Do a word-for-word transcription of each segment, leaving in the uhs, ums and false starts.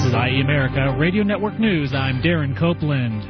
is I E America Radio Network News. I'm Darren Copeland.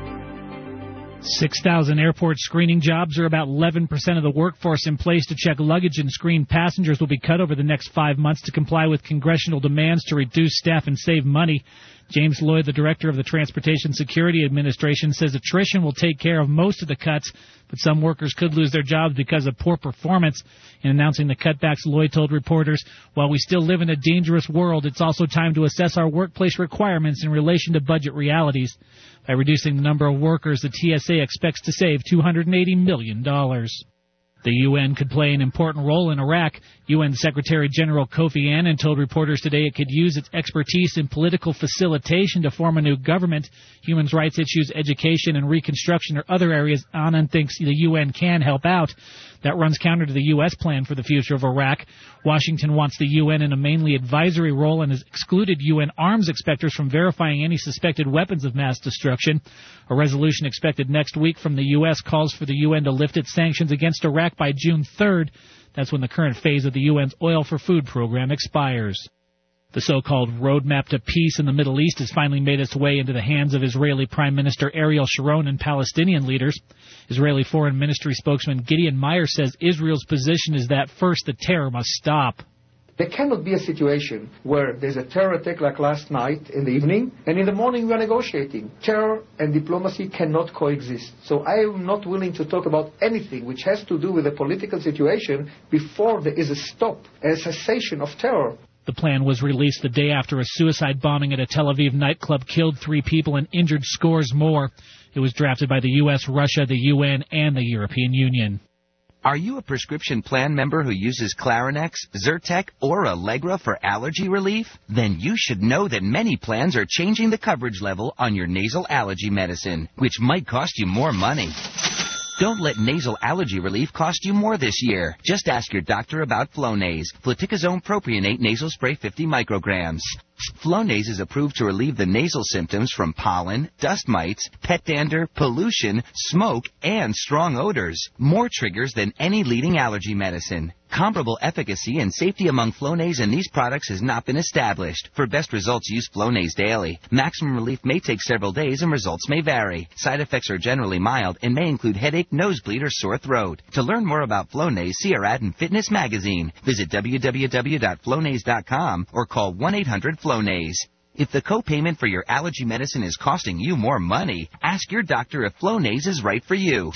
six thousand airport screening jobs, or about eleven percent of the workforce in place to check luggage and screen passengers, will be cut over the next five months to comply with congressional demands to reduce staff and save money. James Lloyd, the director of the Transportation Security Administration, says attrition will take care of most of the cuts, but some workers could lose their jobs because of poor performance. In announcing the cutbacks, Lloyd told reporters, while we still live in a dangerous world, it's also time to assess our workplace requirements in relation to budget realities. By reducing the number of workers, the T S A expects to save two hundred eighty million dollars. The U N could play an important role in Iraq. U N Secretary General Kofi Annan told reporters today it could use its expertise in political facilitation to form a new government. Human rights issues, education, and reconstruction are other areas Annan thinks the U N can help out. That runs counter to the U S plan for the future of Iraq. Washington wants the U N in a mainly advisory role and has excluded U N arms inspectors from verifying any suspected weapons of mass destruction. A resolution expected next week from the U S calls for the U N to lift its sanctions against Iraq by June third. That's when the current phase of the U N's Oil for Food program expires. The so-called roadmap to peace in the Middle East has finally made its way into the hands of Israeli Prime Minister Ariel Sharon and Palestinian leaders. Israeli Foreign Ministry spokesman Gideon Meyer says Israel's position is that, first, the terror must stop. There cannot be a situation where there's a terror attack like last night in the evening, and in the morning we are negotiating. Terror and diplomacy cannot coexist. So I am not willing to talk about anything which has to do with the political situation before there is a stop, a cessation of terror. The plan was released the day after a suicide bombing at a Tel Aviv nightclub killed three people and injured scores more. It was drafted by the U S, Russia, the U N, and the European Union. Are you a prescription plan member who uses Clarinex, Zyrtec, or Allegra for allergy relief? Then you should know that many plans are changing the coverage level on your nasal allergy medicine, which might cost you more money. Don't let nasal allergy relief cost you more this year. Just ask your doctor about Flonase, fluticasone propionate nasal spray fifty micrograms. Flonase is approved to relieve the nasal symptoms from pollen, dust mites, pet dander, pollution, smoke, and strong odors. More triggers than any leading allergy medicine. Comparable efficacy and safety among Flonase and these products has not been established. For best results, use Flonase daily. Maximum relief may take several days and results may vary. Side effects are generally mild and may include headache, nosebleed, or sore throat. To learn more about Flonase, see our ad in Fitness Magazine. Visit w w w dot flonase dot com or call one eight hundred Flonase. If the copayment for your allergy medicine is costing you more money, ask your doctor if Flonase is right for you.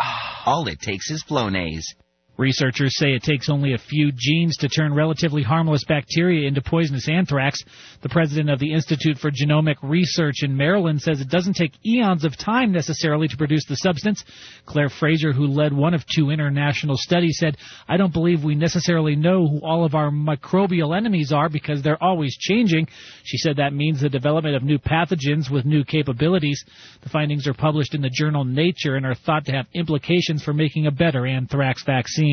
All it takes is Flonase. Researchers say it takes only a few genes to turn relatively harmless bacteria into poisonous anthrax. The president of the Institute for Genomic Research in Maryland says it doesn't take eons of time necessarily to produce the substance. Claire Fraser, who led one of two international studies, said, "I don't believe we necessarily know who all of our microbial enemies are because they're always changing." She said that means the development of new pathogens with new capabilities. The findings are published in the journal Nature and are thought to have implications for making a better anthrax vaccine.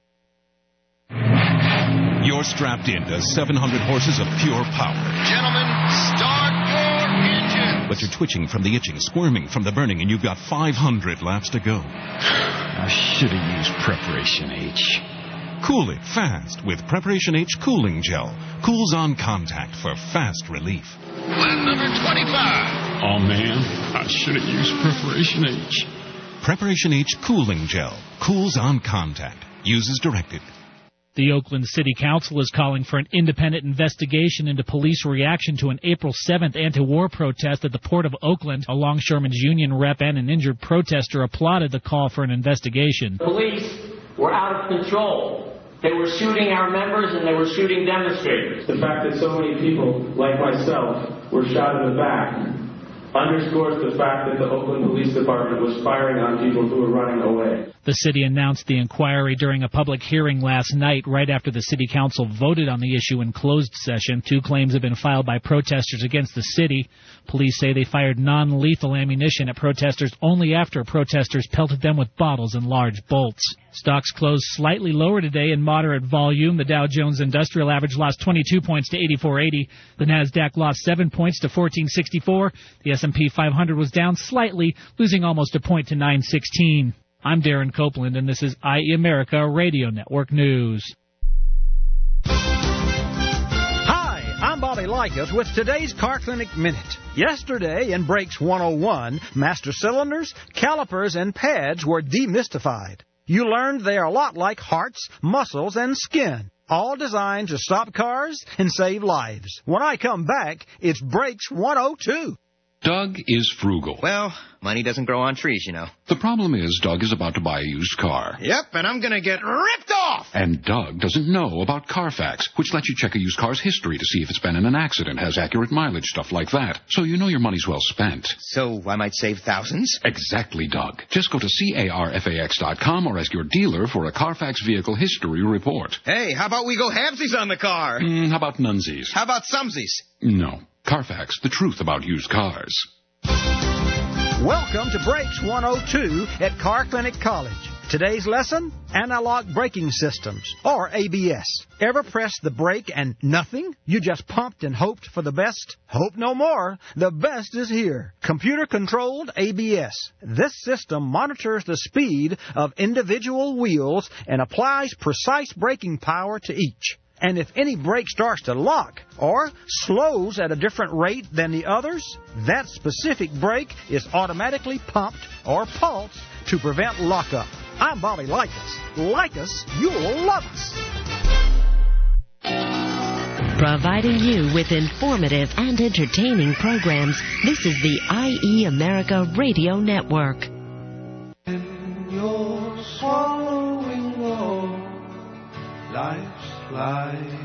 You're strapped into seven hundred horses of pure power. Gentlemen, start your engine. But you're twitching from the itching, squirming from the burning, and you've got five hundred laps to go. I should have used Preparation H. Cool it fast with Preparation H Cooling Gel. Cools on contact for fast relief. Lap number twenty-five. Oh, man, I should have used Preparation H. Preparation H Cooling Gel. Cools on contact. Use as directed. The Oakland City Council is calling for an independent investigation into police reaction to an April seventh anti-war protest at the Port of Oakland. A Longshoremen's Union rep and an injured protester applauded the call for an investigation. Police were out of control. They were shooting our members and they were shooting demonstrators. The fact that so many people, like myself, were shot in the back underscores the fact that the Oakland Police Department was firing on people who were running away. The city announced the inquiry during a public hearing last night, right after the city council voted on the issue in closed session. Two claims have been filed by protesters against the city. Police say they fired non-lethal ammunition at protesters only after protesters pelted them with bottles and large bolts. Stocks closed slightly lower today in moderate volume. The Dow Jones Industrial Average lost twenty-two points to eighty-four eighty. The Nasdaq lost seven points to fourteen sixty-four. The S and P five hundred was down slightly, losing almost a point to nine sixteen. I'm Darren Copeland, and this is I E America Radio Network News. Hi, I'm Bobby Likas with today's Car Clinic Minute. Yesterday in Brakes one oh one, master cylinders, calipers, and pads were demystified. You learned they are a lot like hearts, muscles, and skin, all designed to stop cars and save lives. When I come back, it's Brakes one oh two. Doug is frugal. Well, money doesn't grow on trees, you know. The problem is Doug is about to buy a used car. Yep, and I'm going to get ripped off! And Doug doesn't know about Carfax, which lets you check a used car's history to see if it's been in an accident, has accurate mileage, stuff like that. So you know your money's well spent. So I might save thousands? Exactly, Doug. Just go to carfax dot com or ask your dealer for a Carfax vehicle history report. Hey, how about we go halvesies on the car? Mm, how about nunsies? How about sumsies? No. Carfax, the truth about used cars. Welcome to Brakes one oh two at Car Clinic College. Today's lesson, analog braking systems, or A B S. Ever pressed the brake and nothing? You just pumped and hoped for the best? Hope no more. The best is here. Computer-controlled A B S. This system monitors the speed of individual wheels and applies precise braking power to each. And if any brake starts to lock or slows at a different rate than the others, that specific brake is automatically pumped or pulsed to prevent lockup. I'm Bobby Likas. Like us, you'll love us. Providing you with informative and entertaining programs, this is the I E America Radio Network. And you're swallowing all life's life.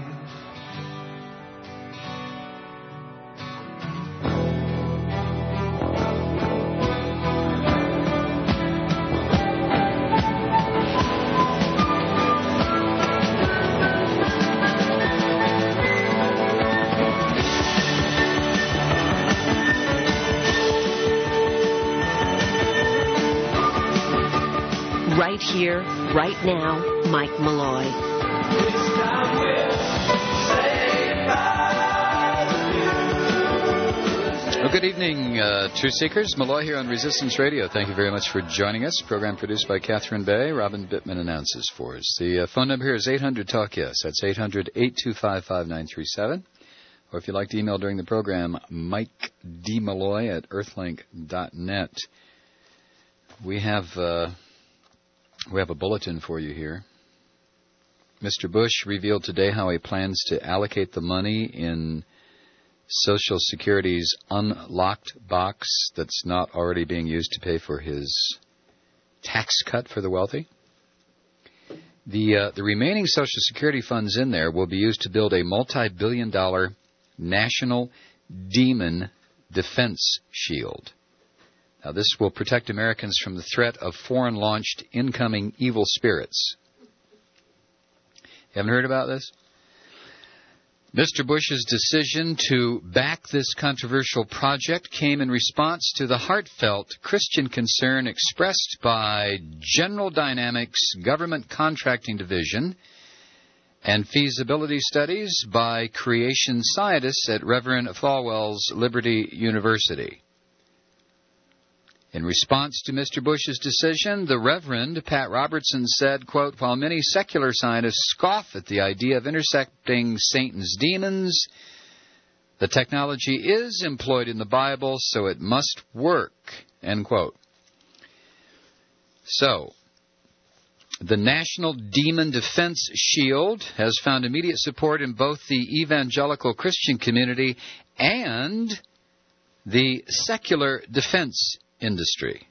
Right here, right now, Mike Malloy. Well, good evening, uh, Truth Seekers. Malloy here on Resistance Radio. Thank you very much for joining us. Program produced by Catherine Bay. Robin Bittman announces for us. The uh, phone number here is eight hundred talk yes. That's eight hundred, eight two five, five nine three seven. Or if you'd like to email during the program, Mike D. Malloy at earthlink dot net. We have... Uh, We have a bulletin for you here. Mister Bush revealed today how he plans to allocate the money in Social Security's unlocked box that's not already being used to pay for his tax cut for the wealthy. The uh, the remaining Social Security funds in there will be used to build a multi-billion dollar national demon defense shield. Now, this will protect Americans from the threat of foreign-launched incoming evil spirits. You haven't heard about this? Mister Bush's decision to back this controversial project came in response to the heartfelt Christian concern expressed by General Dynamics Government Contracting Division and feasibility studies by creation scientists at Reverend Falwell's Liberty University. In response to Mister Bush's decision, the Reverend Pat Robertson said, quote, while many secular scientists scoff at the idea of intercepting Satan's demons, the technology is employed in the Bible, so it must work, end quote. So, the National Demon Defense Shield has found immediate support in both the evangelical Christian community and the secular defense industry,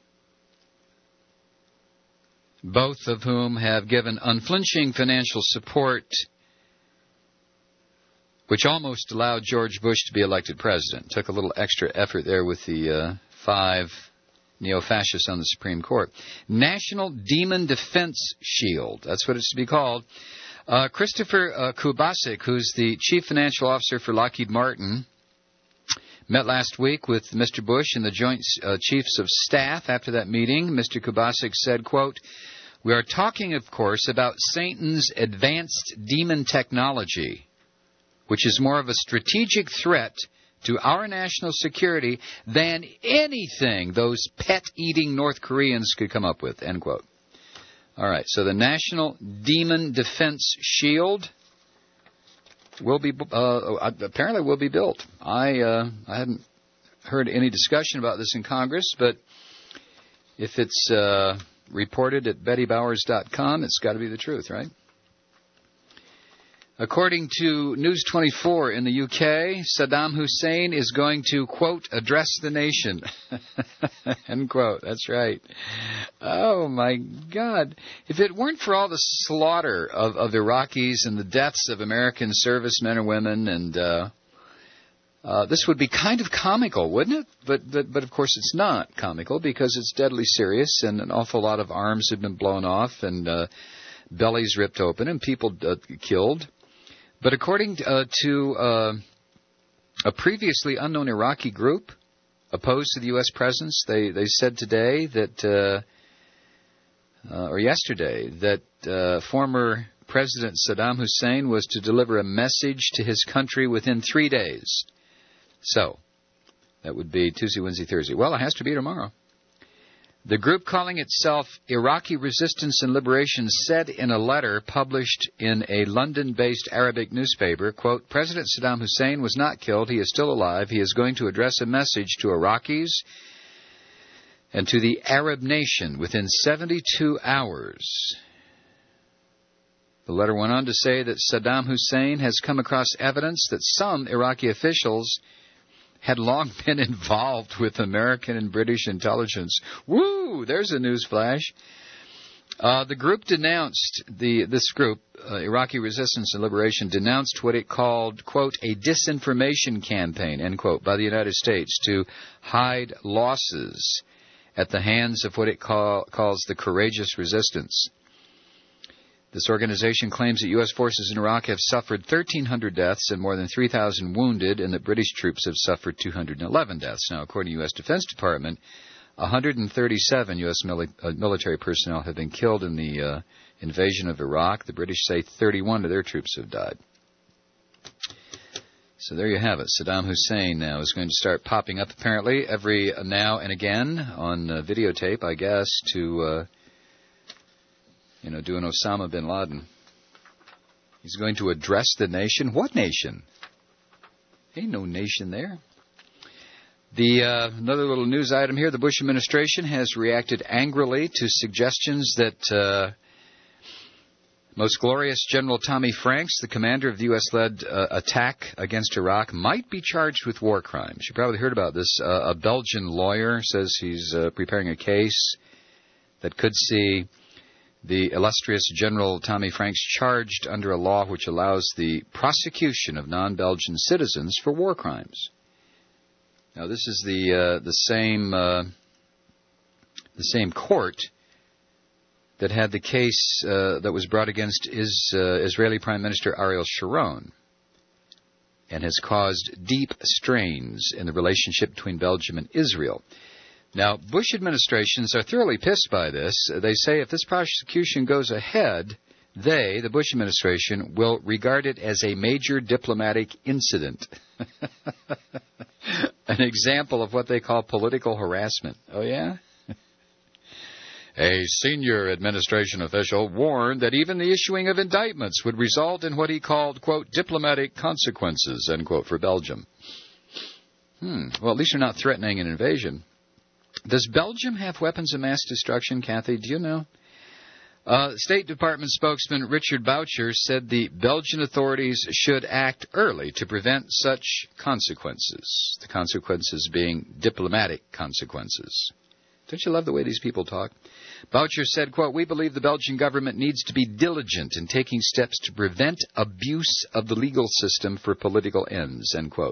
both of whom have given unflinching financial support, which almost allowed George Bush to be elected president. Took a little extra effort there with the uh, five neo-fascists on the Supreme Court. National Demon Defense Shield, that's what it's to be called. Uh, Christopher uh, Kubasik, who's the chief financial officer for Lockheed Martin, met last week with Mister Bush and the Joint uh, Chiefs of Staff. After that meeting, Mister Kubasik said, quote, we are talking, of course, about Satan's advanced demon technology, which is more of a strategic threat to our national security than anything those pet-eating North Koreans could come up with, end quote. All right, so the National Demon Defense Shield will be uh, apparently will be built. I uh, I hadn't heard any discussion about this in Congress, but if it's uh, reported at betty bowers dot com, it's got to be the truth, right? According to News twenty-four in the U K, Saddam Hussein is going to, quote, address the nation, end quote. That's right. Oh, my God. If it weren't for all the slaughter of, of Iraqis and the deaths of American servicemen and women, and uh, uh, this would be kind of comical, wouldn't it? But, but, but, of course, it's not comical because it's deadly serious, and an awful lot of arms have been blown off and uh, bellies ripped open and people uh, killed. But according uh, to uh, a previously unknown Iraqi group opposed to the U S presence, they, they said today that, uh, uh, or yesterday, that uh, former President Saddam Hussein was to deliver a message to his country within three days. So, that would be Tuesday, Wednesday, Thursday. Well, it has to be tomorrow. The group calling itself Iraqi Resistance and Liberation said in a letter published in a London-based Arabic newspaper, quote, President Saddam Hussein was not killed. He is still alive. He is going to address a message to Iraqis and to the Arab nation within seventy-two hours. The letter went on to say that Saddam Hussein has come across evidence that some Iraqi officials had long been involved with American and British intelligence. Woo! There's a news flash. Uh, the group denounced, the this group, uh, Iraqi Resistance and Liberation, denounced what it called, quote, a disinformation campaign, end quote, by the United States to hide losses at the hands of what it call, calls the courageous resistance. This organization claims that U S forces in Iraq have suffered thirteen hundred deaths and more than three thousand wounded, and that British troops have suffered two hundred eleven deaths. Now, according to the U S Defense Department, one hundred thirty-seven U S mili- uh, military personnel have been killed in the uh, invasion of Iraq. The British say thirty-one of their troops have died. So there you have it. Saddam Hussein now is going to start popping up, apparently, every now and again on uh, videotape, I guess, to... Uh, You know, do an Osama bin Laden. He's going to address the nation. What nation? Ain't no nation there. The uh, another little news item here. The Bush administration has reacted angrily to suggestions that uh, Most Glorious General Tommy Franks, the commander of the U S-led uh, attack against Iraq, might be charged with war crimes. You probably heard about this. Uh, a Belgian lawyer says he's uh, preparing a case that could see the illustrious General Tommy Franks charged under a law which allows the prosecution of non-Belgian citizens for war crimes. Now, this is the uh, the same uh, the same court that had the case uh, that was brought against is, uh, Israeli Prime Minister Ariel Sharon, and has caused deep strains in the relationship between Belgium and Israel. Now, Bush administrations are thoroughly pissed by this. They say if this prosecution goes ahead, they, the Bush administration, will regard it as a major diplomatic incident. An example of what they call political harassment. Oh, yeah? A senior administration official warned that even the issuing of indictments would result in what he called, quote, diplomatic consequences, end quote, for Belgium. Hmm. Well, at least they're not threatening an invasion. Does Belgium have weapons of mass destruction, Kathy? Do you know? Uh, State Department spokesman Richard Boucher said the Belgian authorities should act early to prevent such consequences, the consequences being diplomatic consequences. Don't you love the way these people talk? Boucher said, quote, we believe the Belgian government needs to be diligent in taking steps to prevent abuse of the legal system for political ends, end quote.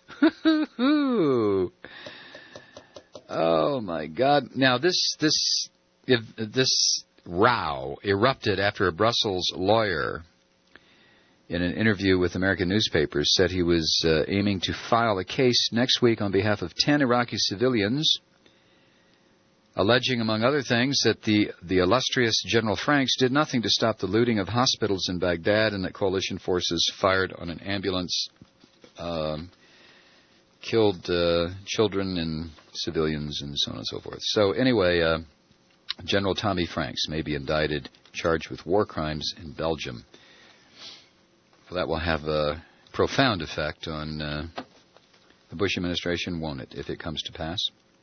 Oh, my God. Now, this this if, this row erupted after a Brussels lawyer, in an interview with American newspapers, said he was uh, aiming to file a case next week on behalf of ten Iraqi civilians, alleging, among other things, that the, the illustrious General Franks did nothing to stop the looting of hospitals in Baghdad and that coalition forces fired on an ambulance, uh, killed uh, children and civilians and so on and so forth. So anyway, uh, General Tommy Franks may be indicted, charged with war crimes in Belgium. Well, that will have a profound effect on uh, the Bush administration, won't it, if it comes to pass?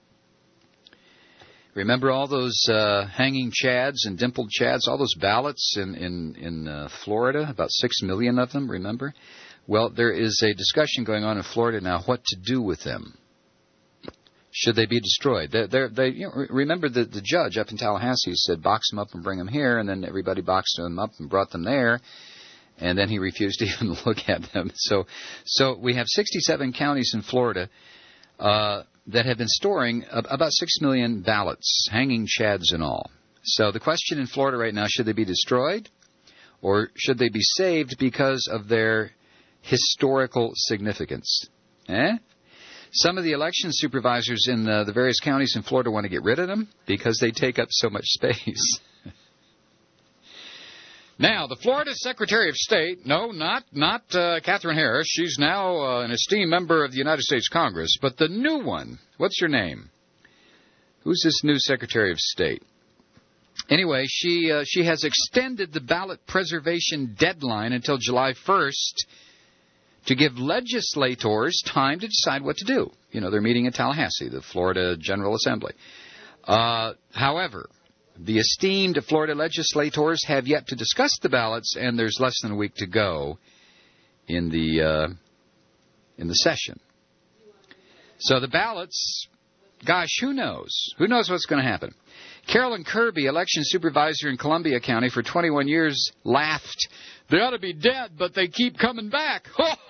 Remember all those uh, hanging chads and dimpled chads, all those ballots in, in, in uh, Florida, about six million of them, remember? Well, there is a discussion going on in Florida now what to do with them. Should they be destroyed? They're, they're, they, you know, remember the, the judge up in Tallahassee said box them up and bring them here, and then everybody boxed them up and brought them there, and then he refused to even look at them. So, so we have sixty-seven counties in Florida uh, that have been storing about six million ballots, hanging chads and all. So the question in Florida right now, should they be destroyed or should they be saved because of their historical significance? Eh? Some of the election supervisors in the, the various counties in Florida want to get rid of them because they take up so much space. Now, the Florida Secretary of State, no, not not uh, Catherine Harris. She's now uh, an esteemed member of the United States Congress. But the new one, what's your name? Who's this new Secretary of State? Anyway, she uh, she has extended the ballot preservation deadline until July first to give legislators time to decide what to do. You know, they're meeting in Tallahassee, the Florida General Assembly. Uh, however, the esteemed Florida legislators have yet to discuss the ballots, and there's less than a week to go in the uh, in the session. So the ballots, gosh, who knows? Who knows what's going to happen? Carolyn Kirby, election supervisor in Columbia County for twenty-one years, laughed. They ought to be dead, but they keep coming back.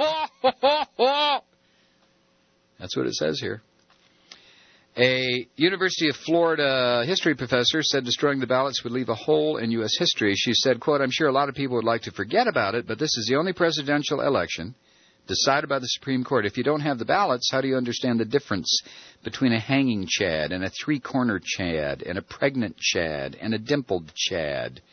That's what it says here. A University of Florida history professor said destroying the ballots would leave a hole in U S history. She said, quote, I'm sure a lot of people would like to forget about it, but this is the only presidential election decided by the Supreme Court. If you don't have the ballots, how do you understand the difference between a hanging chad and a three-corner chad and a pregnant chad and a dimpled chad?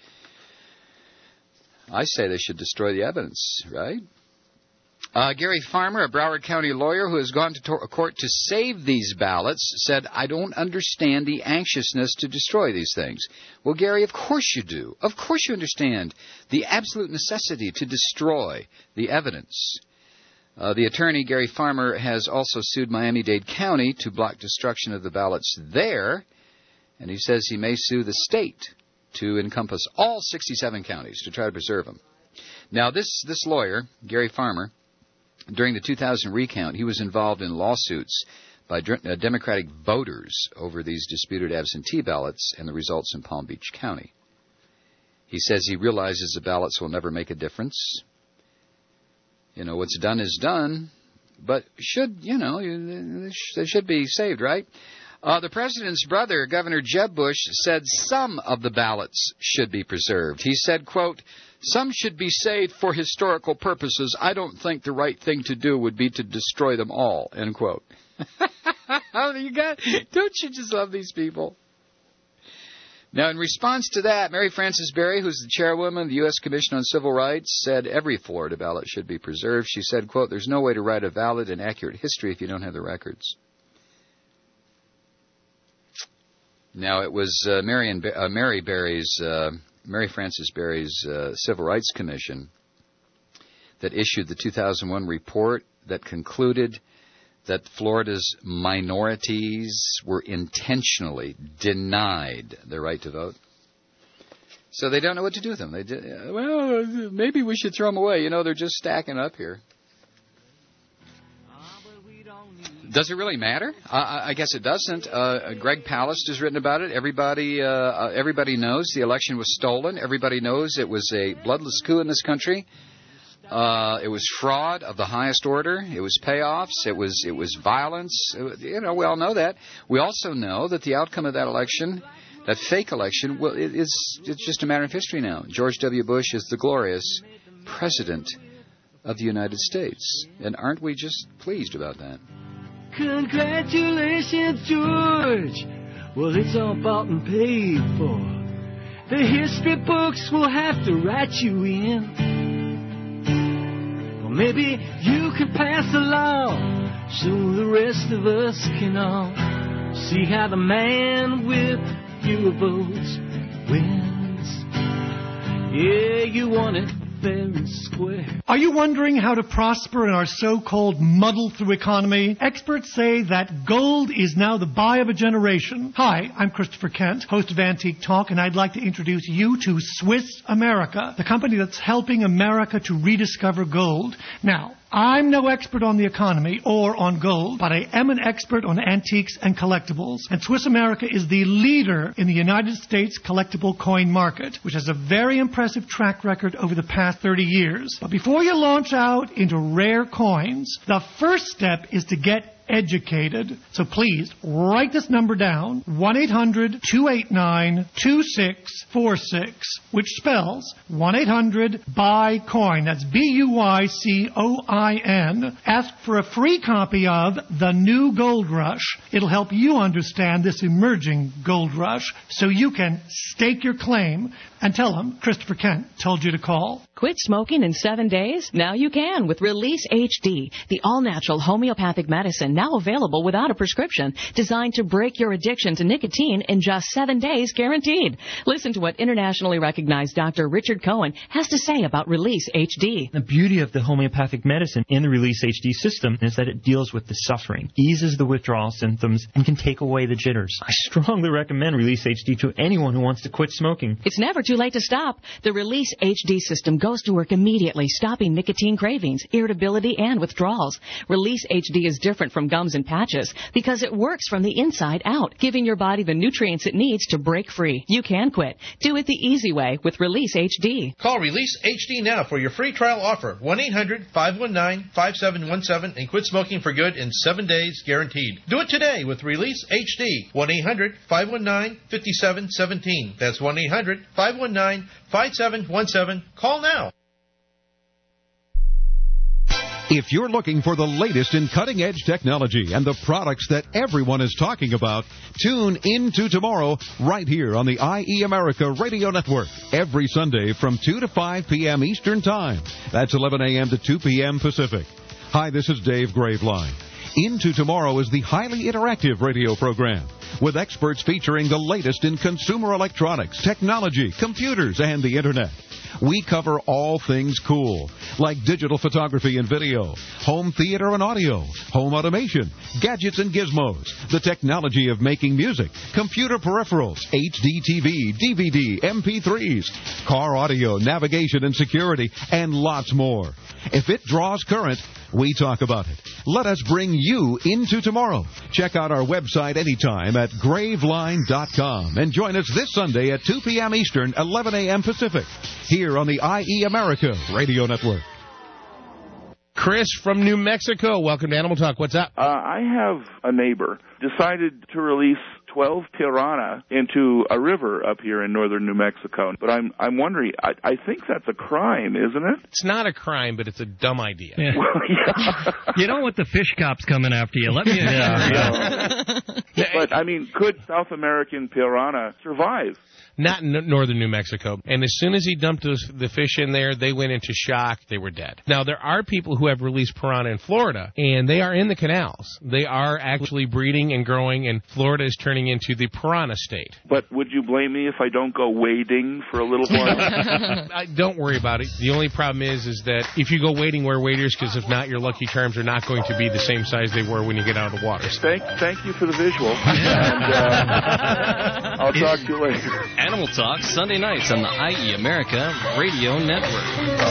I say they should destroy the evidence, right? Uh, Gary Farmer, a Broward County lawyer who has gone to to- court to save these ballots, said, I don't understand the anxiousness to destroy these things. Well, Gary, of course you do. Of course you understand the absolute necessity to destroy the evidence. Uh, the attorney, Gary Farmer, has also sued Miami-Dade County to block destruction of the ballots there, and he says he may sue the state to encompass all sixty-seven counties to try to preserve them. Now, this, this lawyer, Gary Farmer, during the two thousand recount, he was involved in lawsuits by uh, Democratic voters over these disputed absentee ballots and the results in Palm Beach County. He says he realizes the ballots will never make a difference. You know, what's done is done, but should, you know, they should be saved, right? Uh, the president's brother, Governor Jeb Bush, said some of the ballots should be preserved. He said, quote, some should be saved for historical purposes. I don't think the right thing to do would be to destroy them all, end quote. you got, don't you just love these people? Now, in response to that, Mary Frances Berry, who's the chairwoman of the U S Commission on Civil Rights, said every Florida ballot should be preserved. She said, quote, there's no way to write a valid and accurate history if you don't have the records. Now, it was uh, Mary, and, uh, Mary Berry's, uh, Mary Frances Berry's uh, Civil Rights Commission that issued the two thousand one report that concluded that Florida's minorities were intentionally denied their right to vote. So they don't know what to do with them. They did, well, maybe we should throw them away. You know, they're just stacking up here. Does it really matter? Uh, I guess it doesn't. Uh, Greg Palast has written about it. Everybody, uh, everybody knows the election was stolen. Everybody knows it was a bloodless coup in this country. Uh, it was fraud of the highest order. It was payoffs. It was it was violence. It was, you know, we all know that. We also know that the outcome of that election, that fake election, well, it is it's just a matter of history now. George W. Bush is the glorious president of the United States, and aren't we just pleased about that? Congratulations, George. Well, it's all bought and paid for. The history books will have to write you in. Well, maybe you can pass a law so the rest of us can all see how the man with fewer votes wins. Yeah, you won it. fair and square. Are you wondering how to prosper in our so-called muddle-through economy? Experts say that gold is now the buy of a generation. Hi, I'm Christopher Kent, host of Antique Talk, and I'd like to introduce you to Swiss America, the company that's helping America to rediscover gold. Now, I'm no expert on the economy or on gold, but I am an expert on antiques and collectibles. And Swiss America is the leader in the United States collectible coin market, which has a very impressive track record over the past thirty years. But before you launch out into rare coins, the first step is to get educated. So please, write this number down, one eight hundred two eight nine two six four six, which spells one eight hundred buy coin. That's B U Y C O I N. Ask for a free copy of The New Gold Rush. It'll help you understand this emerging gold rush so you can stake your claim and tell them Christopher Kent told you to call. Quit smoking in seven days? Now you can with Release H D, the all-natural homeopathic medicine now available without a prescription, designed to break your addiction to nicotine in just seven days guaranteed. Listen to what internationally recognized Doctor Richard Cohen has to say about Release H D. The beauty of the homeopathic medicine in the Release H D system is that it deals with the suffering, eases the withdrawal symptoms, and can take away the jitters. I strongly recommend Release H D to anyone who wants to quit smoking. It's never too late to stop. The Release H D system goes to work immediately, stopping nicotine cravings, irritability, and withdrawals. Release H D is different from gums and patches because it works from the inside out, giving your body the nutrients it needs to break free. You can quit. Do it the easy way with Release H D. Call Release H D now for your free trial offer. one eight hundred five one nine five seven one seven and quit smoking for good in seven days guaranteed. Do it today with Release H D. one eight hundred five one nine five seven one seven. That's one eight hundred five one nine five seven one seven. Call now. If you're looking for the latest in cutting-edge technology and the products that everyone is talking about, tune into tomorrow right here on the I E America Radio Network every Sunday from two to five p.m. Eastern Time. That's eleven a.m. to two p.m. Pacific. Hi, this is Dave Graveline. Into Tomorrow is the highly interactive radio program with experts featuring the latest in consumer electronics, technology, computers, and the Internet. We cover all things cool, like digital photography and video, home theater and audio, home automation, gadgets and gizmos, the technology of making music, computer peripherals, H D T V, D V D, M P threes, car audio, navigation and security, and lots more. If it draws current, we talk about it. Let us bring you into tomorrow. Check out our website anytime at graveline dot com and join us this Sunday at two p.m. Eastern, eleven a.m. Pacific, here on the I E America Radio Network. Chris from New Mexico, welcome to Animal Talk. What's up? Uh, I have a neighbor decided to release twelve piranha into a river up here in northern New Mexico. But I'm I'm wondering, I, I think that's a crime, isn't it? It's not a crime, but it's a dumb idea. Yeah. Well, yeah. You don't want the fish cops coming after you. Let me yeah, yeah. But, I mean, could South American piranha survive? Not in northern New Mexico. And as soon as he dumped those, the fish in there, they went into shock. They were dead. Now, there are people who have released piranha in Florida, and they are in the canals. They are actually breeding and growing, and Florida is turning into the piranha state. But would you blame me if I don't go wading for a little while? I, don't worry about it. The only problem is is that if you go wading, wear waders, because if not, your Lucky Charms are not going to be the same size they were when you get out of the water. Thank, thank you for the visual. And uh, I'll talk to you later. Animal Talk, Sunday nights on the I E America Radio Network.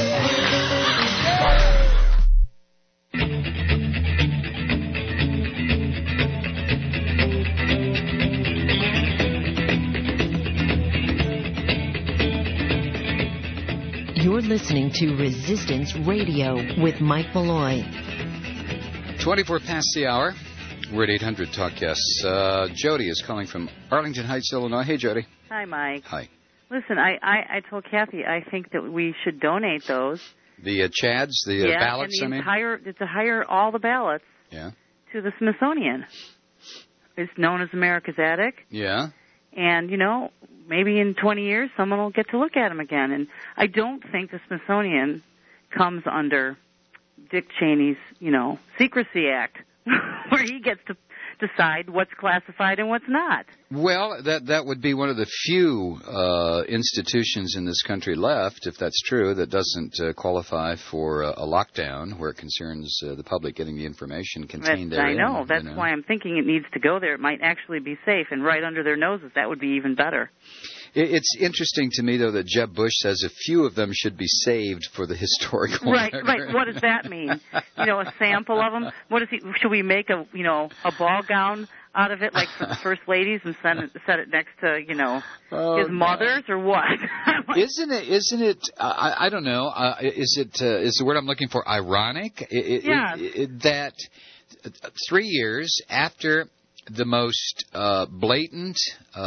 You're listening to Resistance Radio with Mike Malloy. twenty-four past the hour. We're at eight hundred Talk Yes. Uh, Jody is calling from Arlington Heights, Illinois. Hey, Jody. Hi, Mike. Hi. Listen, I, I, I told Kathy I think that we should donate those. The uh, Chads, the uh, yeah, ballots, and the I mean? entire, to hire all the ballots yeah. to the Smithsonian. It's known as America's Attic. Yeah. And, you know, maybe in twenty years someone will get to look at them again. And I don't think the Smithsonian comes under Dick Cheney's, you know, Secrecy Act, where he gets to decide what's classified and what's not. Well, that that would be one of the few uh, institutions in this country left, if that's true, that doesn't uh, qualify for uh, a lockdown where it concerns uh, the public getting the information contained That's, therein. I know. That's you know? why I'm thinking it needs to go there. It might actually be safe, and right under their noses, that would be even better. It's interesting to me, though, that Jeb Bush says a few of them should be saved for the historical. Right, right. What does that mean? You know, a sample of them. What is he? Should we make a you know a ball gown out of it, like for the first ladies, and send it, set it next to you know oh, his mother's, or what? Isn't it? Isn't it? Uh, I, I don't know. Uh, is it? Uh, is the word I'm looking for ironic? It, yeah. It, it, that three years after the most uh, blatant, uh,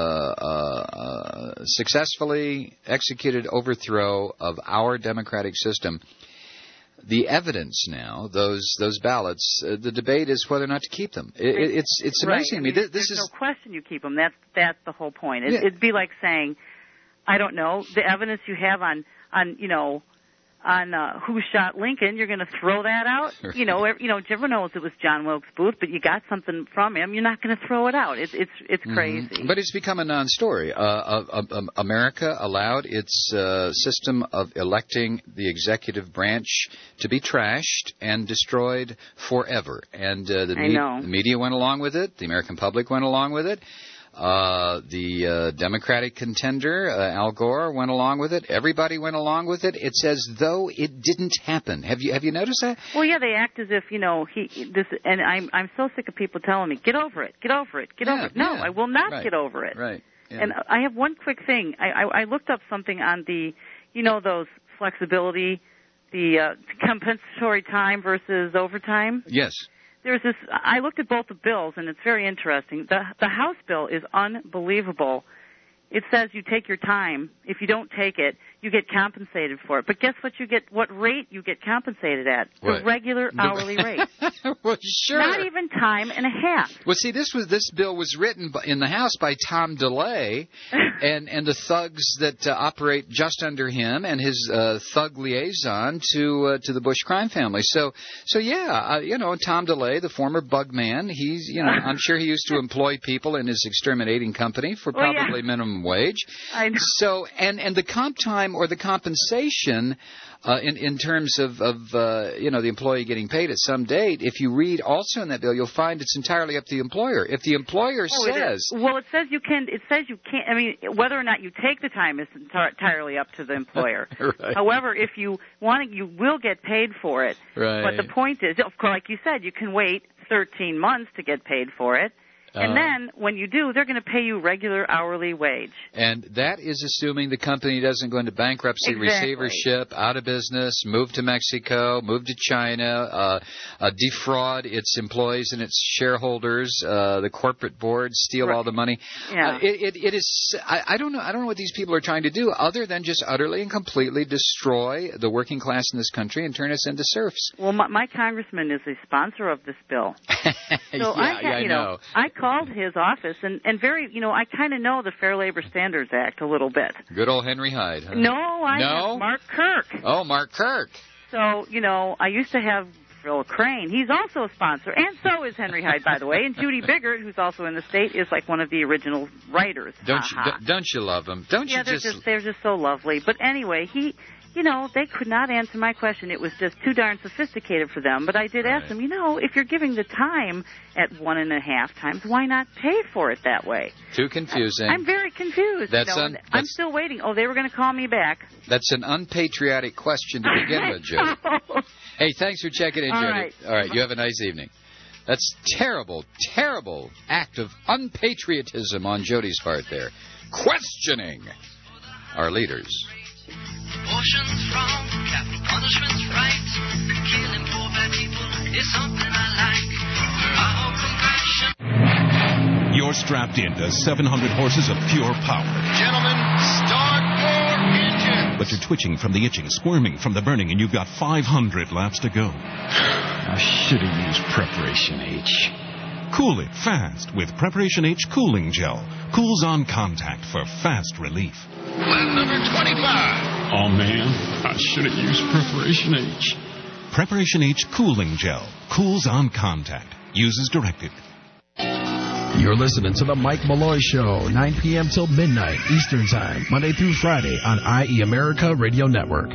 uh, uh, successfully executed overthrow of our democratic system, the evidence now, those those ballots, uh, the debate is whether or not to keep them. It, it, it's it's amazing right. to me. I mean, This, this there's is no question you keep them. That's that's the whole point. It, Yeah. It'd be like saying, I don't know, the evidence you have on on you know. on uh, who shot Lincoln, you're going to throw that out? Right. You know, every, you know, everyone knows it was John Wilkes Booth, but you got something from him. You're not going to throw it out. It's it's it's crazy. Mm-hmm. But it's become a non-story. Uh, uh, uh, America allowed its uh, system of electing the executive branch to be trashed and destroyed forever. And uh, the, I me- know. the media went along with it. The American public went along with it. Uh, the uh, Democratic contender, uh, Al Gore, went along with it. Everybody went along with it. It's as though it didn't happen. Have you have you noticed that? Well, yeah, they act as if you know he this, and I'm I'm so sick of people telling me, get over it, get over it, get Yeah, over it. No, yeah. I will not Right. get over it. Right. Yeah. And I have one quick thing. I, I I looked up something on the, you know, those flexibility, the uh, compensatory time versus overtime. Yes. There's this. I looked at both the bills, and it's very interesting. The the House bill is unbelievable. It says you take your time. If you don't take it, you get compensated for it. But guess what? You get what rate you get compensated at? What? The regular hourly rate. Well, sure. Not even time and a half. Well, see, this was this bill was written by, in the House by Tom DeLay, and and the thugs that uh, operate just under him, and his uh, thug liaison to uh, to the Bush crime family. So so yeah, uh, you know, Tom DeLay, the former bug man, he's you know, I'm sure he used to employ people in his exterminating company for Well, probably yeah. minimum wage. I know. So and and the comp time or the compensation. Uh, in, in terms of, of uh, you know, the employee getting paid at some date, if you read also in that bill, you'll find it's entirely up to the employer. If the employer Oh, it says, is. Well, it says you can. It says you can't. I mean, whether or not you take the time is enti- entirely up to the employer. Right. However, if you want it, you will get paid for it. Right. But the point is, of course, like you said, you can wait thirteen months to get paid for it. And Uh, then, when you do, they're going to pay you regular hourly wage. and that is assuming the company doesn't go into bankruptcy, Exactly. receivership, out of business, move to Mexico, move to China, uh, uh, defraud its employees and its shareholders, uh, the corporate board, steal all the money. Yeah. Uh, it, it, it is. I, I don't know. I don't know what these people are trying to do, other than just utterly and completely destroy the working class in this country and turn us into serfs. Well, my, my congressman is a sponsor of this bill. So yeah, I, had, yeah, I you know. I called his office, and, and very, you know, I kind of know the Fair Labor Standards Act a little bit. Good old Henry Hyde. Huh? No, I No? have Mark Kirk. Oh, Mark Kirk. So, you know, I used to have Phil Crane. He's also a sponsor, and so is Henry Hyde, by the way. And Judy Biggert, who's also in the state, is like one of the original writers. Don't you, Ha-ha. don't- don't you love him? Don't yeah, you they're just? just they're just so lovely. But anyway, he, you know, they could not answer my question. It was just too darn sophisticated for them. But I did ask them, you know, if you're giving the time at one and a half times, why not pay for it that way? Too confusing. I'm very confused. That's you know, un- I'm that's- still waiting. Oh, they were going to call me back. That's an unpatriotic question to begin with, Jody. Hey, thanks for checking in, All Jody. right. All right, you have a nice evening. That's terrible, terrible act of unpatriotism on Jody's part there. Questioning our leaders. Abortion's wrong, capital punishment's right. Killing poor bad people is something I like. I hope compassion. You're strapped into seven hundred horses of pure power. Gentlemen, start your engine. But you're twitching from the itching, squirming from the burning, and you've got five hundred laps to go. I should have used Preparation H. Cool it fast with Preparation H Cooling Gel. Cools on contact for fast relief. Lap number twenty-five. Oh, man, I should have used Preparation H. Preparation H Cooling Gel. Cools on contact. Use as directed. You're listening to The Mike Malloy Show, nine p.m. till midnight Eastern Time, Monday through Friday on I E America Radio Network.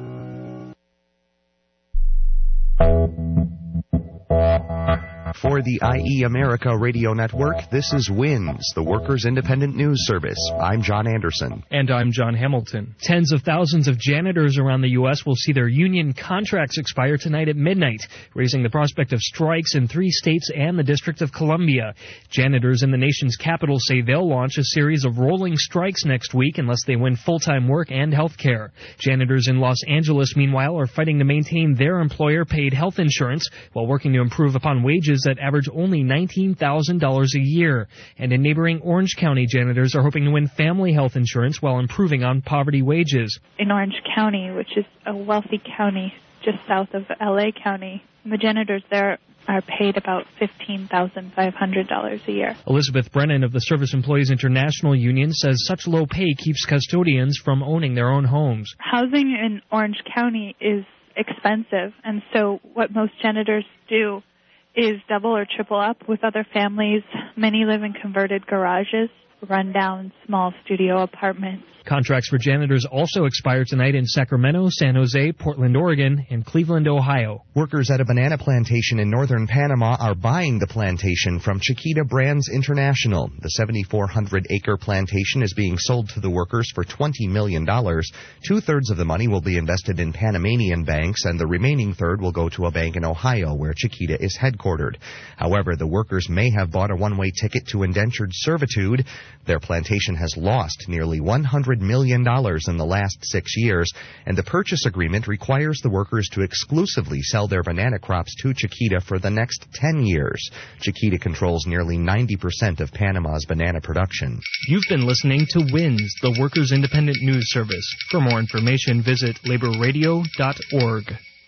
For the I E America Radio Network, this is WINS, the Workers' Independent News Service. I'm John Anderson. And I'm John Hamilton. Tens of thousands of janitors around the U S will see their union contracts expire tonight at midnight, raising the prospect of strikes in three states and the District of Columbia. Janitors in the nation's capital say they'll launch a series of rolling strikes next week unless they win full-time work and health care. Janitors in Los Angeles, meanwhile, are fighting to maintain their employer-paid health insurance while working to improve upon wages that average only nineteen thousand dollars a year. And in neighboring Orange County, janitors are hoping to win family health insurance while improving on poverty wages. In Orange County, which is a wealthy county just south of L A County, the janitors there are paid about fifteen thousand five hundred dollars a year. Elizabeth Brennan of the Service Employees International Union says such low pay keeps custodians from owning their own homes. Housing in Orange County is expensive, and so what most janitors do is double or triple up with other families. Many live in converted garages, run-down small studio apartments. Contracts for janitors also expire tonight in Sacramento, San Jose, Portland, Oregon, and Cleveland, Ohio. Workers at a banana plantation in northern Panama are buying the plantation from Chiquita Brands International. The seventy-four hundred acre plantation is being sold to the workers for twenty million dollars. Two-thirds of the money will be invested in Panamanian banks, and the remaining third will go to a bank in Ohio, where Chiquita is headquartered. However, the workers may have bought a one-way ticket to indentured servitude. Their plantation has lost nearly one hundred million dollars in the last six years, and the purchase agreement requires the workers to exclusively sell their banana crops to Chiquita for the next ten years. Chiquita controls nearly ninety percent of Panama's banana production. You've been listening to WINS, the Workers' Independent News Service. For more information, visit labor radio dot org.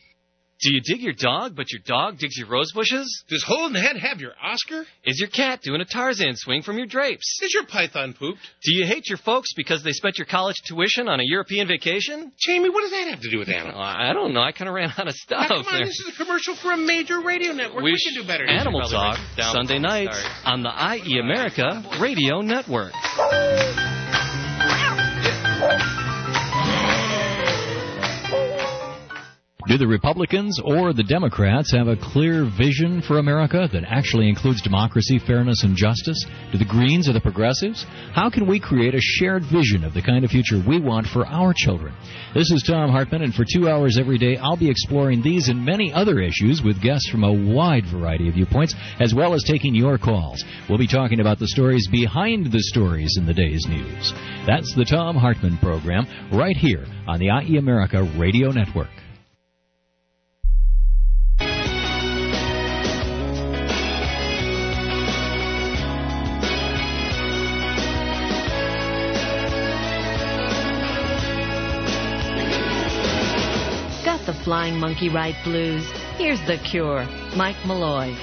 Do you dig your dog, but your dog digs your rose bushes? Does Hole in the Head have your Oscar? Is your cat doing a Tarzan swing from your drapes? Is your python pooped? Do you hate your folks because they spent your college tuition on a European vacation? Jamie, what does that have to do with animals? Oh, I don't know. I kind of ran out of stuff. Now, come on, there. this is a commercial for a major radio network. We, we can do better. Animal Talk, Sunday nights on the I E America Radio Network. Do the Republicans or the Democrats have a clear vision for America that actually includes democracy, fairness, and justice? Do the Greens or the Progressives? How can we create a shared vision of the kind of future we want for our children? This is Tom Hartman, and for two hours every day, I'll be exploring these and many other issues with guests from a wide variety of viewpoints, as well as taking your calls. We'll be talking about the stories behind the stories in the day's news. That's the Tom Hartman Program, right here on the I E America Radio Network. The Flying Monkey Ride Blues. Here's The Cure, Mike Malloy.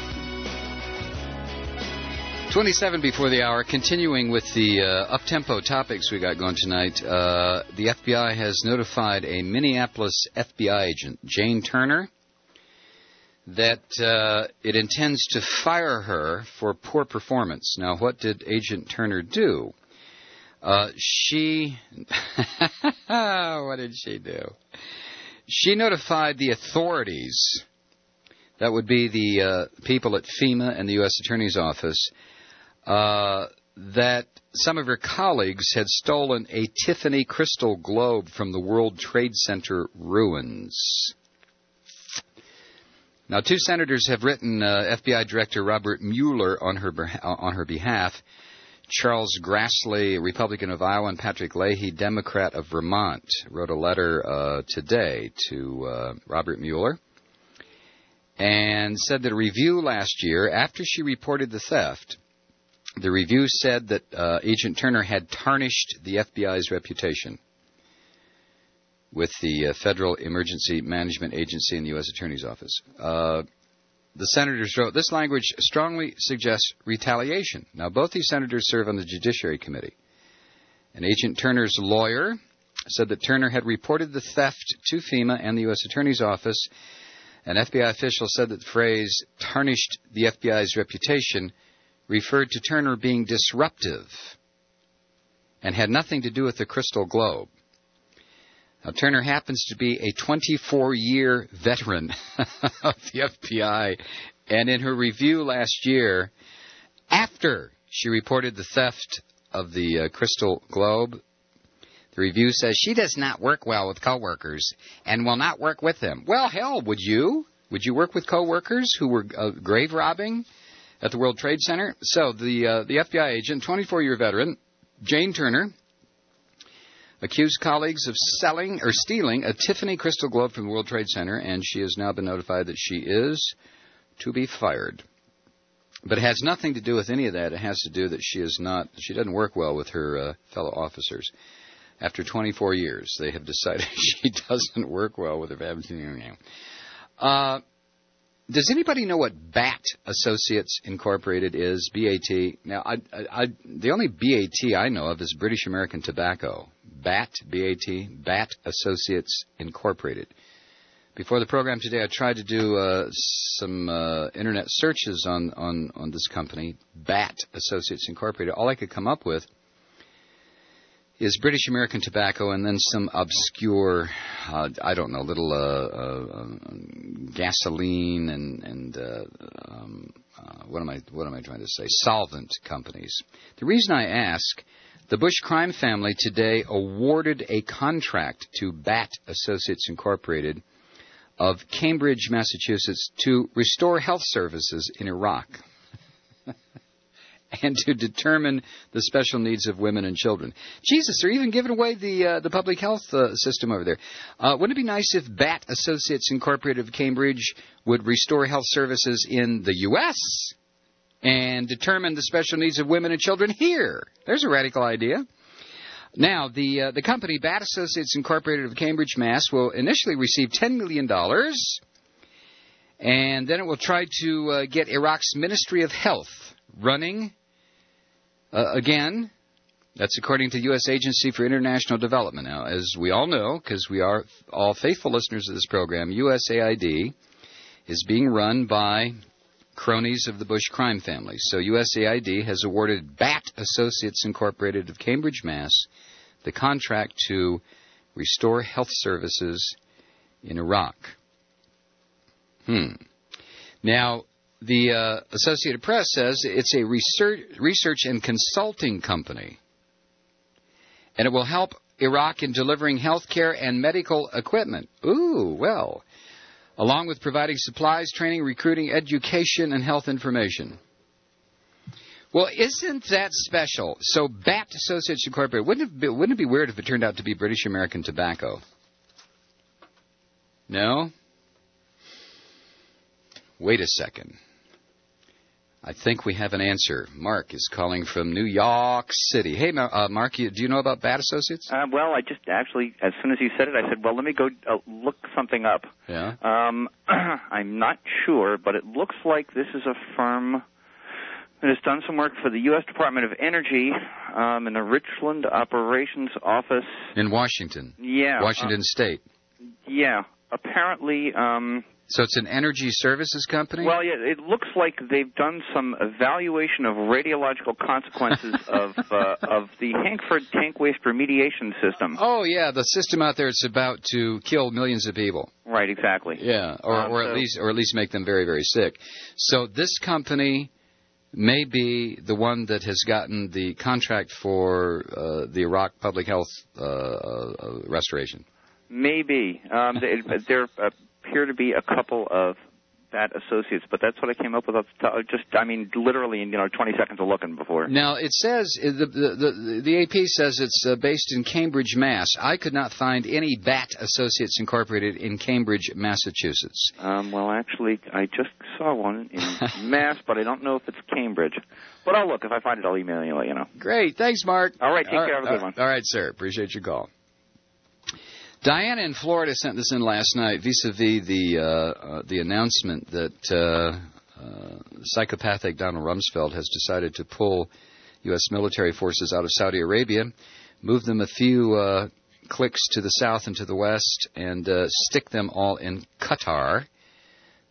twenty-seven before the hour, continuing with the uh, up-tempo topics we got going tonight. Uh, the F B I has notified a Minneapolis F B I agent, Jane Turner, that uh, it intends to fire her for poor performance. Now, what did Agent Turner do? Uh, she... what did she do? She notified the authorities, that would be the uh, people at FEMA and the U S Attorney's Office, uh, that some of her colleagues had stolen a Tiffany crystal globe from the World Trade Center ruins. Now, two senators have written uh, F B I Director Robert Mueller on her on her behalf. Charles Grassley, Republican of Iowa, and Patrick Leahy, Democrat of Vermont, wrote a letter uh, today to uh, Robert Mueller and said that a review last year, after she reported the theft, the review said that uh, Agent Turner had tarnished the F B I's reputation with the uh, Federal Emergency Management Agency and the U S Attorney's Office. Uh, The senators wrote, this language strongly suggests retaliation. Now, both these senators serve on the Judiciary Committee. And Agent Turner's lawyer said that Turner had reported the theft to FEMA and the U S Attorney's Office. An F B I official said that the phrase tarnished the F B I's reputation referred to Turner being disruptive and had nothing to do with the crystal globe. Now, Turner happens to be a twenty-four-year veteran of the F B I, and in her review last year, after she reported the theft of the uh, crystal globe, the review says she does not work well with coworkers and will not work with them. Well, hell, would you? Would you work with coworkers who were uh, grave robbing at the World Trade Center? So the uh, the F B I agent, twenty-four-year veteran, Jane Turner, accused colleagues of selling or stealing a Tiffany crystal globe from the World Trade Center, and she has now been notified that she is to be fired. But it has nothing to do with any of that. It has to do that she is not, she doesn't work well with her uh, fellow officers. After twenty-four years, they have decided she doesn't work well with her family. Uh, does anybody know what B A T Associates Incorporated is? B A T. Now, I, I, I, the only B A T I know of is British American Tobacco. B A T, B A T, B A T Associates Incorporated. Before the program today, I tried to do uh, some uh, internet searches on, on, on this company, B A T Associates Incorporated. All I could come up with is British American Tobacco and then some obscure, uh, I don't know, little uh, uh, gasoline and, and uh, um, uh, what am I what am I trying to say? Solvent companies. The reason I ask, the Bush crime family today awarded a contract to B A T Associates Incorporated of Cambridge, Massachusetts, to restore health services in Iraq and to determine the special needs of women and children. Jesus, they're even giving away the uh, the public health uh, system over there. Uh, wouldn't it be nice if B A T Associates Incorporated of Cambridge would restore health services in the U S and determine the special needs of women and children here? There's a radical idea. Now, the uh, the company B A T Associates Incorporated of Cambridge, Mass. will initially receive ten million dollars, and then it will try to uh, get Iraq's Ministry of Health running uh, again. That's according to the U S Agency for International Development. Now, as we all know, because we are all faithful listeners of this program, U S A I D is being run by cronies of the Bush crime family. So U S A I D has awarded B A T Associates Incorporated of Cambridge, Mass. the contract to restore health services in Iraq. Hmm. Now, the uh, Associated Press says it's a research, research and consulting company, and it will help Iraq in delivering health care and medical equipment. Ooh, well, along with providing supplies, training, recruiting, education, and health information. Well, isn't that special? So B A T Associates Incorporated, wouldn't it be, wouldn't it be weird if it turned out to be British American Tobacco? No? Wait a second. I think we have an answer. Mark is calling from New York City. Hey, uh, Mark, you, do you know about B A T Associates? Uh, well, I just actually, as soon as you said it, I said, well, let me go uh, look something up. Yeah? Um, I'm not sure, but it looks like this is a firm that has done some work for the U S Department of Energy um, in the Richland Operations Office. In Washington? Yeah. Washington uh, State? Yeah. Apparently... Um, So it's an energy services company? Well, yeah, it looks like they've done some evaluation of radiological consequences of uh, of the Hanford tank waste remediation system. Oh, yeah, the system out there is about to kill millions of people. Right, exactly. Yeah, or, Uh, or so- at least or at least make them very, very sick. So this company may be the one that has gotten the contract for uh, the Iraq public health uh, uh, restoration. Maybe. Um, they, there appear to be a couple of B A T associates, but that's what I came up with. Just, I mean, literally in, you know, twenty seconds of looking before. Now, it says, the, the, the, the A P says it's uh, based in Cambridge, Mass. I could not find any B A T Associates Incorporated in Cambridge, Massachusetts. Um, well, actually, I just saw one in Mass, but I don't know if it's Cambridge. But I'll look. If I find it, I'll email you and let you know. Great. Thanks, Mark. All right. Take All care. right, Have a good one. All right, sir. Appreciate your call. Diana in Florida sent this in last night vis-a-vis the uh, uh, the announcement that uh, uh, psychopathic Donald Rumsfeld has decided to pull U S military forces out of Saudi Arabia, move them a few uh, clicks to the south and to the west, and uh, stick them all in Qatar.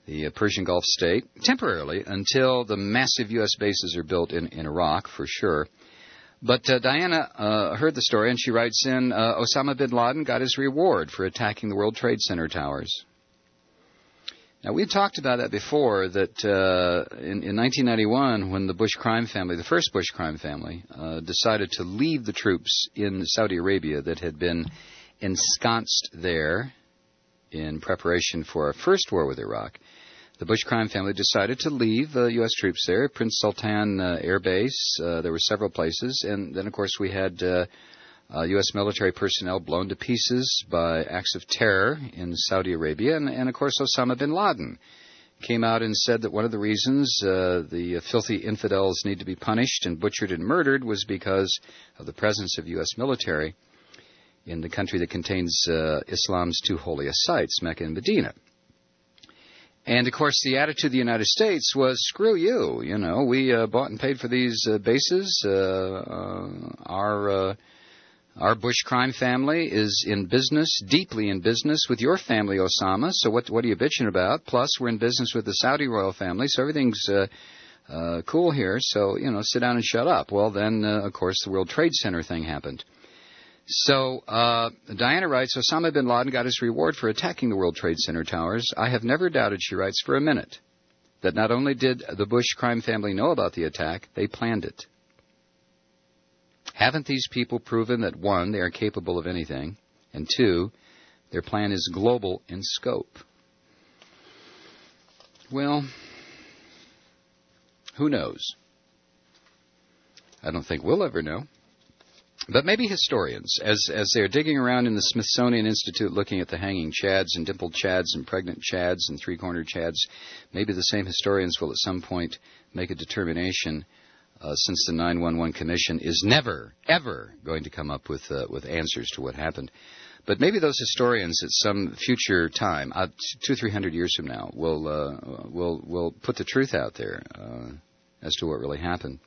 the uh, Persian Gulf state, temporarily until the massive U S bases are built in, in Iraq, for sure. But uh, Diana uh, heard the story, and she writes in, uh, Osama bin Laden got his reward for attacking the World Trade Center towers. Now, we talked about that before, that uh, in, in nineteen ninety-one, when the Bush crime family, the first Bush crime family, uh, decided to leave the troops in Saudi Arabia that had been ensconced there in preparation for our first war with Iraq, the Bush crime family decided to leave uh, U S troops there, Prince Sultan uh, Air Base. Uh, there were several places. And then, of course, we had uh, uh, U S military personnel blown to pieces by acts of terror in Saudi Arabia. And, and of course, Osama bin Laden came out and said that one of the reasons uh, the filthy infidels need to be punished and butchered and murdered was because of the presence of U S military in the country that contains uh, Islam's two holiest sites, Mecca and Medina. And, of course, the attitude of the United States was, screw you, you know, we uh, bought and paid for these uh, bases. Uh, uh, our uh, our Bush crime family is in business, deeply in business with your family, Osama, so what what are you bitching about? Plus, we're in business with the Saudi royal family, so everything's uh, uh, cool here, so, you know, sit down and shut up. Well, then, uh, of course, the World Trade Center thing happened. So, uh, Diana writes, Osama bin Laden got his reward for attacking the World Trade Center towers. I have never doubted, she writes, for a minute, that not only did the Bush crime family know about the attack, they planned it. Haven't these people proven that, one, they are capable of anything, and two, their plan is global in scope? Well, who knows? I don't think we'll ever know. But maybe historians, as as they're digging around in the Smithsonian Institute looking at the hanging chads and dimpled chads and pregnant chads and three-cornered chads, maybe the same historians will at some point make a determination, uh, since the nine one one Commission is never, ever going to come up with uh, with answers to what happened. But maybe those historians at some future time, uh, two, three hundred years from now, will uh, will will put the truth out there uh, as to what really happened.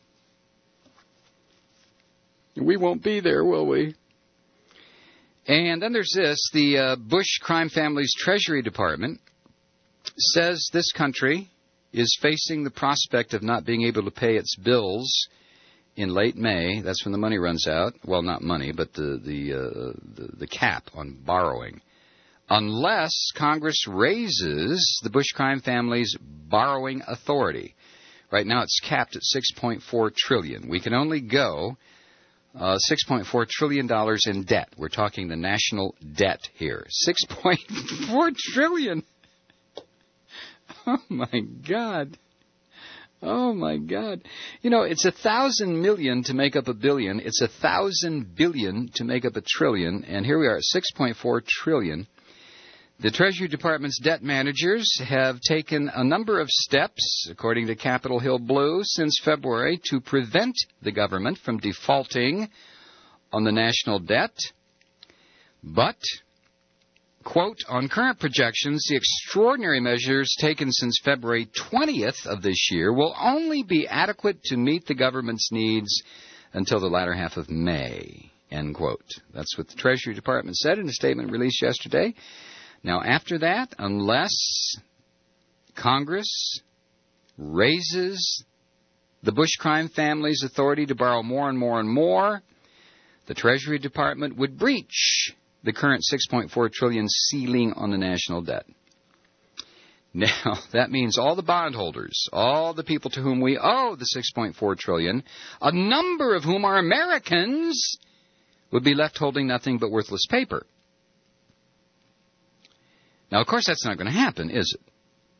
We won't be there, will we? And then there's this. The uh, Bush crime family's Treasury Department says this country is facing the prospect of not being able to pay its bills in late May. That's when the money runs out. Well, not money, but the the, uh, the, the cap on borrowing. Unless Congress raises the Bush crime family's borrowing authority. Right now it's capped at six point four trillion dollars. We can only go... Uh, six point four trillion dollars in debt. We're talking the national debt here. six point four trillion dollars. Oh, my God. Oh, my God. You know, it's a thousand million to make up a billion. It's a thousand billion to make up a trillion. And here we are at six point four trillion dollars. The Treasury Department's debt managers have taken a number of steps, according to Capitol Hill Blue, since February to prevent the government from defaulting on the national debt. But, quote, on current projections, the extraordinary measures taken since February twentieth of this year will only be adequate to meet the government's needs until the latter half of May, end quote. That's what the Treasury Department said in a statement released yesterday. Now, after that, unless Congress raises the Bush crime family's authority to borrow more and more and more, the Treasury Department would breach the current six point four trillion dollars ceiling on the national debt. Now, that means all the bondholders, all the people to whom we owe the six point four trillion dollars, a number of whom are Americans, would be left holding nothing but worthless paper. Now, of course, that's not going to happen, is it?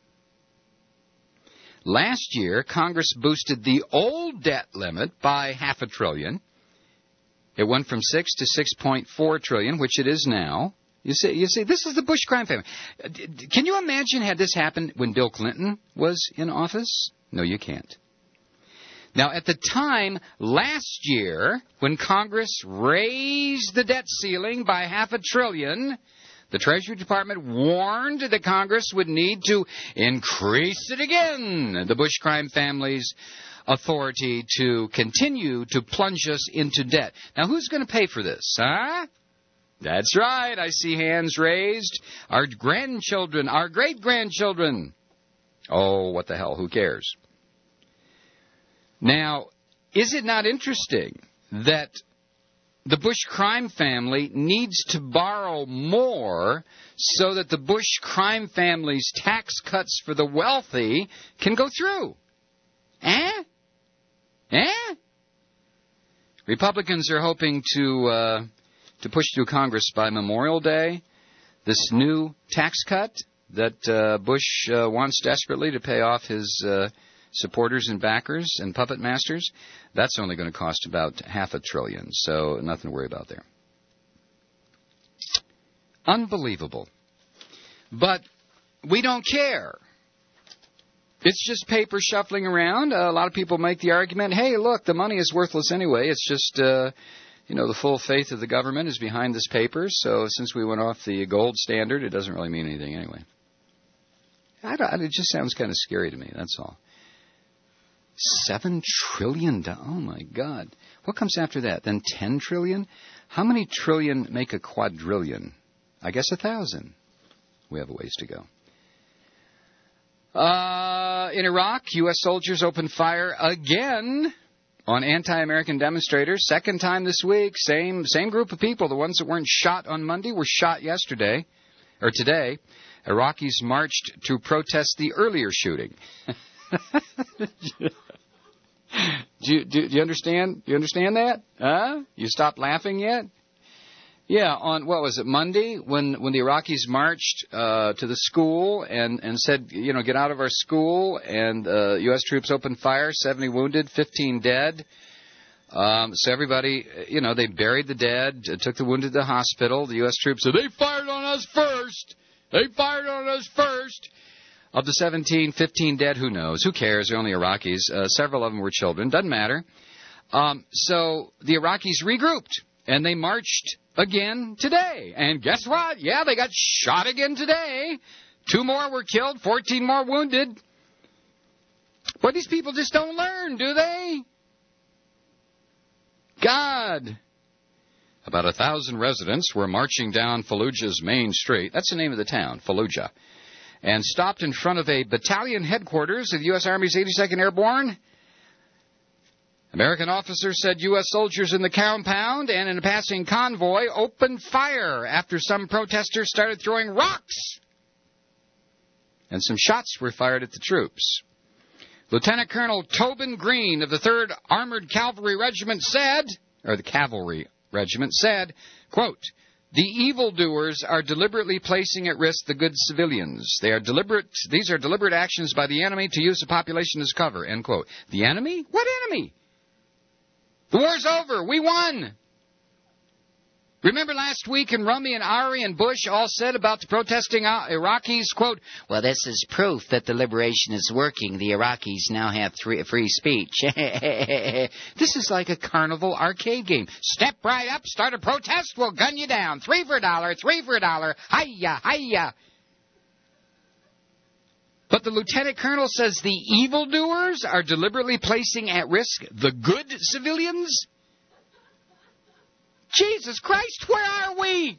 Last year, Congress boosted the old debt limit by half a trillion. It went from six to six point four trillion, which it is now. You see, you see, this is the Bush crime family. Can you imagine had this happened when Bill Clinton was in office? No, you can't. Now, at the time last year, when Congress raised the debt ceiling by half a trillion, the Treasury Department warned that Congress would need to increase it again, the Bush crime family's authority to continue to plunge us into debt. Now, who's going to pay for this, huh? That's right. I see hands raised. Our grandchildren, our great-grandchildren. Oh, what the hell? Who cares? Now, is it not interesting that the Bush crime family needs to borrow more so that the Bush crime family's tax cuts for the wealthy can go through? Eh? Eh? Republicans are hoping to uh, to push through Congress by Memorial Day this new tax cut that uh, Bush uh, wants desperately to pay off his uh, supporters and backers and puppet masters. That's only going to cost about half a trillion, so nothing to worry about there. Unbelievable. But we don't care. It's just paper shuffling around. Uh, a lot of people make the argument, hey, look, the money is worthless anyway. It's just, uh, you know, the full faith of the government is behind this paper, so since we went off the gold standard, it doesn't really mean anything anyway. I don't, it just sounds kind of scary to me, that's all. Seven trillion dollars. Oh, my God. What comes after that? Then ten trillion? How many trillion make a quadrillion? I guess a thousand. We have a ways to go. Uh, in Iraq, U S soldiers opened fire again on anti-American demonstrators. Second time this week. Same same group of people. The ones that weren't shot on Monday were shot yesterday, or today. Iraqis marched to protest the earlier shooting. do, you, do, do you understand? Do you understand that? Huh? You stopped laughing yet? Yeah, on, what was it, Monday, when, when the Iraqis marched uh, to the school and, and said, you know, get out of our school, and uh, U S troops opened fire, seventy wounded, fifteen dead. Um, so everybody, you know, they buried the dead, took the wounded to the hospital. The U S troops said, they fired on us first. They fired on us first. Of the seventeen, fifteen dead, who knows? Who cares? They're only Iraqis. Uh, several of them were children. Doesn't matter. Um, so the Iraqis regrouped, and they marched again today. And guess what? Yeah, they got shot again today. Two more were killed, fourteen more wounded. But these people just don't learn, do they? God. About a thousand residents were marching down Fallujah's main street. That's the name of the town, Fallujah. And stopped in front of a battalion headquarters of the U S Army's eighty-second Airborne. American officers said U S soldiers in the compound and in a passing convoy opened fire after some protesters started throwing rocks. And some shots were fired at the troops. Lieutenant Colonel Tobin Green of the third Armored Cavalry Regiment said, or the Cavalry Regiment said, quote, the evildoers are deliberately placing at risk the good civilians. They are deliberate. These are deliberate actions by the enemy to use the population as cover, end quote. The enemy? What enemy? The war's over. We won. Remember last week in Rummy and Ari and Bush all said about the protesting Iraqis, quote, well, this is proof that the liberation is working. The Iraqis now have free speech. This is like a carnival arcade game. Step right up, start a protest, we'll gun you down. Three for a dollar, three for a dollar. Hiya, hiya. But the lieutenant colonel says the evildoers are deliberately placing at risk the good civilians? Jesus Christ, where are we?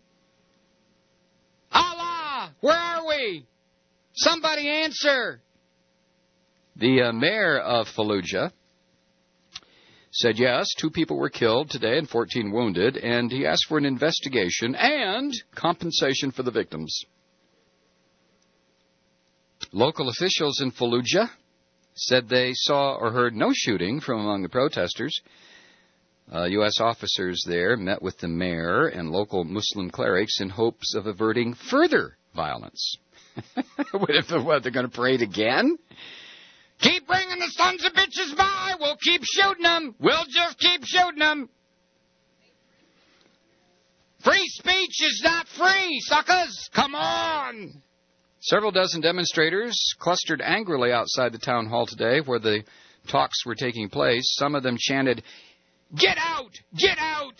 Allah, where are we? Somebody answer. The uh, mayor of Fallujah said, yes, two people were killed today and fourteen wounded, and he asked for an investigation and compensation for the victims. Local officials in Fallujah said they saw or heard no shooting from among the protesters. Uh, U S officers there met with the mayor and local Muslim clerics in hopes of averting further violence. What if what, they're going to parade again? Keep bringing the sons of bitches by. We'll keep shooting them. We'll just keep shooting them. Free speech is not free, suckers. Come on. Several dozen demonstrators clustered angrily outside the town hall today where the talks were taking place. Some of them chanted, get out! Get out!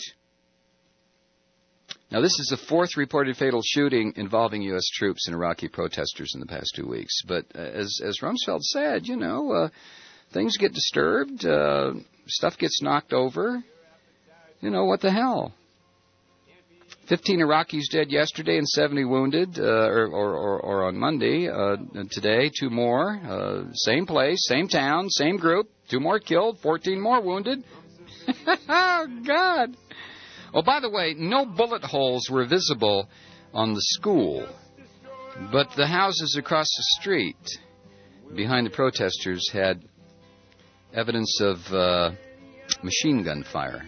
Now, this is the fourth reported fatal shooting involving U S troops and Iraqi protesters in the past two weeks. But uh, as, as Rumsfeld said, you know, uh, things get disturbed, uh, stuff gets knocked over. You know, what the hell? fifteen Iraqis dead yesterday and seventy wounded, uh, or, or, or, or on Monday. Uh, today, two more. Uh, same place, same town, same group. Two more killed, fourteen more wounded. Oh, God. Oh, by the way, no bullet holes were visible on the school, but the houses across the street behind the protesters had evidence of uh, machine gun fire.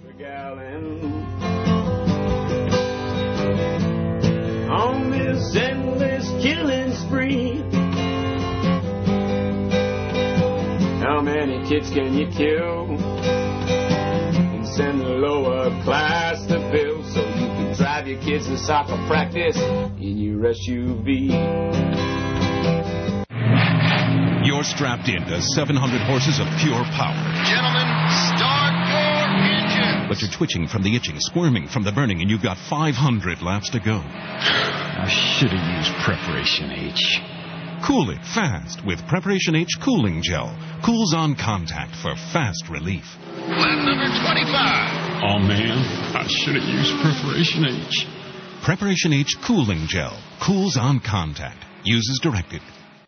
On this endless killing spree, how many kids can you kill and send the lower class to bill so you can drive your kids to soccer practice in your S U V? You're strapped into seven hundred horses of pure power. Gentlemen, start your engine. But you're twitching from the itching, squirming from the burning, and you've got five hundred laps to go. I should have used Preparation H. Cool it fast with Preparation H Cooling Gel. Cools on contact for fast relief. Lap number twenty-five. Oh, man, I should have used Preparation H. Preparation H Cooling Gel. Cools on contact. Use as directed.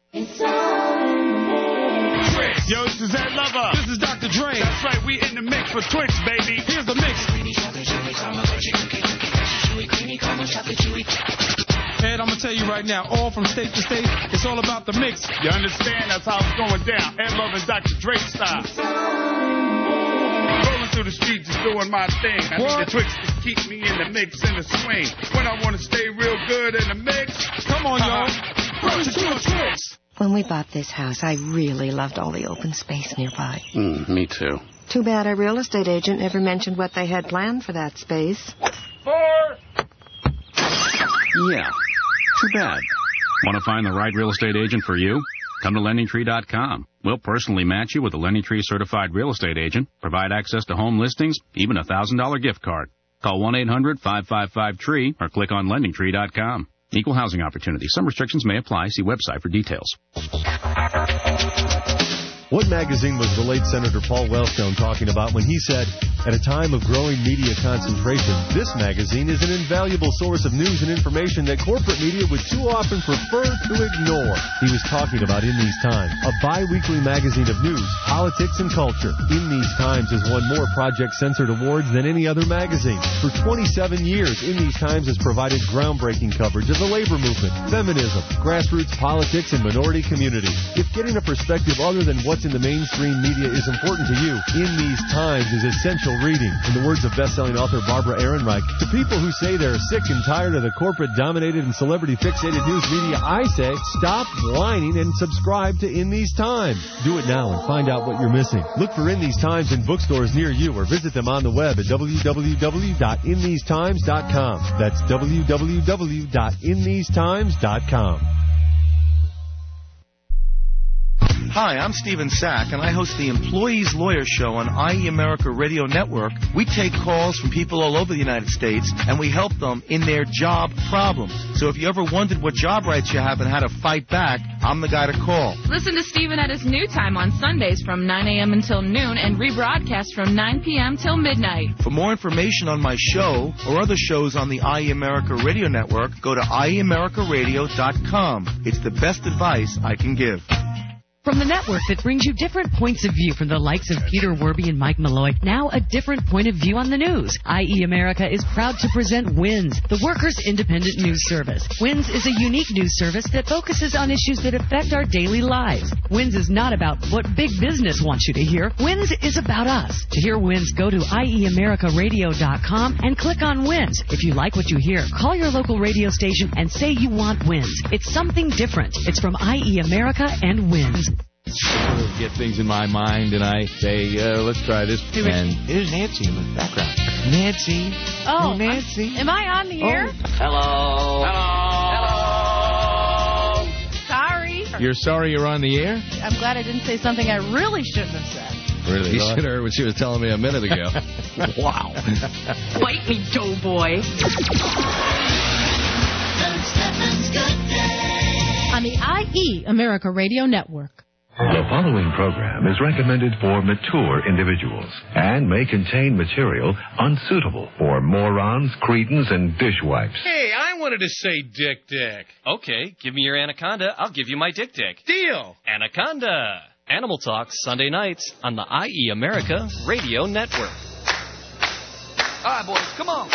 Yo, this is Ed Lover. This is Doctor Dre. That's right, we in the mix with Twix, baby. Here's the mix. Ed, I'm going to tell you right now, all from state to state, it's all about the mix. You understand? That's how it's going down. Ed Lover and Doctor Dre style. Rolling through the streets is doing my thing. I What? need the Twix to keep me in the mix, in the swing. When I want to stay real good in the mix. Come on, y'all. Roll to the Twix. When we bought this house, I really loved all the open space nearby. Mm, me too. Too bad our real estate agent never mentioned what they had planned for that space. Four. Yeah, too bad. Want to find the right real estate agent for you? Come to lending tree dot com. We'll personally match you with a Lending Tree certified real estate agent, provide access to home listings, even a one thousand dollars gift card. Call one eight hundred five five five T R E E or click on lending tree dot com. Equal housing opportunity. Some restrictions may apply. See website for details. What magazine was the late Senator Paul Wellstone talking about when he said, at a time of growing media concentration, this magazine is an invaluable source of news and information that corporate media would too often prefer to ignore? He was talking about In These Times, a bi-weekly magazine of news, politics, and culture. In These Times has won more Project Censored awards than any other magazine. For twenty-seven years, In These Times has provided groundbreaking coverage of the labor movement, feminism, grassroots politics, and minority communities. If getting a perspective other than what's in the mainstream media is important to you, In These Times is essential reading. In the words of best-selling author Barbara Ehrenreich, to people who say they're sick and tired of the corporate-dominated and celebrity-fixated news media, I say, stop whining and subscribe to In These Times. Do it now and find out what you're missing. Look for In These Times in bookstores near you or visit them on the web at w w w dot in these times dot com. That's w w w dot in these times dot com. Hi, I'm Stephen Sack, and I host the Employees Lawyer Show on I E America Radio Network. We take calls from people all over the United States, and we help them in their job problems. So if you ever wondered what job rights you have and how to fight back, I'm the guy to call. Listen to Stephen at his new time on Sundays from nine a.m. until noon and rebroadcast from nine p.m. till midnight. For more information on my show or other shows on the I E America Radio Network, go to i e america radio dot com. It's the best advice I can give. From the network that brings you different points of view from the likes of Peter Werby and Mike Malloy, now a different point of view on the news. I E America is proud to present WINS, the Workers' Independent News Service. WINS is a unique news service that focuses on issues that affect our daily lives. WINS is not about what big business wants you to hear. WINS is about us. To hear WINS, go to i e america radio dot com and click on WINS. If you like what you hear, call your local radio station and say you want WINS. It's something different. It's from I E America and WINS. I sort of get things in my mind, and I say, uh, let's try this. And there's Nancy in the background. Nancy. Oh, Oh, Nancy. Am I on the air? hello. Hello. Sorry. You're sorry you're on the air? I'm glad I didn't say something I really shouldn't have said. Really? You should have heard what she was telling me a minute ago. Wow. Bite me, doughboy. On the I E America Radio Network. The following program is recommended for mature individuals and may contain material unsuitable for morons, cretins, and dishwipes. Hey, I wanted to say Dick Dick. Okay, give me your anaconda. I'll give you my Dick Dick. Deal. Anaconda. Animal Talk, Sunday nights on the I E America Radio Network. All right, boys, come on.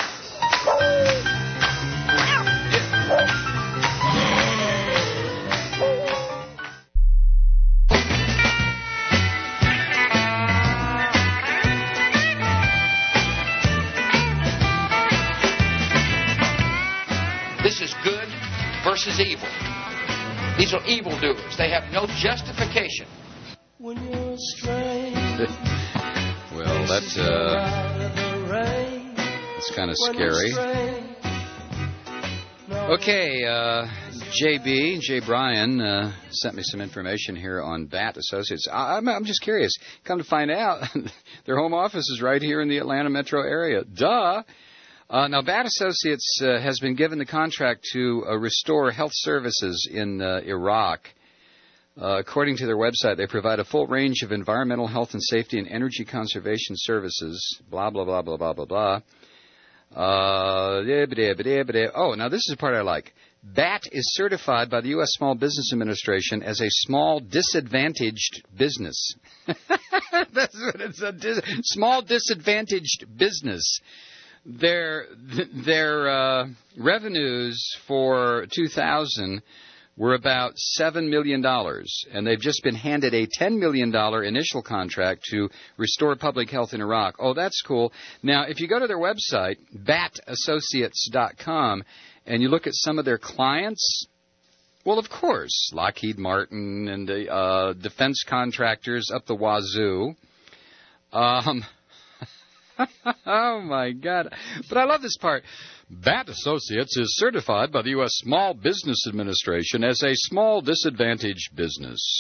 This is good versus evil. These are evildoers. They have no justification. When you're strange, well, that, uh, that's kind of scary. Okay, uh, J B, Jay Bryan, uh, sent me some information here on Bat Associates. I, I'm, I'm just curious. Come to find out, their home office is right here in the Atlanta metro area. Duh! Uh, now, Bat Associates uh, has been given the contract to uh, restore health services in uh, Iraq. Uh, according to their website, they provide a full range of environmental health and safety and energy conservation services, blah, blah, blah, blah, blah, blah, blah. Uh, oh, now this is the part I like. BAT is certified by the U S Small Business Administration as a small disadvantaged business. That's what it's a dis- small disadvantaged business. Their their uh, revenues for two thousand were about seven million dollars, and they've just been handed a ten million dollars initial contract to restore public health in Iraq. Oh, that's cool. Now, if you go to their website, bat associates dot com, and you look at some of their clients, well, of course, Lockheed Martin and the uh, defense contractors up the wazoo. Um, oh, my God. But I love this part. BAT Associates is certified by the U S Small Business Administration as a small disadvantaged business.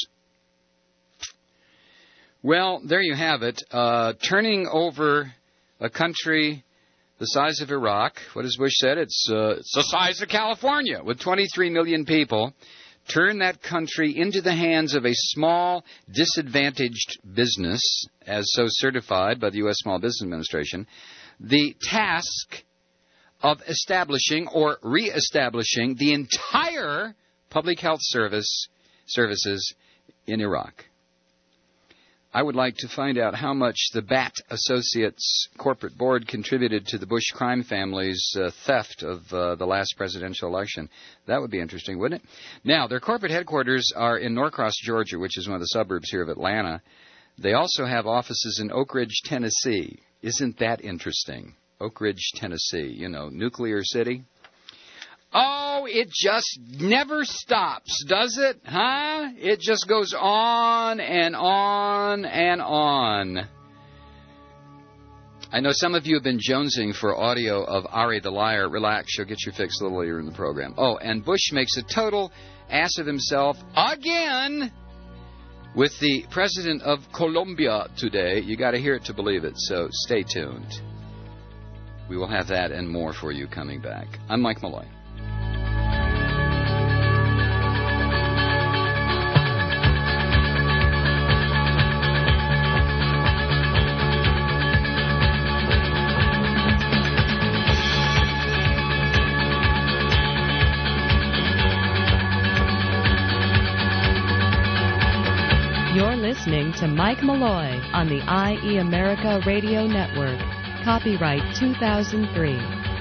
Well, there you have it. Uh, turning over a country the size of Iraq, what has Bush said? It's, uh, it's the size of California with twenty-three million people. Turn that country into the hands of a small, disadvantaged business, as so certified by the U S Small Business Administration. The task of establishing or reestablishing the entire public health service services in Iraq. I would like to find out how much the BAT Associates corporate board contributed to the Bush crime family's uh, theft of uh, the last presidential election. That would be interesting, wouldn't it? Now, their corporate headquarters are in Norcross, Georgia, which is one of the suburbs here of Atlanta. They also have offices in Oak Ridge, Tennessee. Isn't that interesting? Oak Ridge, Tennessee, you know, nuclear city. Oh, it just never stops, does it? Huh? It just goes on and on and on. I know some of you have been jonesing for audio of Ari the Liar. Relax, she'll get your fix a little later in the program. Oh, and Bush makes a total ass of himself again with the president of Colombia today. You got to hear it to believe it, so stay tuned. We will have that and more for you coming back. I'm Mike Malloy. You're listening to Mike Malloy on the I E America Radio Network. Copyright two thousand three.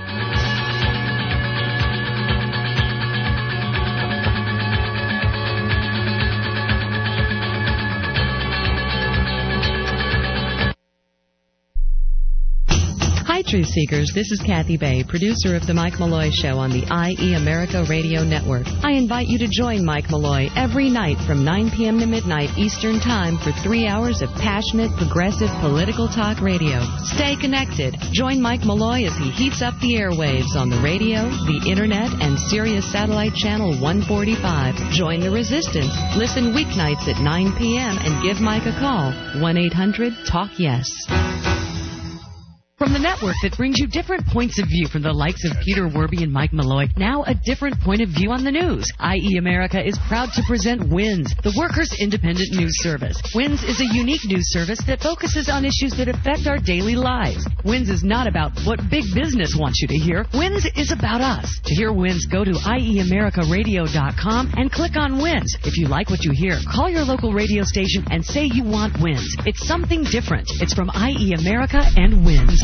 Hi, Truth Seekers. This is Kathy Bay, producer of The Mike Malloy Show on the I E America Radio Network. I invite you to join Mike Malloy every night from nine p.m. to midnight Eastern Time for three hours of passionate, progressive political talk radio. Stay connected. Join Mike Malloy as he heats up the airwaves on the radio, the Internet, and Sirius Satellite Channel one forty-five. Join the resistance. Listen weeknights at nine p.m. and give Mike a call. one eight hundred talk yes. From the network that brings you different points of view from the likes of Peter Werby and Mike Malloy, now a different point of view on the news. I E America is proud to present WINS, the Workers' Independent News Service. WINS is a unique news service that focuses on issues that affect our daily lives. WINS is not about what big business wants you to hear. WINS is about us. To hear WINS, go to I E America radio dot com and click on WINS. If you like what you hear, call your local radio station and say you want WINS. It's something different. It's from I E America and WINS.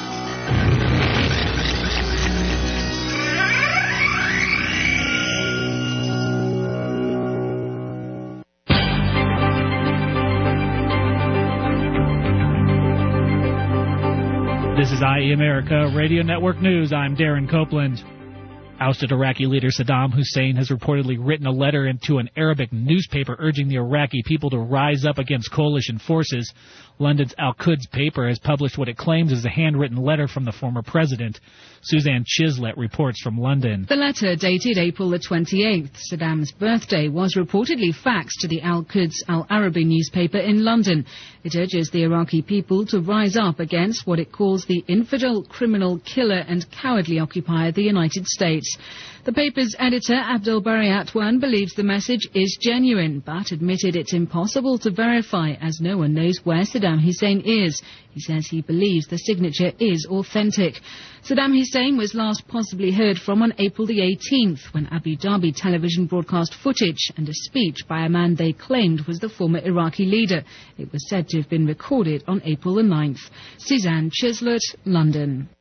This is I E America Radio Network News. I'm Darren Copeland. Ousted Iraqi leader Saddam Hussein has reportedly written a letter into an Arabic newspaper urging the Iraqi people to rise up against coalition forces. London's Al-Quds paper has published what it claims is a handwritten letter from the former president. Suzanne Chislett reports from London. The letter, dated April the twenty-eighth, Saddam's birthday, was reportedly faxed to the Al-Quds Al-Arabi newspaper in London. It urges the Iraqi people to rise up against what it calls the infidel, criminal, killer and cowardly occupier, the United States. The paper's editor, Abdul Bari Atwan, believes the message is genuine, but admitted it's impossible to verify as no one knows where Saddam Hussein is. He says he believes the signature is authentic. Saddam Hussein was last possibly heard from on April the eighteenth, when Abu Dhabi television broadcast footage and a speech by a man they claimed was the former Iraqi leader. It was said to have been recorded on April the ninth. Suzanne Chislett, London.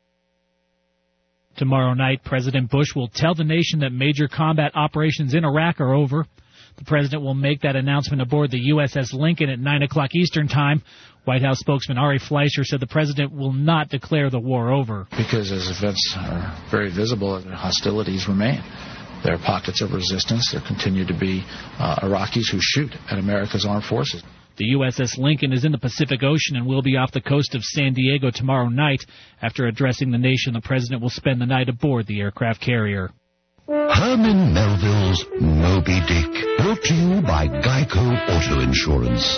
Tomorrow night, President Bush will tell the nation that major combat operations in Iraq are over. The president will make that announcement aboard the U S S Lincoln at nine o'clock Eastern Time. White House spokesman Ari Fleischer said the president will not declare the war over. Because as events are very visible, hostilities remain. There are pockets of resistance. There continue to be uh, Iraqis who shoot at America's armed forces. The U S S Lincoln is in the Pacific Ocean and will be off the coast of San Diego tomorrow night. After addressing the nation, the president will spend the night aboard the aircraft carrier. Herman Melville's Moby Dick, brought to you by Geico Auto Insurance.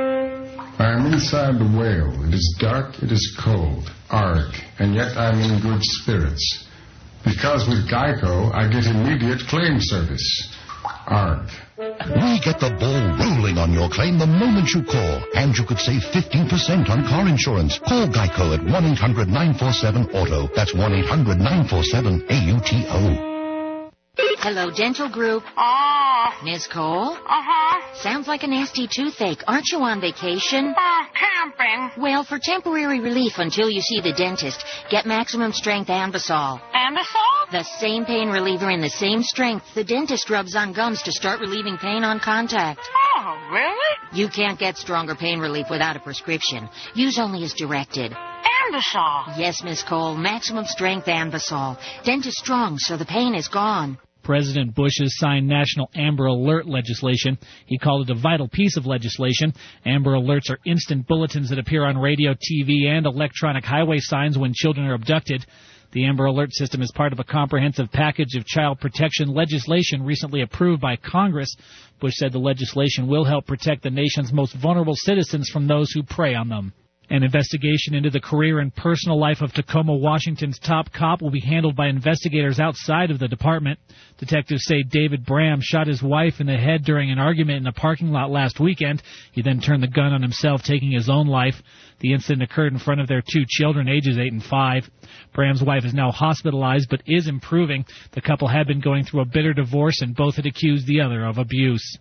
I'm inside the whale. It is dark, it is cold. Arg, and yet I'm in good spirits. Because with Geico, I get immediate claim service. Arg. We get the ball rolling on your claim the moment you call, and you could save fifteen percent on car insurance. Call Geico at one eight hundred nine four seven auto. That's one eight hundred nine four seven A U T O. Hello, Dental Group. Oh. Miss Cole? Uh-huh. Sounds like a nasty toothache. Aren't you on vacation? Uh, camping. Well, for temporary relief until you see the dentist, get Maximum Strength Ambisol. Ambisol? The same pain reliever in the same strength the dentist rubs on gums to start relieving pain on contact. Oh, really? You can't get stronger pain relief without a prescription. Use only as directed. Ambisol? Yes, Miss Cole. Maximum Strength Ambisol. Dentist strong, so the pain is gone. President Bush has signed National Amber Alert legislation. He called it a vital piece of legislation. Amber Alerts are instant bulletins that appear on radio, T V, and electronic highway signs when children are abducted. The Amber Alert system is part of a comprehensive package of child protection legislation recently approved by Congress. Bush said the legislation will help protect the nation's most vulnerable citizens from those who prey on them. An investigation into the career and personal life of Tacoma, Washington's top cop will be handled by investigators outside of the department. Detectives say David Bram shot his wife in the head during an argument in a parking lot last weekend. He then turned the gun on himself, taking his own life. The incident occurred in front of their two children, ages eight and five. Bram's wife is now hospitalized but is improving. The couple had been going through a bitter divorce and both had accused the other of abuse.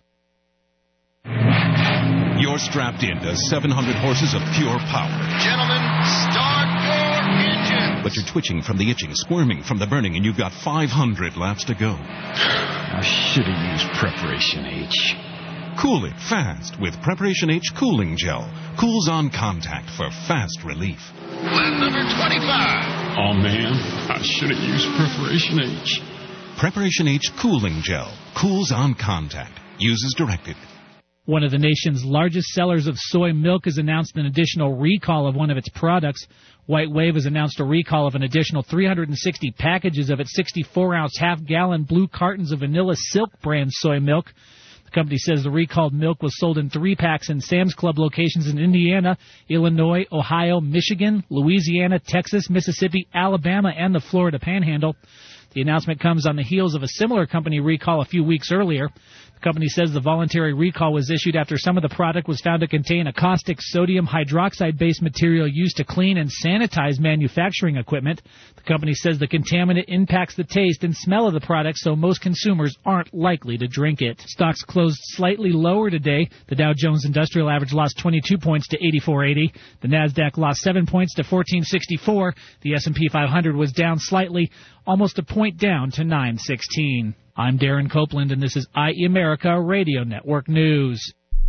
You're strapped into seven hundred horses of pure power. Gentlemen, start your engine. But you're twitching from the itching, squirming from the burning, and you've got five hundred laps to go. I should have used Preparation H. Cool it fast with Preparation H Cooling Gel. Cools on contact for fast relief. Lap number twenty-five. Oh, man, I should have used Preparation H. Preparation H Cooling Gel. Cools on contact. Use as directed. One of the nation's largest sellers of soy milk has announced an additional recall of one of its products. White Wave has announced a recall of an additional three hundred sixty packages of its sixty-four ounce half-gallon blue cartons of Vanilla Silk brand soy milk. The company says the recalled milk was sold in three packs in Sam's Club locations in Indiana, Illinois, Ohio, Michigan, Louisiana, Texas, Mississippi, Alabama, and the Florida Panhandle. The announcement comes on the heels of a similar company recall a few weeks earlier. The company says the voluntary recall was issued after some of the product was found to contain a caustic sodium hydroxide-based material used to clean and sanitize manufacturing equipment. The company says the contaminant impacts the taste and smell of the product, so most consumers aren't likely to drink it. Stocks closed slightly lower today. The Dow Jones Industrial Average lost twenty-two points to eighty-four eighty. The Nasdaq lost seven points to fourteen sixty-four. The S and P five hundred was down slightly, almost a point down to nine sixteen. I'm Darren Copeland, and this is I E America Radio Network News.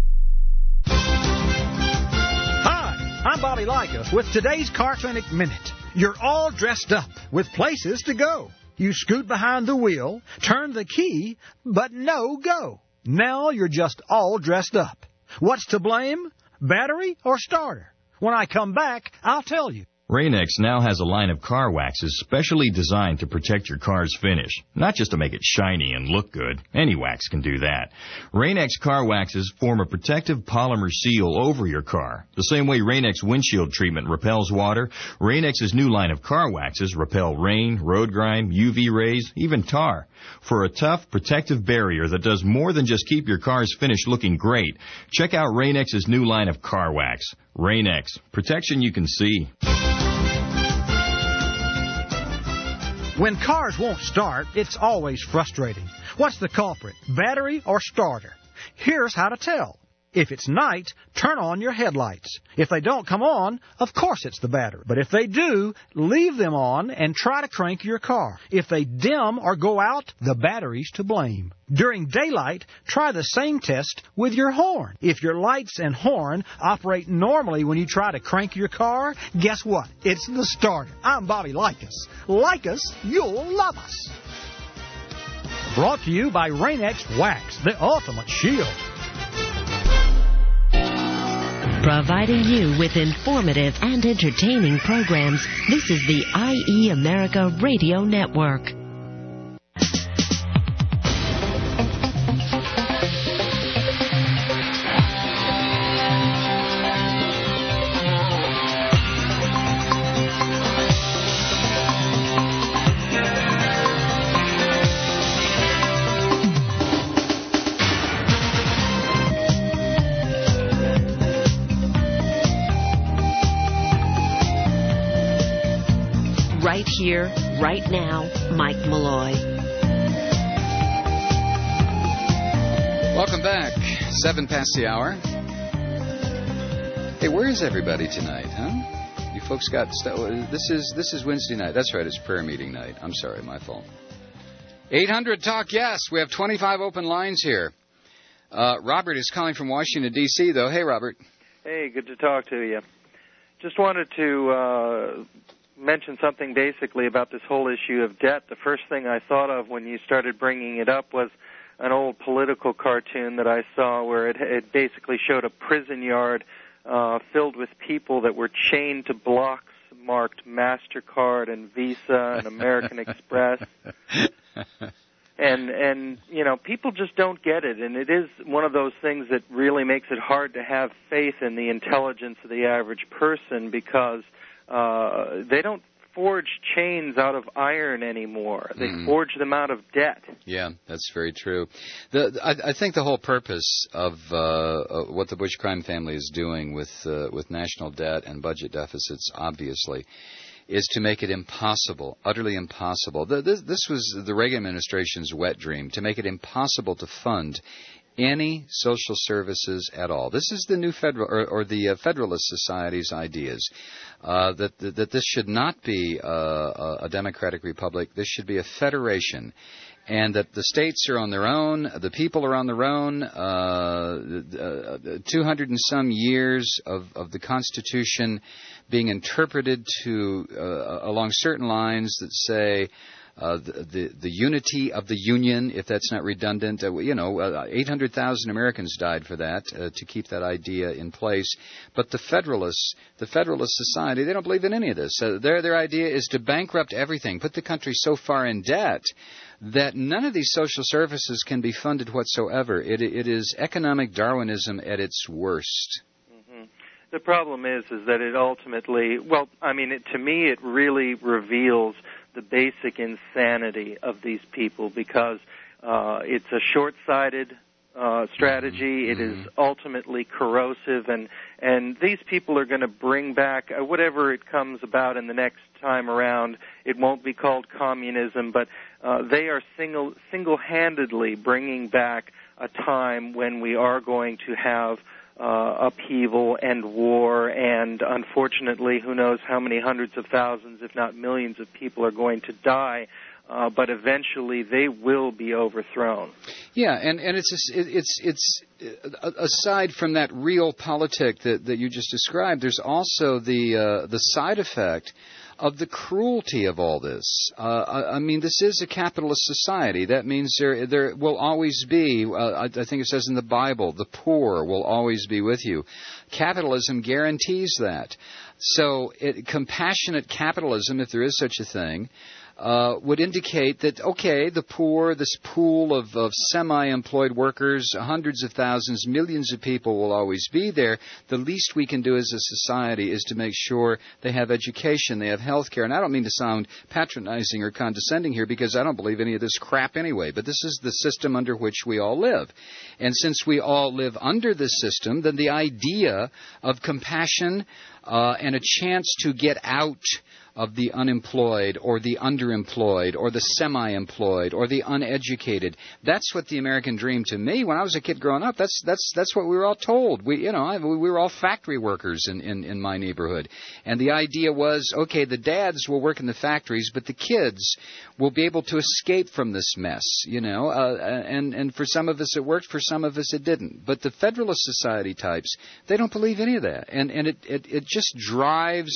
Hi, I'm Bobby Likas with today's Car Clinic Minute. You're all dressed up with places to go. You scoot behind the wheel, turn the key, but no go. Now you're just all dressed up. What's to blame? Battery or starter? When I come back, I'll tell you. Rain-X now has a line of car waxes specially designed to protect your car's finish, not just to make it shiny and look good. Any wax can do that. Rain-X car waxes form a protective polymer seal over your car. The same way Rain-X windshield treatment repels water, Rain-X's new line of car waxes repel rain, road grime, U V rays, even tar. For a tough, protective barrier that does more than just keep your car's finish looking great, check out Rain-X's new line of car wax. Rain-X, protection you can see. When cars won't start, it's always frustrating. What's the culprit, battery or starter? Here's how to tell. If it's night, turn on your headlights. If they don't come on, of course it's the battery. But if they do, leave them on and try to crank your car. If they dim or go out, the battery's to blame. During daylight, try the same test with your horn. If your lights and horn operate normally when you try to crank your car, guess what? It's the starter. I'm Bobby Likas. Like us, you'll love us. Brought to you by Rain-X Wax, the ultimate shield. Providing you with informative and entertaining programs, this is the I E America Radio Network. Right here, right now, Mike Malloy. Welcome back. Seven past the hour. Hey, where is everybody tonight, huh? You folks got st- this is this is Wednesday night. That's right, it's prayer meeting night. I'm sorry, my fault. eight hundred talk yes. We have twenty-five open lines here. Uh, Robert is calling from Washington D C though. Hey, Robert. Hey, good to talk to you. Just wanted to uh, mention something basically about this whole issue of debt. The first thing I thought of when you started bringing it up was an old political cartoon that I saw where it, it basically showed a prison yard uh, filled with people that were chained to blocks marked MasterCard and Visa and American Express. And, and you know, people just don't get it. And it is one of those things that really makes it hard to have faith in the intelligence of the average person because Uh, they don't forge chains out of iron anymore. They mm. forge them out of debt. Yeah, that's very true. The, I, I think the whole purpose of uh, uh, what the Bush crime family is doing with uh, with national debt and budget deficits, obviously, is to make it impossible, utterly impossible. The, this, this was the Reagan administration's wet dream, to make it impossible to fund any social services at all. This is the new federal or, or the uh, Federalist Society's ideas uh, that, that that this should not be uh, a democratic republic. This should be a federation, and that the states are on their own, the people are on their own. Uh, Two hundred and some years of, of the Constitution being interpreted to uh, along certain lines that say. uh, the, the the unity of the Union, if that's not redundant. Uh, you know, uh, eight hundred thousand Americans died for that, uh, to keep that idea in place. But the Federalists, the Federalist Society, they don't believe in any of this. Uh, their their idea is to bankrupt everything, put the country so far in debt that none of these social services can be funded whatsoever. It, it is economic Darwinism at its worst. Mm-hmm. The problem is, is that it ultimately, well, I mean, it, to me, it really reveals the basic insanity of these people, because uh, it's a short-sighted uh, strategy. Mm-hmm. It is ultimately corrosive, and and these people are going to bring back uh, whatever it comes about in the next time around. It won't be called communism, but uh, they are single single-handedly bringing back a time when we are going to have uh, upheaval and war, and unfortunately, who knows how many hundreds of thousands, if not millions, of people are going to die. Uh, but eventually, they will be overthrown. Yeah, and, and it's it's it's aside from that real politic that, that you just described, there's also the uh, the side effect of the cruelty of all this. Uh, I, I mean, this is a capitalist society. That means there there will always be, uh, I, I think it says in the Bible, the poor will always be with you. Capitalism guarantees that. So it, compassionate capitalism, if there is such a thing, Uh, would indicate that, okay, the poor, this pool of, of semi-employed workers, hundreds of thousands, millions of people will always be there. The least we can do as a society is to make sure they have education, they have health care. And I don't mean to sound patronizing or condescending here, because I don't believe any of this crap anyway, but this is the system under which we all live. And since we all live under this system, then the idea of compassion uh, and a chance to get out of the unemployed or the underemployed or the semi-employed or the uneducated. That's what the American dream to me, when I was a kid growing up, that's that's that's what we were all told. We you know, we were all factory workers in, in, in my neighborhood. And the idea was, okay, the dads will work in the factories, but the kids will be able to escape from this mess, you know. Uh, and, and for some of us it worked, for some of us it didn't. But the Federalist Society types, they don't believe any of that. And, and it, it, it just drives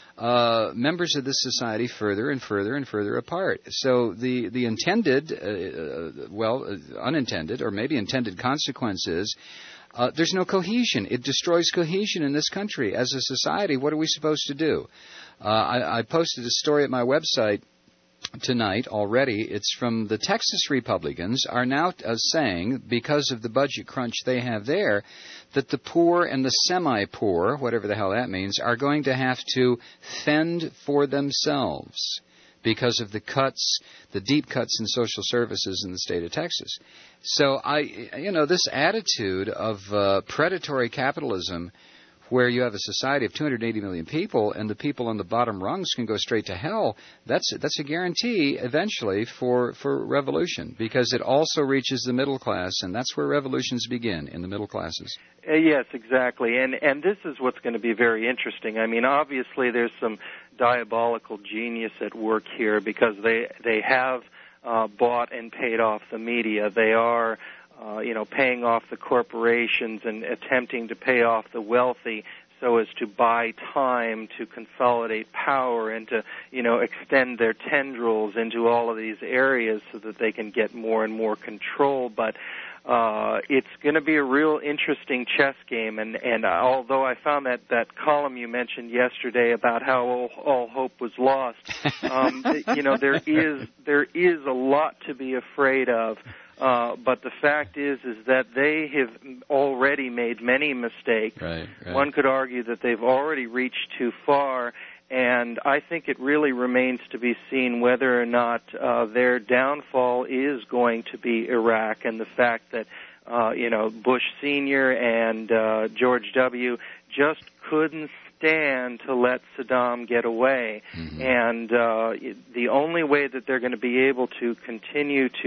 Uh, members of this society further and further and further apart. So the the intended, uh, uh, well, uh, unintended, or maybe intended consequence is uh, there's no cohesion. It destroys cohesion in this country. As a society, what are we supposed to do? Uh, I, I posted a story at my website tonight already. It's from the Texas Republicans are now uh, saying, because of the budget crunch they have there, that the poor and the semi-poor, whatever the hell that means, are going to have to fend for themselves because of the cuts, the deep cuts in social services in the state of Texas. So I, you know, this attitude of uh, predatory capitalism, where you have a society of two hundred eighty million people and the people on the bottom rungs can go straight to hell, that's that's a guarantee eventually for, for revolution, because it also reaches the middle class, and that's where revolutions begin, in the middle classes. Uh, yes, exactly. And and this is what's going to be very interesting. I mean, obviously there's some diabolical genius at work here, because they, they have uh, bought and paid off the media. They are Uh, you know, paying off the corporations and attempting to pay off the wealthy so as to buy time to consolidate power and to, you know, extend their tendrils into all of these areas so that they can get more and more control. But uh, it's going to be a real interesting chess game. And, and although I found that, that column you mentioned yesterday about how all, all hope was lost, um, you know, there is there is a lot to be afraid of. Uh, but the fact is, is that they have already made many mistakes. Right, right. One could argue that they've already reached too far, and I think it really remains to be seen whether or not uh, their downfall is going to be Iraq, and the fact that, uh, you know, Bush Senior and uh, George W. just couldn't stand to let Saddam get away. Mm-hmm. And uh, the only way that they're going to be able to continue to,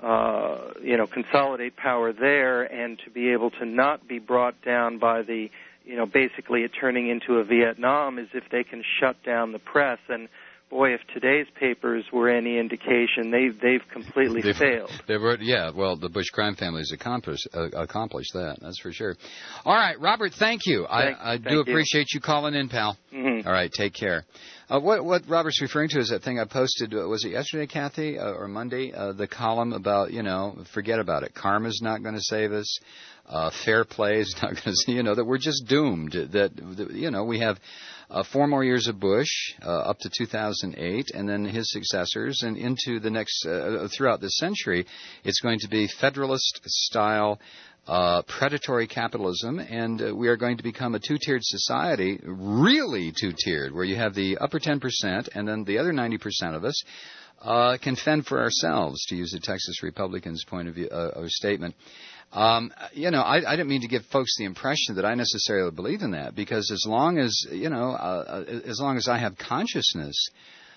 uh, you know, consolidate power there and to be able to not be brought down by the, you know, basically it turning into a Vietnam, is if they can shut down the press. And boy, if today's papers were any indication, they, they've completely they've, failed. They've, yeah, well, the Bush crime family's accomplished, uh, accomplished that, that's for sure. All right, Robert, thank you. Thank, I, I thank do you. appreciate you calling in, pal. Mm-hmm. All right, take care. Uh, what, what Robert's referring to is that thing I posted, uh, was it yesterday, Kathy, uh, or Monday? Uh, the column about, you know, forget about it. Karma's not going to save us. Uh, fair play is not going to, you know, that we're just doomed. That, that you know, we have uh, four more years of Bush uh, up to two thousand eight, and then his successors, and into the next, uh, throughout this century, it's going to be Federalist-style uh, predatory capitalism, and uh, we are going to become a two-tiered society, really two-tiered, where you have the upper ten percent, and then the other ninety percent of us uh, can fend for ourselves, to use the Texas Republicans' point of view, uh, or statement. Um, you know, I, I didn't mean to give folks the impression that I necessarily believe in that, because as long as, you know, uh, as long as I have consciousness,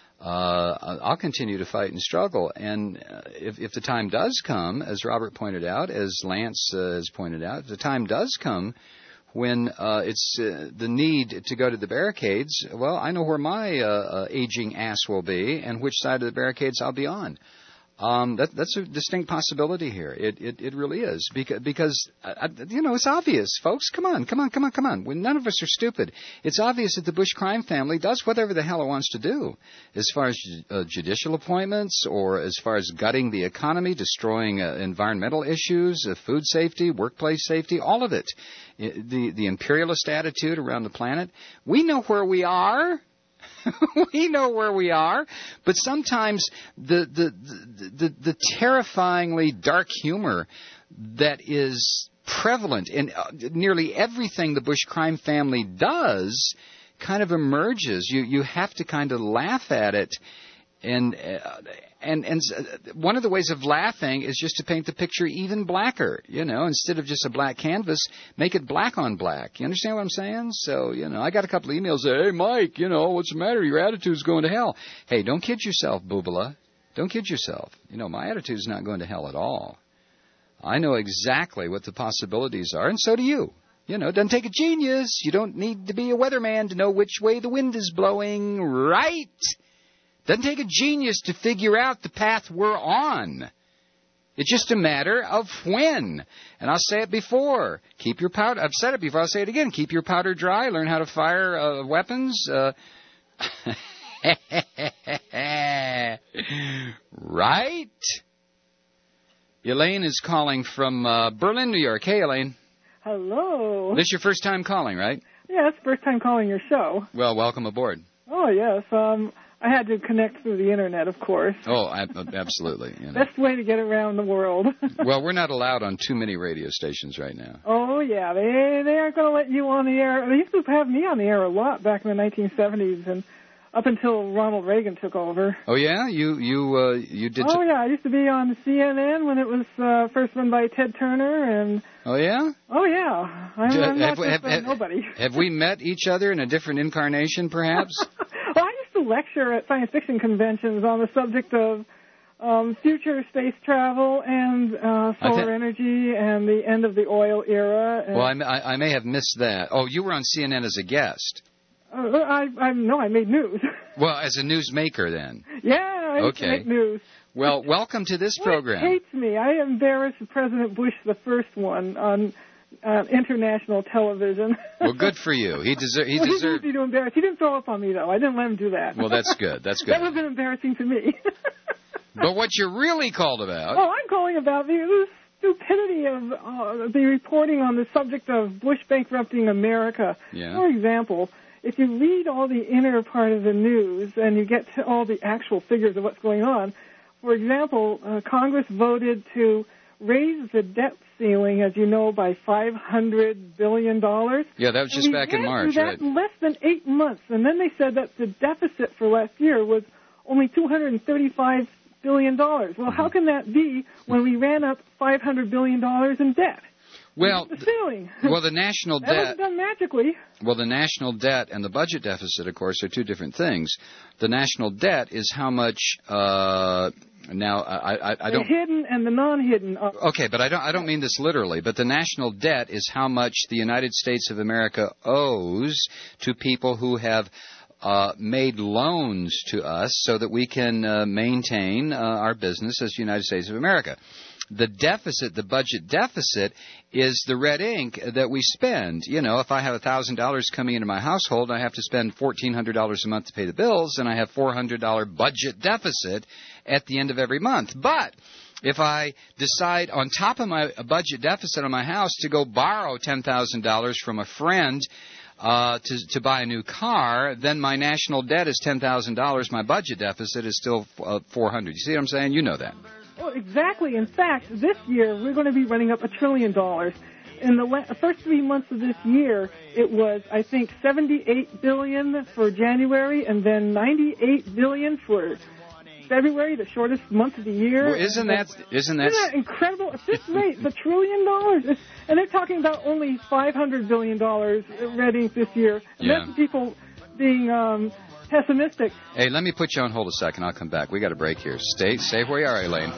uh, I'll continue to fight and struggle. And uh, if, if the time does come, as Robert pointed out, as Lance uh, has pointed out, if the time does come when uh, it's uh, the need to go to the barricades, well, I know where my uh, uh, aging ass will be and which side of the barricades I'll be on. Um, that, that's a distinct possibility here. It it, it really is because because uh, you know, it's obvious, folks. Come on, come on, come on, come on. When none of us are stupid, it's obvious that the Bush crime family does whatever the hell it wants to do, as far as uh, judicial appointments, or as far as gutting the economy, destroying uh, environmental issues, uh, food safety, workplace safety, all of it. The the imperialist attitude around the planet. We know where we are. We know where we are, but sometimes the the, the the the terrifyingly dark humor that is prevalent in uh, nearly everything the Bush crime family does kind of emerges. You you have to kind of laugh at it, and uh, and and one of the ways of laughing is just to paint the picture even blacker. You know, instead of just a black canvas, make it black on black. You understand what I'm saying? So, you know, I got a couple of emails that, hey, Mike, you know, what's the matter? Your attitude's going to hell. Hey, don't kid yourself, boobala. Don't kid yourself. You know, my attitude's not going to hell at all. I know exactly what the possibilities are, and so do you. You know, it doesn't take a genius. You don't need to be a weatherman to know which way the wind is blowing, right? Doesn't take a genius to figure out the path we're on. It's just a matter of when. And I'll say it before. Keep your powder. I've said it before. I'll say it again. Keep your powder dry. Learn how to fire uh, weapons. Uh, right? Elaine is calling from uh, Berlin, New York. Hey, Elaine. Hello. This is your first time calling, right? Yes, first time calling your show. Well, welcome aboard. Oh, yes. Um, I had to connect through the Internet, of course. Oh, I, absolutely. You know. Best way to get around the world. Well, we're not allowed on too many radio stations right now. Oh, yeah. They they aren't going to let you on the air. They used to have me on the air a lot back in the nineteen seventies, and up until Ronald Reagan took over. Oh, yeah? You you uh, you did... Oh, yeah. I used to be on C N N when it was uh, first run by Ted Turner, and... Oh, yeah? Oh, yeah. I'm, I'm not have, just have, have, nobody. Have we met each other in a different incarnation, perhaps? Well, I used to lecture at science fiction conventions on the subject of um, future space travel and uh, solar th- energy and the end of the oil era. And well, I, I, I may have missed that. Oh, you were on C N N as a guest. Uh, I, I no, I made news. Well, as a newsmaker, then. Yeah, I used okay. to make news. Well, welcome to this What program. hates me. I embarrassed President Bush, the first one, on uh, international television. Well, good for you. He deserved. He well, deserved. He didn't to embarrass. He didn't throw up on me though. I didn't let him do that. Well, that's good. That's good. That would have been embarrassing to me. But what you're really called about? Oh, I'm calling about the, the stupidity of uh, the reporting on the subject of Bush bankrupting America. Yeah. For example, if you read all the inner part of the news and you get to all the actual figures of what's going on, for example, uh, Congress voted to raise the debt ceiling, as you know, by five hundred billion dollars. Yeah, that was just and back in March, that right? in less than eight months. And then they said that the deficit for last year was only two hundred thirty-five billion dollars. Well, how can that be when we ran up five hundred billion dollars in debt? Well, the ceiling. Well, the national that debt. wasn't done magically. Well, the national debt and the budget deficit, of course, are two different things. The national debt is how much. Uh, now, I, I, I don't. The hidden and the non-hidden. Are... Okay, but I don't. I don't mean this literally. But the national debt is how much the United States of America owes to people who have uh, made loans to us so that we can uh, maintain uh, our business as the United States of America. The deficit, the budget deficit, is the red ink that we spend. You know, if I have one thousand dollars coming into my household, I have to spend fourteen hundred dollars a month to pay the bills, and I have four hundred dollars budget deficit at the end of every month. But if I decide on top of my budget deficit on my house to go borrow ten thousand dollars from a friend uh, to, to buy a new car, then my national debt is ten thousand dollars. My budget deficit is still uh, four hundred dollars. You see what I'm saying? You know that. Well, exactly. In fact, this year we're going to be running up a trillion dollars. In the la- first three months of this year, it was, I think, seventy-eight billion dollars for January, and then ninety-eight billion dollars for February, the shortest month of the year. Well, isn't that isn't that, isn't that incredible? At this rate, the trillion dollars, is, and they're talking about only five hundred billion dollars ready this year. And Yeah. that's people being um, pessimistic. Hey, let me put you on hold a second. I'll come back. We got a break here. Stay, stay where you are, Elaine.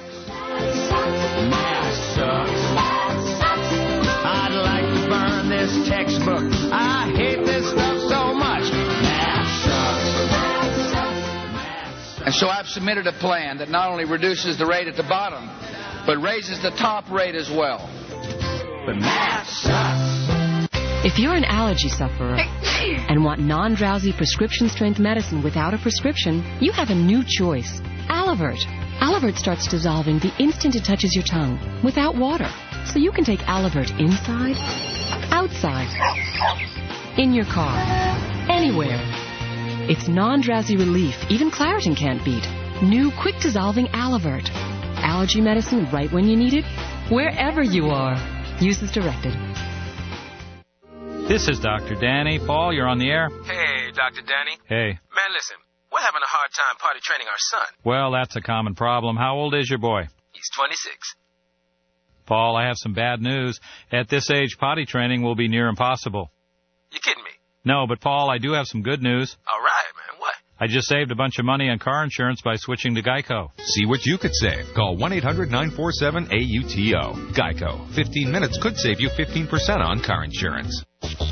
I'd like to burn this textbook. I hate this stuff so much. And so I've submitted a plan that not only reduces the rate at the bottom, but raises the top rate as well. But math sucks. If you're an allergy sufferer and want non-drowsy prescription-strength medicine without a prescription, you have a new choice. Alavert. Alavert starts dissolving the instant it touches your tongue, without water. So you can take Alavert inside, outside, in your car, anywhere. It's non-drowsy relief even Claritin can't beat. New quick-dissolving Alavert. Allergy medicine right when you need it, wherever you are. Use as directed. This is Doctor Danny. Paul, you're on the air. Hey, Doctor Danny. Hey. Man, listen, we're having a hard time potty training our son. Well, that's a common problem. How old is your boy? He's twenty-six. Paul, I have some bad news. At this age, potty training will be near impossible. You kidding me? No, but Paul, I do have some good news. All right, man. What? I just saved a bunch of money on car insurance by switching to Geico. See what you could save. Call one eight hundred nine four seven A U T O. Geico. fifteen minutes could save you fifteen percent on car insurance.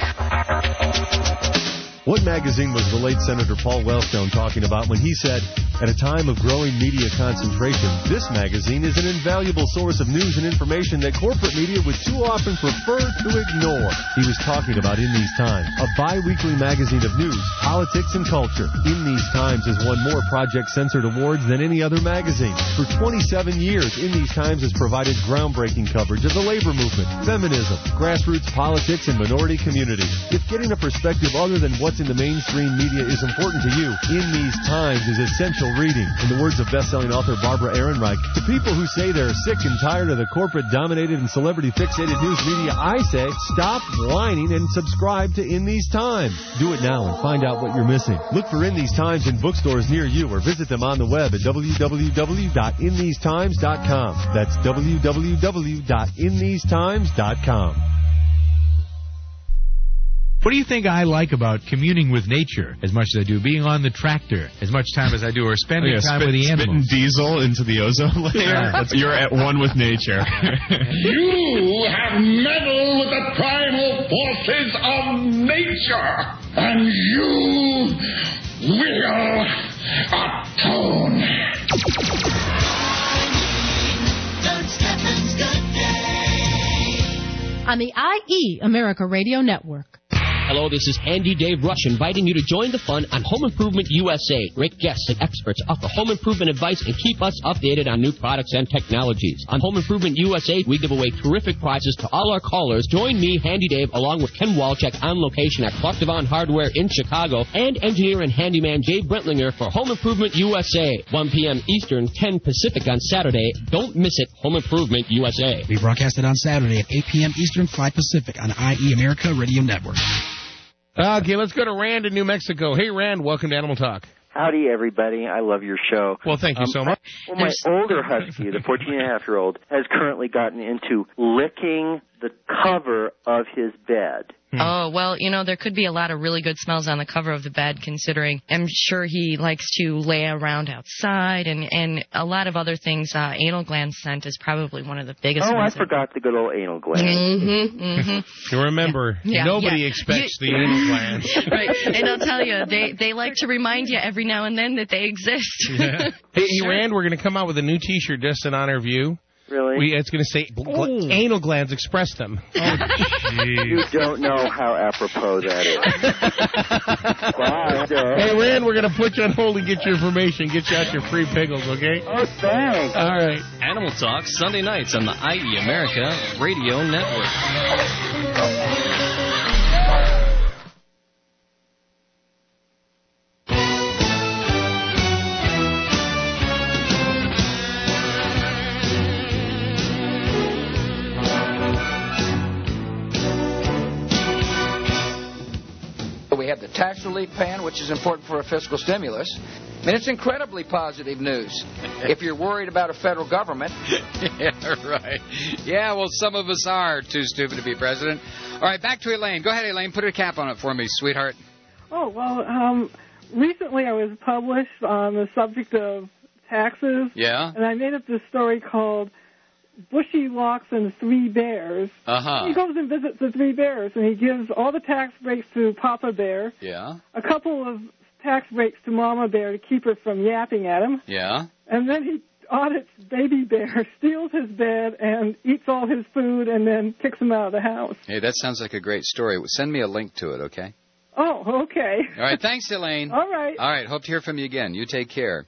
What magazine was the late Senator Paul Wellstone talking about when he said, at a time of growing media concentration, this magazine is an invaluable source of news and information that corporate media would too often prefer to ignore? He was talking about In These Times, a bi-weekly magazine of news, politics, and culture. In These Times has won more Project Censored awards than any other magazine. For twenty-seven years, In These Times has provided groundbreaking coverage of the labor movement, feminism, grassroots politics, and minority communities. If getting a perspective other than what's in the mainstream media is important to you, In These Times is essential reading. In the words of best-selling author Barbara Ehrenreich, to people who say they're sick and tired of the corporate-dominated and celebrity-fixated news media, I say, stop whining and subscribe to In These Times. Do it now and find out what you're missing. Look for In These Times in bookstores near you or visit them on the web at w w w dot in these times dot com. That's w w w dot in these times dot com. What do you think I like about communing with nature as much as I do being on the tractor, as much time as I do, or spending yeah, time spit, with the animals? Spitting diesel into the ozone layer. Yeah. That's, you're at one with nature. You have meddled with the primal forces of nature, and you will atone. On the I E America Radio Network. Hello, this is Handy Dave Rush inviting you to join the fun on Home Improvement U S A. Great guests and experts offer home improvement advice and keep us updated on new products and technologies. On Home Improvement U S A, we give away terrific prizes to all our callers. Join me, Handy Dave, along with Ken Walchek on location at Clark Devon Hardware in Chicago and engineer and handyman Jay Brentlinger for Home Improvement U S A. one p.m. Eastern, ten Pacific on Saturday. Don't miss it. Home Improvement U S A. We broadcast it on Saturday at eight p.m. Eastern, five Pacific on I E America Radio Network. Okay, let's go to Rand in New Mexico. Hey, Rand, welcome to Animal Talk. Howdy, everybody. I love your show. Well, thank you um, so much. Well, my older husky, the fourteen and a half year old, has currently gotten into licking the cover of his bed. Oh, well, you know, there could be a lot of really good smells on the cover of the bed, considering I'm sure he likes to lay around outside and, and a lot of other things. Uh, anal gland scent is probably one of the biggest Oh, I ones. forgot the good old anal gland. Mm-hmm, mm-hmm. You remember, Yeah, nobody yeah. expects You- the anal glands. Right, and I'll tell you, they, they like to remind you every now and then that they exist. Yeah. Hey, Rand, we're going to come out with a new T-shirt just in honor of you. Really? We, it's going to say, gl- anal glands, express them. Oh, You don't know how apropos that is. Bye. Hey, Rand, we're going to put you on hold and get your information, get you out your free pickles, okay? Oh, thanks. All right. Animal Talk, Sunday nights on the I E America Radio Network. We have the tax relief plan, which is important for a fiscal stimulus. I mean, it's incredibly positive news. If you're worried about a federal government. Yeah, right. Yeah, well, some of us are too stupid to be president. All right, back to Elaine. Go ahead, Elaine. Put a cap on it for me, sweetheart. Oh, well, um, recently I was published on the subject of taxes. Yeah? And I made up this story called Bushy Locks and Three Bears. Uh-huh. He goes and visits the three bears, and he gives all the tax breaks to Papa Bear, Yeah? a couple of tax breaks to Mama Bear to keep her from yapping at him, Yeah? and then he audits Baby Bear, steals his bed, and eats all his food, and then kicks him out of the house. Hey, that sounds like a great story. Send me a link to it, okay? Oh, okay. All right, thanks, Elaine. All right. All right, hope to hear from you again. You take care.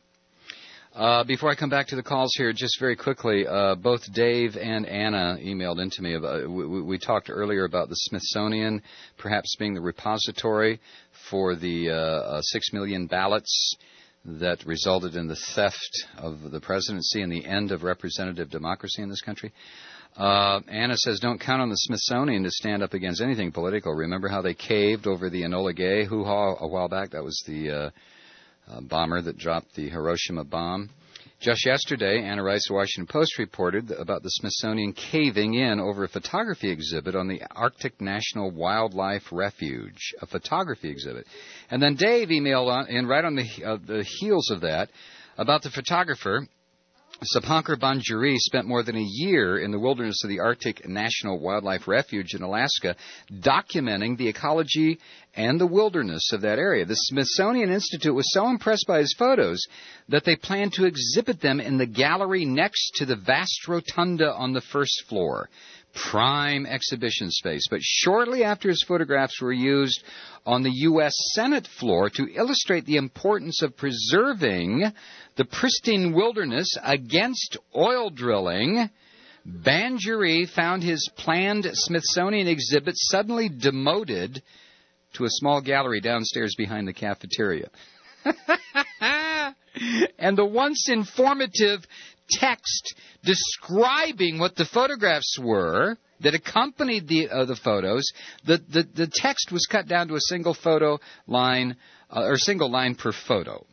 Uh, before I come back to the calls here, just very quickly, uh, both Dave and Anna emailed into me. About, we, we talked earlier about the Smithsonian perhaps being the repository for the uh, uh, six million ballots that resulted in the theft of the presidency and the end of representative democracy in this country. Uh, Anna says, don't count on the Smithsonian to stand up against anything political. Remember how they caved over the Enola Gay hoo-ha a while back? That was the uh, uh, bomber that dropped the Hiroshima bomb. Just yesterday, Anna writes, the Washington Post reported about the Smithsonian caving in over a photography exhibit on the Arctic National Wildlife Refuge, a photography exhibit. And then Dave emailed on, in right on the, uh, the heels of that about the photographer. Subhankar Banjari spent more than a year in the wilderness of the Arctic National Wildlife Refuge in Alaska, documenting the ecology and the wilderness of that area. The Smithsonian Institute was so impressed by his photos that they planned to exhibit them in the gallery next to the vast rotunda on the first floor. Prime exhibition space. But shortly after his photographs were used on the U S Senate floor to illustrate the importance of preserving the pristine wilderness against oil drilling, Banjari found his planned Smithsonian exhibit suddenly demoted to a small gallery downstairs behind the cafeteria. And the once informative text describing what the photographs were that accompanied the uh, the photos, the, the the text was cut down to a single photo line uh, or single line per photo.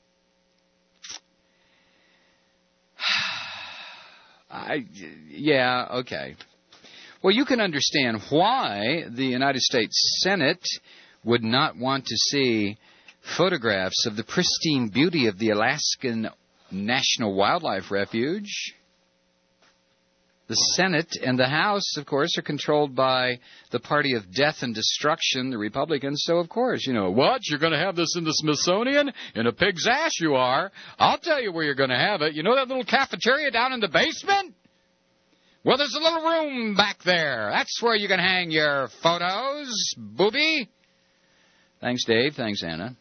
I yeah okay. Well, you can understand why the United States Senate would not want to see photographs of the pristine beauty of the Alaskan National Wildlife Refuge. The Senate and the House, of course, are controlled by the party of death and destruction, the Republicans. So, of course, you know, what? You're going to have this in the Smithsonian? In a pig's ass you are. I'll tell you where you're going to have it. You know that little cafeteria down in the basement? Well, there's a little room back there. That's where you can hang your photos, booby. Thanks, Dave. Thanks, Anna.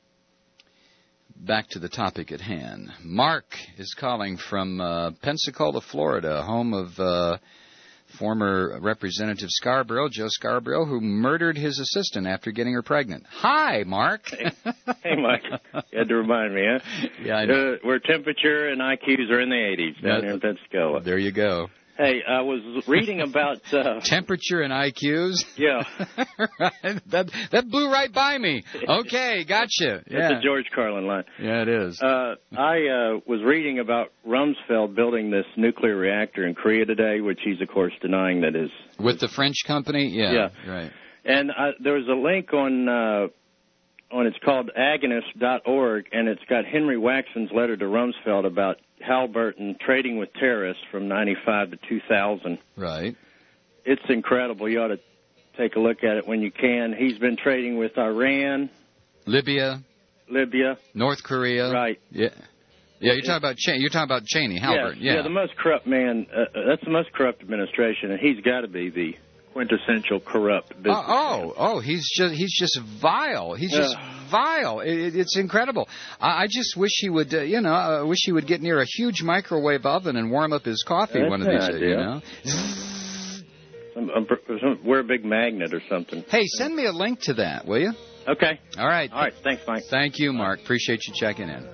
Back to the topic at hand. Mark is calling from uh, Pensacola, Florida, home of uh, former Representative Scarborough, Joe Scarborough, who murdered his assistant after getting her pregnant. Hi, Mark. Hey, Mike. You had to remind me, huh? Yeah, I know. Uh, where temperature and I Qs are in the eighties down Yeah, here in Pensacola. There you go. Hey, I was reading about uh, temperature and I Qs. Yeah, right. That that blew right by me. Okay, gotcha. Yeah, it's a George Carlin line. Yeah, it is. Uh, I uh, was reading about Rumsfeld building this nuclear reactor in Korea today, which he's of course denying that is with the French company. Yeah, yeah. right. And I, there was a link on. Uh, on it's called agonist dot org, and it's got Henry Waxman's letter to Rumsfeld about Halliburton trading with terrorists from ninety-five to two thousand. Right. It's incredible. You ought to take a look at it when you can. He's been trading with Iran, Libya, Libya, North Korea. Right. Yeah. Yeah, you're talking about Cheney. You're talking about Cheney, Halliburton. Yeah, yeah. yeah, the most corrupt man. Uh, that's the most corrupt administration, and he's got to be the quintessential corrupt business. Oh, oh, oh, he's just he's just vile. He's just Yeah. vile. It, it's incredible. I, I just wish he would, uh, you know, I wish he would get near a huge microwave oven and warm up his coffee That's one of an these days. idea. You know. Some, um, some, wear a big magnet or something. Hey, send me a link to that, will you? Okay. All right. All right. Thanks, Mike. Thank you, Mark. Appreciate you checking in.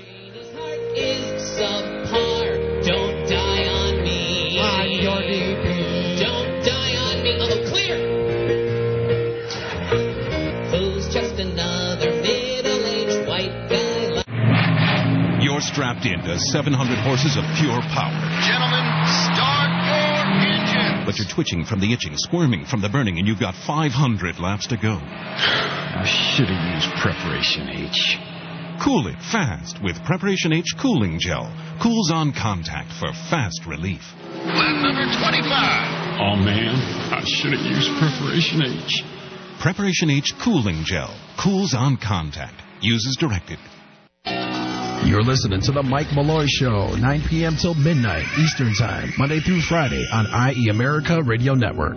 Is subpar. Don't die on me. On your D P. Don't die on me. Although clear. Who's just another middle-aged white guy? Like- You're strapped into seven hundred horses of pure power. Gentlemen, start your engine. But you're twitching from the itching, squirming from the burning, and you've got five hundred laps to go. I should have used Preparation H. Cool it fast with Preparation H Cooling Gel. Cools on contact for fast relief. Lap number twenty-five. Oh, man, I should have used Preparation H. Preparation H Cooling Gel. Cools on contact. Uses directed. You're listening to the Mike Malloy Show, nine p.m. till midnight Eastern Time, Monday through Friday on I E America Radio Network.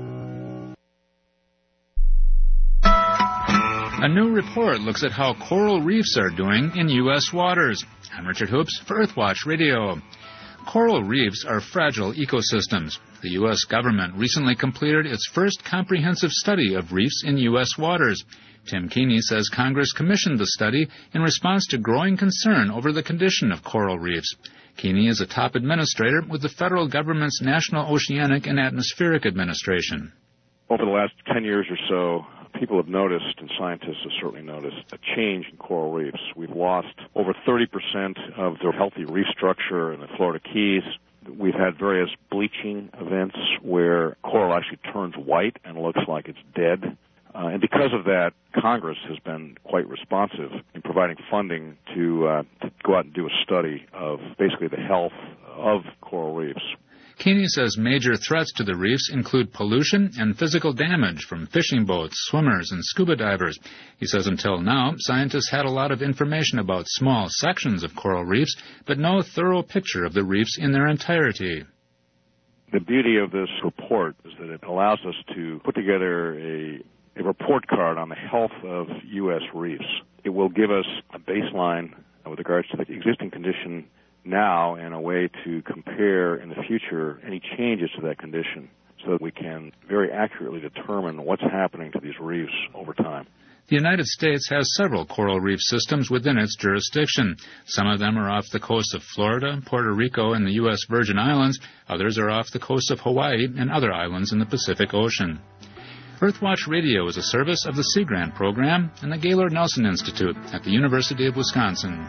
A new report looks at how coral reefs are doing in U S waters. I'm Richard Hoops for Earthwatch Radio. Coral reefs are fragile ecosystems. The U S government recently completed its first comprehensive study of reefs in U S waters. Tim Keeney says Congress commissioned the study in response to growing concern over the condition of coral reefs. Keeney is a top administrator with the federal government's National Oceanic and Atmospheric Administration. Over the last ten years or so, people have noticed, and scientists have certainly noticed, a change in coral reefs. We've lost over thirty percent of their healthy reef structure in the Florida Keys. We've had various bleaching events where coral actually turns white and looks like it's dead. Uh, and because of that, Congress has been quite responsive in providing funding to, uh, to go out and do a study of basically the health of coral reefs. Keeney says major threats to the reefs include pollution and physical damage from fishing boats, swimmers, and scuba divers. He says until now, scientists had a lot of information about small sections of coral reefs, but no thorough picture of the reefs in their entirety. The beauty of this report is that it allows us to put together a, a report card on the health of U S reefs. It will give us a baseline with regards to the existing condition now and a way to compare in the future any changes to that condition so that we can very accurately determine what's happening to these reefs over time. The United States has several coral reef systems within its jurisdiction. Some of them are off the coast of Florida, Puerto Rico, and the U S Virgin Islands. Others are off the coast of Hawaii and other islands in the Pacific Ocean. Earthwatch Radio is a service of the Sea Grant Program and the Gaylord Nelson Institute at the University of Wisconsin.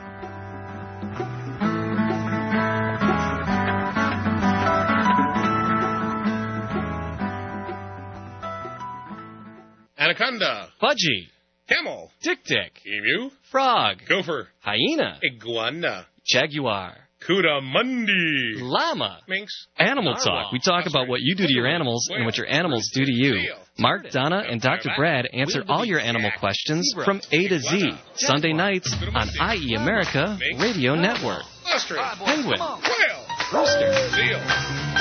Anaconda. Budgie. Camel. Dick-dick. Emu. Frog. Gopher. Hyena. Iguana. Jaguar. Cudamundi. Llama. Minx. Animal Narwhal. Talk. We talk about what you do to your animals and what your animals do to you. Mark, Donna, and Doctor Brad answer all your animal questions from A to Z. Sunday nights on I E America Radio Network. Ostrich. Penguin. Whale. Rooster. Seal.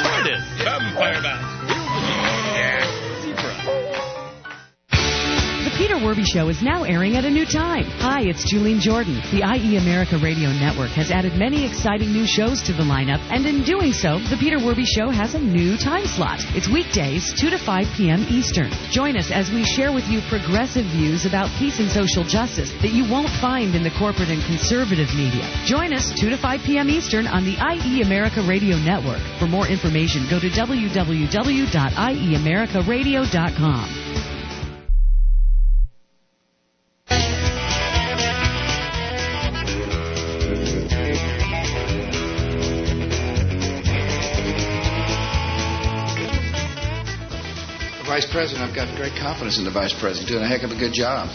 Tortoise. Vampire bat. Zebra. The Peter Werby Show is now airing at a new time. Hi, it's Julene Jordan. The I E America Radio Network has added many exciting new shows to the lineup, and in doing so, the Peter Werby Show has a new time slot. It's weekdays, two to five p.m. Eastern. Join us as we share with you progressive views about peace and social justice that you won't find in the corporate and conservative media. Join us two to five p.m. Eastern on the I E America Radio Network. For more information, go to w w w dot i e america radio dot com. Vice President, I've got great confidence in the Vice President. Doing a heck of a good job.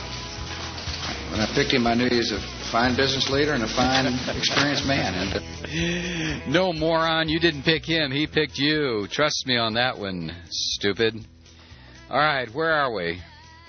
When I picked him, I knew he was a fine business leader and a fine, experienced man. And uh, no, moron, you didn't pick him. He picked you. Trust me on that one, stupid. All right, where are we?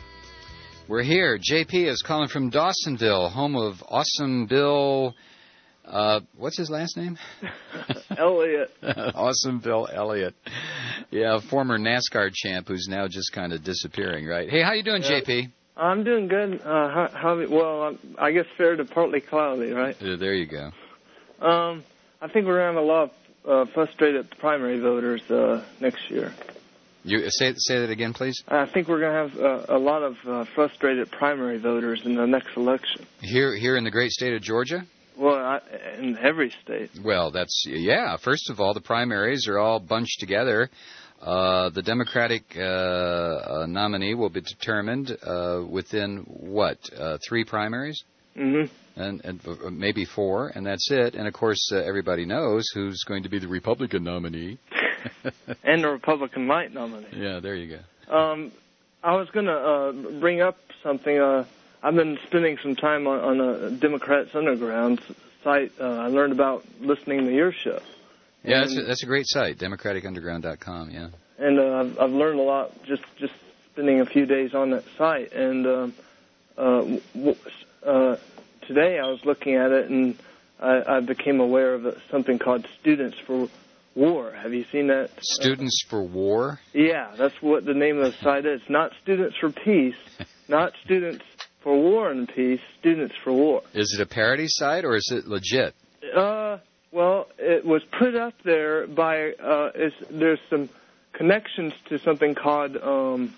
We're here. J P is calling from Dawsonville, home of Awesome Bill... Uh, what's his last name? Elliott. Awesome Bill Elliott. Yeah, former NASCAR champ who's now just kind of disappearing, right? Hey, how you doing, yeah. J P? I'm doing good. Uh, how, how, well, I'm, I guess fair to partly cloudy, right? Uh, there you go. Um, I think we're going to have a lot of uh, frustrated primary voters uh, next year. You say say that again, please. I think we're going to have uh, a lot of uh, frustrated primary voters in the next election. Here, here in the great state of Georgia? Well, I, in every state. Well, that's, yeah. First of all, the primaries are all bunched together. Uh, the Democratic uh, uh, nominee will be determined uh, within, what, uh, three primaries? Mm-hmm. And, and maybe four, and that's it. And, of course, uh, everybody knows who's going to be the Republican nominee. And the Republican light nominee. Yeah, there you go. Um, I was going to uh, bring up something... Uh, I've been spending some time on, on a Democrats Underground site. Uh, I learned about listening to your show. Yeah, that's a, that's a great site, democratic underground dot com, yeah. And uh, I've, I've learned a lot just, just spending a few days on that site. And um, uh, w- uh, today I was looking at it, and I, I became aware of something called Students for War. Have you seen that? Students for War? Yeah, that's what the name of the site is. Not Students for Peace, not Students for War and Peace, Students for War. Is it a parody site or is it legit? Uh, well, it was put up there by, uh, it's, there's some connections to something called, um,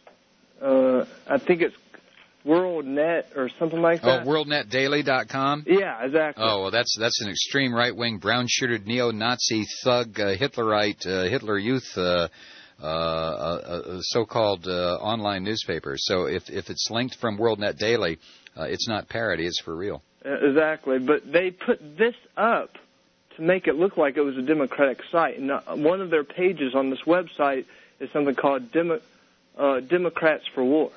uh, I think it's WorldNet or something like that. Oh, world net daily dot com? Yeah, exactly. Oh, well, that's that's an extreme right-wing, brown-shirted, neo-Nazi, thug, uh, Hitlerite, uh, Hitler Youth, uh, Uh, a, a so-called uh, online newspaper. So if if it's linked from WorldNet Daily, uh, it's not parody, it's for real. Exactly. But they put this up to make it look like it was a Democratic site. And one of their pages on this website is something called Demo, uh, Democrats for War.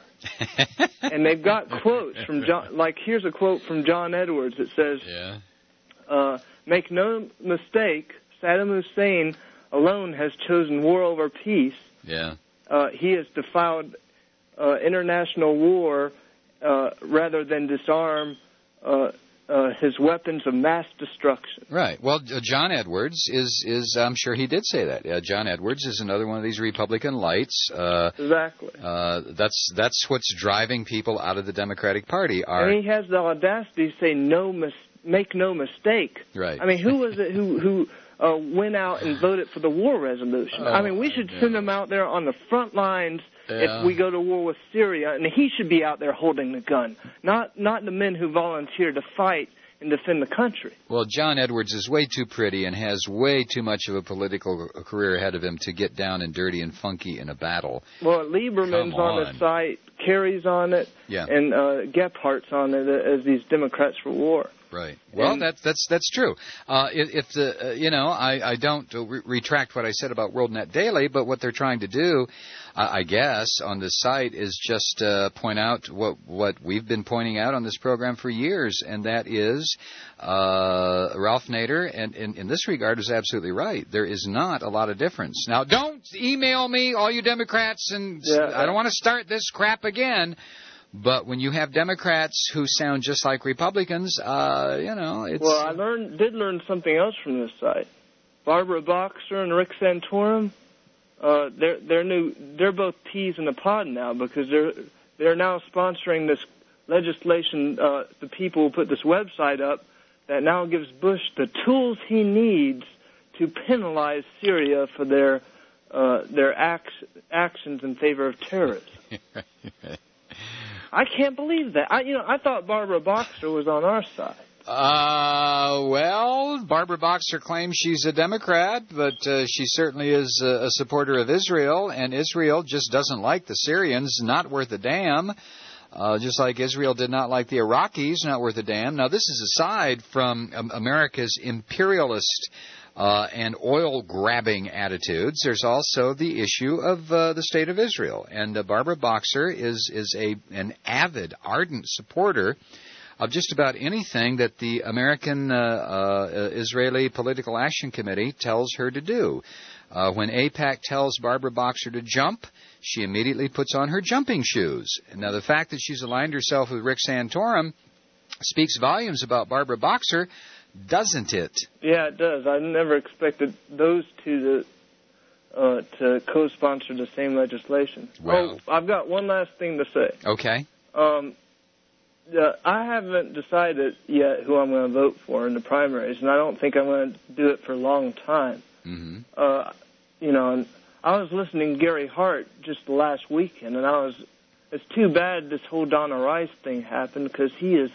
And they've got quotes from John, like here's a quote from John Edwards that says, yeah. uh, make no mistake, Saddam Hussein alone has chosen war over peace. Yeah. Uh, he has defied uh, international war uh, rather than disarm uh, uh, his weapons of mass destruction. Right. Well, uh, John Edwards is, is I'm sure he did say that. Uh, John Edwards is another one of these Republican lights. Uh, exactly. Uh, that's that's what's driving people out of the Democratic Party. Are, and he has the audacity to say, no mis- make no mistake. Right. I mean, who was it who... who Uh, went out and voted for the war resolution. Oh, I mean, we should send him out there on the front lines yeah. if we go to war with Syria, and he should be out there holding the gun, not not the men who volunteer to fight and defend the country. Well, John Edwards is way too pretty and has way too much of a political career ahead of him to get down and dirty and funky in a battle. Well, Lieberman's Come on. on the site, Kerry's on it, yeah. and uh, Gephardt's on it as these Democrats for War. Right. Well, and, that's that's that's true. Uh, if, if the uh, you know, I I don't re- retract what I said about WorldNet Daily, but what they're trying to do, uh, I guess, on this site is just uh, point out what what we've been pointing out on this program for years, and that is uh, Ralph Nader, and in, in this regard, is absolutely right. There is not a lot of difference. Now, don't email me, all you Democrats, and yeah, I don't want to start this crap again. But when you have Democrats who sound just like Republicans, uh, you know, it's... Well, I learned, did learn something else from this site. Barbara Boxer and Rick Santorum, uh, they're they're new. They're both peas in a pod now because they're they're now sponsoring this legislation, uh, the people who put this website up, that now gives Bush the tools he needs to penalize Syria for their uh, their acts, actions in favor of terrorism. I can't believe that. I, you know, I thought Barbara Boxer was on our side. Uh, well, Barbara Boxer claims she's a Democrat, but uh, she certainly is a, a supporter of Israel, and Israel just doesn't like the Syrians, not worth a damn. Uh, just like Israel did not like the Iraqis, not worth a damn. Now, this is aside from um, America's imperialist uh, and oil-grabbing attitudes. There's also the issue of uh, the State of Israel. And uh, Barbara Boxer is, is a an avid, ardent supporter of just about anything that the American uh, uh, Israeli Political Action Committee tells her to do. Uh, when AIPAC tells Barbara Boxer to jump, she immediately puts on her jumping shoes. Now, the fact that she's aligned herself with Rick Santorum speaks volumes about Barbara Boxer, doesn't it? Yeah, it does. I never expected those two to uh, to co-sponsor the same legislation. Well, oh, I've got one last thing to say. Okay. Um, uh, I haven't decided yet who I'm going to vote for in the primaries, and I don't think I'm going to do it for a long time. Mm-hmm. Uh, you know, and I was listening to Gary Hart just the last weekend, and I was, it's too bad this whole Donna Rice thing happened, because he is,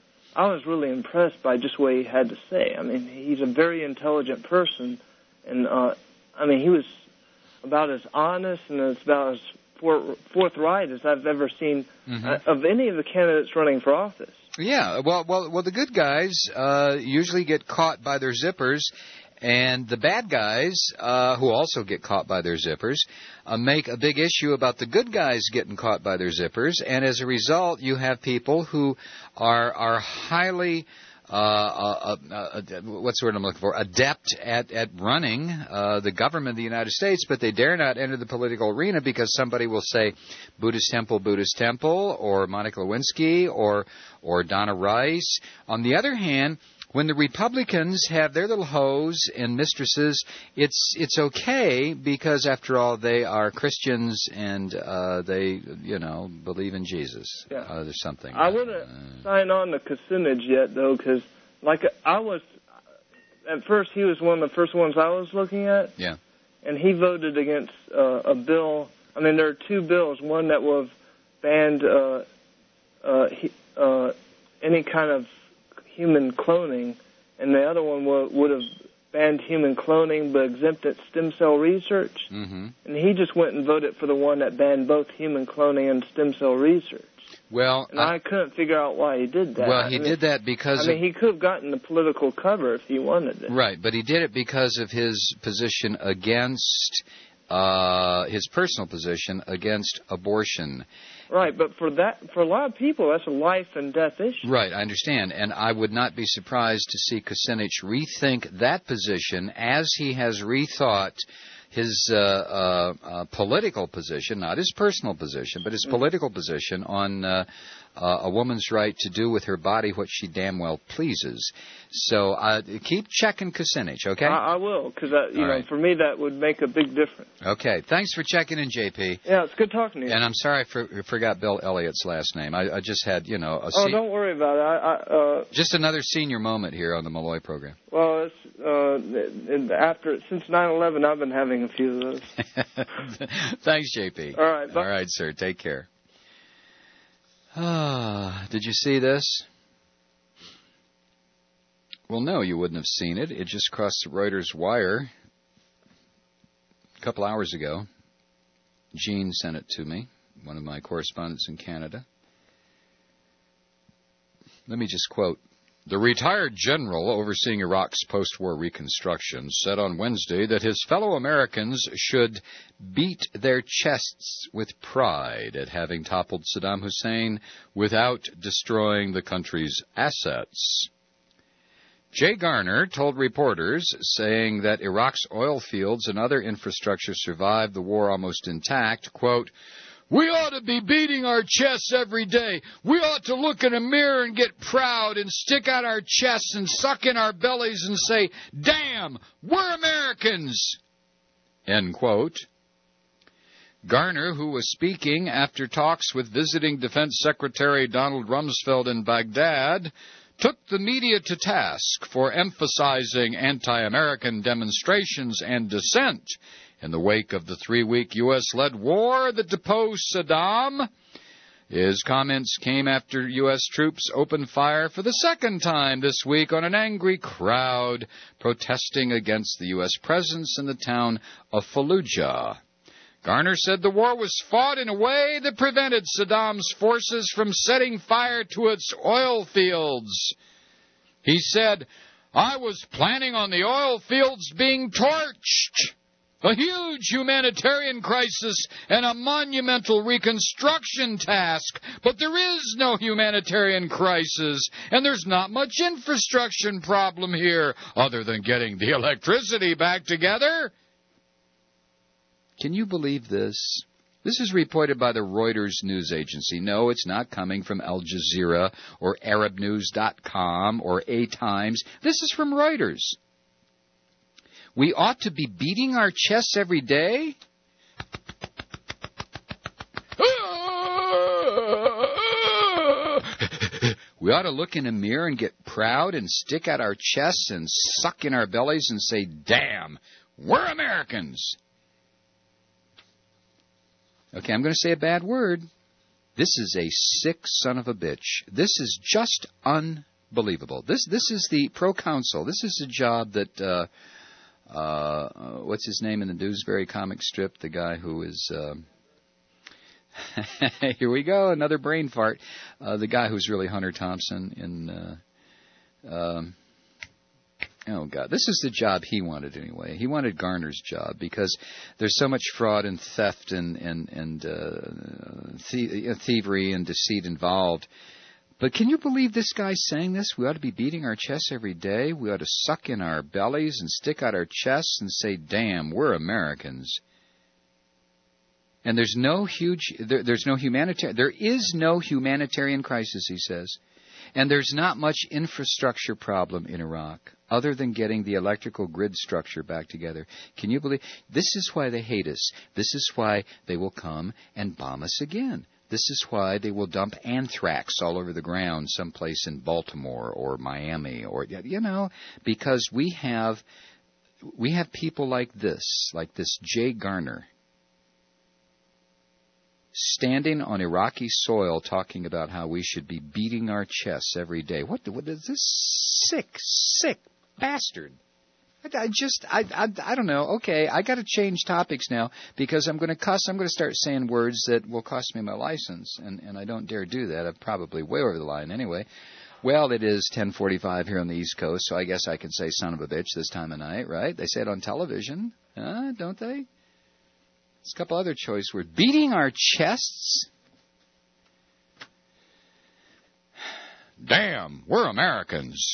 I was really impressed by just what he had to say. I mean, he's a very intelligent person, and, uh, I mean, he was about as honest and as about as for, forthright as I've ever seen mm-hmm. uh, of any of the candidates running for office. Yeah, well, well, well, the good guys uh, usually get caught by their zippers. And the bad guys, uh, who also get caught by their zippers, uh, make a big issue about the good guys getting caught by their zippers. And as a result, you have people who are are highly, uh, uh, uh, uh, what's the word I'm looking for, adept at, at running uh, the government of the United States, but they dare not enter the political arena because somebody will say Buddhist temple, Buddhist temple, or Monica Lewinsky, or or Donna Rice. On the other hand, when the Republicans have their little hoes and mistresses, it's it's okay because, after all, they are Christians and uh, they, you know, believe in Jesus. Yeah. Uh, there's something. I wouldn't uh, sign on to Kucinich yet, though, because, like, I was, at first, he was one of the first ones I was looking at. Yeah. And he voted against uh, a bill. I mean, there are two bills. One that would have banned uh, uh, he, uh, any kind of human cloning, and the other one w- would have banned human cloning but exempted stem cell research. Mm-hmm. And he just went and voted for the one that banned both human cloning and stem cell research. Well, and I, I couldn't figure out why he did that. Well, he I mean, did that because I mean, of, he could have gotten the political cover if he wanted it. Right, but he did it because of his position against uh, his personal position against abortion. Right, but for that, for a lot of people, that's a life and death issue. Right, I understand, and I would not be surprised to see Kucinich rethink that position as he has rethought his uh, uh, uh, political position, not his personal position, but his mm-hmm. political position on uh, uh, a woman's right to do with her body what she damn well pleases. So uh, keep checking Kucinich, okay? I, I will, because you All know, right. for me that would make a big difference. Okay, thanks for checking in, J P. Yeah, it's good talking to you. And I'm sorry I for, forgot Bill Elliott's last name. I, I just had, you know, a oh, se- don't worry about it. I, I, uh, just another senior moment here on the Malloy program. Well, it's, uh, it, after since nine eleven, I've been having a few of those. Thanks, J P. All right, bye. All right, sir. Take care. Ah, did you see this? Well, no, you wouldn't have seen it. It just crossed the Reuters wire a couple hours ago. Gene sent it to me, one of my correspondents in Canada. Let me just quote. The retired general overseeing Iraq's post-war reconstruction said on Wednesday that his fellow Americans should beat their chests with pride at having toppled Saddam Hussein without destroying the country's assets. Jay Garner told reporters, saying that Iraq's oil fields and other infrastructure survived the war almost intact, quote, "We ought to be beating our chests every day. We ought to look in a mirror and get proud and stick out our chests and suck in our bellies and say, damn, we're Americans," end quote. Garner, who was speaking after talks with visiting Defense Secretary Donald Rumsfeld in Baghdad, took the media to task for emphasizing anti-American demonstrations and dissent in the wake of the three-week U S-led war that deposed Saddam. His comments came after U S troops opened fire for the second time this week on an angry crowd protesting against the U S presence in the town of Fallujah. Garner said the war was fought in a way that prevented Saddam's forces from setting fire to its oil fields. He said, "I was planning on the oil fields being torched. A huge humanitarian crisis and a monumental reconstruction task. But there is no humanitarian crisis, and there's not much infrastructure problem here other than getting the electricity back together." Can you believe this? This is reported by the Reuters news agency. No, it's not coming from Al Jazeera or Arab News dot com or A Times. This is from Reuters. We ought to be beating our chests every day? We ought to look in a mirror and get proud and stick out our chests and suck in our bellies and say, "Damn, we're Americans." Okay, I'm going to say a bad word. This is a sick son of a bitch. This is just unbelievable. This this is the proconsul. This is a job that, uh, uh, what's his name in the Dewsbury comic strip? The guy who is, uh, here we go, another brain fart. Uh, the guy who's really Hunter Thompson in, uh, um, oh, God. This is the job he wanted anyway. He wanted Garner's job because there's so much fraud and theft and, and, and uh, thie- thievery and deceit involved. But can you believe this guy's saying this? We ought to be beating our chests every day. We ought to suck in our bellies and stick out our chests and say, "Damn, we're Americans." And there's no huge, there, there's no humanitarian, there is no humanitarian crisis, he says. And there's not much infrastructure problem in Iraq other than getting the electrical grid structure back together. Can you believe? This is why they hate us. This is why they will come and bomb us again. This is why they will dump anthrax all over the ground someplace in Baltimore or Miami or, you know, because we have, we have people like this, like this Jay Garner, standing on Iraqi soil talking about how we should be beating our chests every day. What, what is this sick, sick bastard? I, I just, I, I, I don't know. Okay, I got to change topics now because I'm going to cuss. I'm going to start saying words that will cost me my license, and, and I don't dare do that. I'm probably way over the line anyway. Well, it is ten forty-five here on the East Coast, so I guess I can say son of a bitch this time of night, right? They say it on television, huh? Don't they? There's a couple other choice words. Beating our chests? Damn, we're Americans.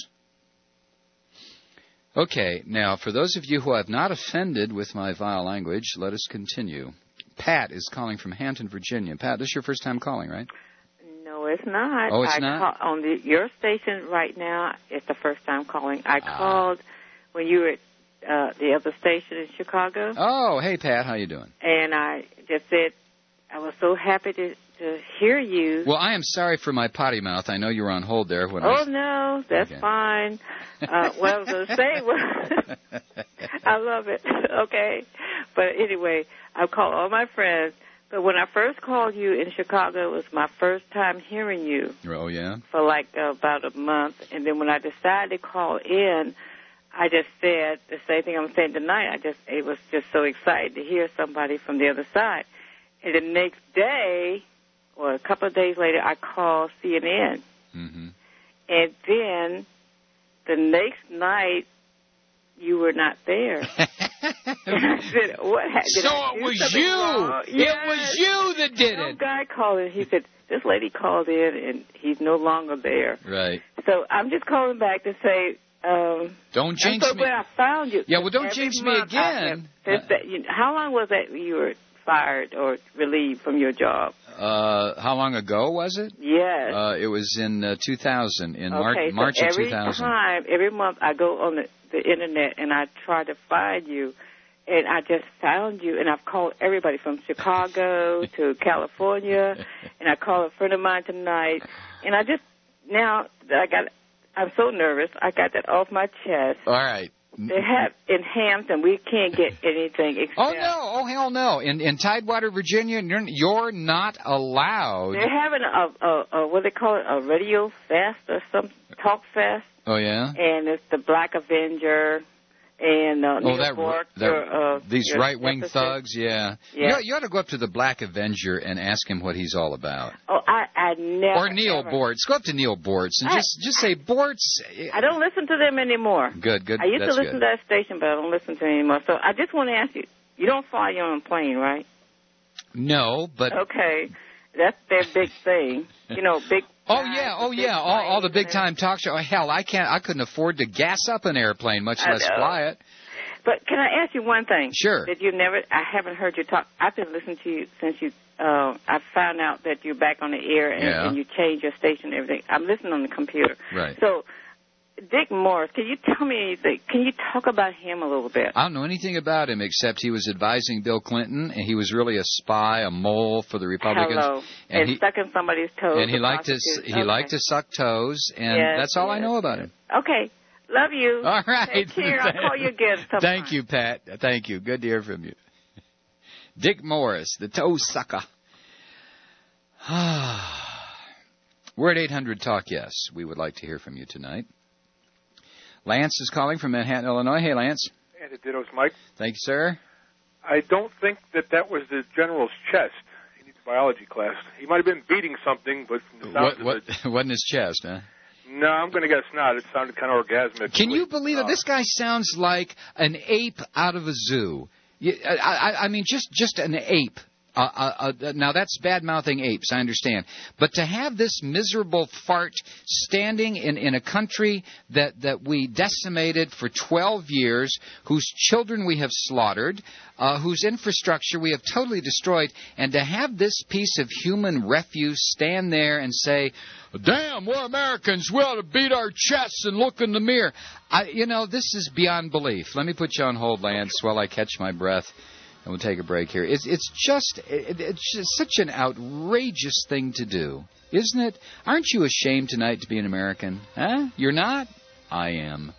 Okay, now, for those of you who have not offended with my vile language, let us continue. Pat is calling from Hampton, Virginia. Pat, this is your first time calling, right? No, it's not. Oh, it's I not? Call, on the, your station right now, it's the first time calling. I Ah. called when you were at uh, the other station in Chicago. Oh, hey, Pat, how you doing? And I just said I was so happy to, to hear you. Well, I am sorry for my potty mouth. I know you were on hold there. When oh, I... no, that's Okay. fine. Uh, what I was going to say was, I love it. Okay. But anyway, I called all my friends. But when I first called you in Chicago, it was my first time hearing you. Oh, yeah? For like uh, about a month. And then when I decided to call in, I just said the same thing I'm saying tonight. I just, it was just so exciting to hear somebody from the other side. And the next day, or a couple of days later, I called C N N. Mm-hmm. And then the next night, you were not there. And I said, what happened? So it was you. It was you that did Some it. guy called in. He said, this lady called in, and he's no longer there. Right. So I'm just calling back to say, um, Don't I'm jinx so me. glad I found you. Yeah, well, don't Every jinx me month I again. have- since that, you know, how long was that you were fired or relieved from your job? Uh, how long ago was it? Yes. Uh, it was in uh, two thousand, in Mar- Okay, March so of every two thousand. time, every month, I go on the, the internet and I try to find you, and I just found you, and I've called everybody from Chicago to California, and I called a friend of mine tonight, and I just, now that I got, I'm so nervous, I got that off my chest. All right. They have in Hampton, we can't get anything except... Oh, no. Oh, hell no. In in Tidewater, Virginia, you're, you're not allowed. They're having a, a, a, what do they call it, a radio fest or some talk fest. Oh, yeah? And it's the Black Avenger and uh, oh, Neil that, Bork, that, your, uh, these your right-wing deficit. thugs, yeah. Yeah. You, you ought to go up to the Black Avenger and ask him what he's all about. Oh, I, I never... Or Neil ever. Bortz. Go up to Neil Bortz and I, just just say, Bortz... I don't listen to them anymore. Good, good. I used That's to listen good. to that station, but I don't listen to it anymore. So I just want to ask you, you don't fly your own plane, right? No, but... Okay. That's their big thing. You know, big... Oh, yeah, oh, yeah, all, all the big-time talk show. Hell, I can't. I couldn't afford to gas up an airplane, much I less know. fly it. But can I ask you one thing? Sure. That you never, I haven't heard you talk. I've been listening to you since you, uh, I found out that you're back on the air and, Yeah. and you changed your station and everything. I'm listening on the computer. Right. So, Dick Morris, can you tell me anything? Can you talk about him a little bit? I don't know anything about him except he was advising Bill Clinton, and he was really a spy, a mole for the Republicans. Hello. And, And, he stuck in somebody's toes. and he to liked to prostitute. he Okay. liked to suck toes, and Yes, that's all I yes. know about him. Okay. Love you. All right. Take care. I'll call you again sometime. Thank you, Pat. Thank you. Good to hear from you. Dick Morris, the toe sucker. We're at eight hundred Talk Yes. We would like to hear from you tonight. Lance is calling from Manhattan, Illinois. Hey, Lance. And it dittos, Mike. Thank you, sir. I don't think that that was the general's chest. He needs a biology class. He might have been beating something, but from the sounds What, of what, it, wasn't his chest, huh? no, I'm going to guess not. It sounded kind of orgasmic. Can you believe it? This guy sounds like an ape out of a zoo. You- I, I, I mean, just, just an ape. Uh, uh, uh, now, that's bad-mouthing apes, I understand. But to have this miserable fart standing in, in a country that, that we decimated for twelve years, whose children we have slaughtered, uh, whose infrastructure we have totally destroyed, and to have this piece of human refuse stand there and say, damn, we're Americans, we ought to beat our chests and look in the mirror. I, you know, this is beyond belief. Let me put you on hold, Lance, while I catch my breath. And we'll take a break here. It's, it's just it, it's just such an outrageous thing to do, isn't it? Aren't you ashamed tonight to be an American? Huh? You're not? I am.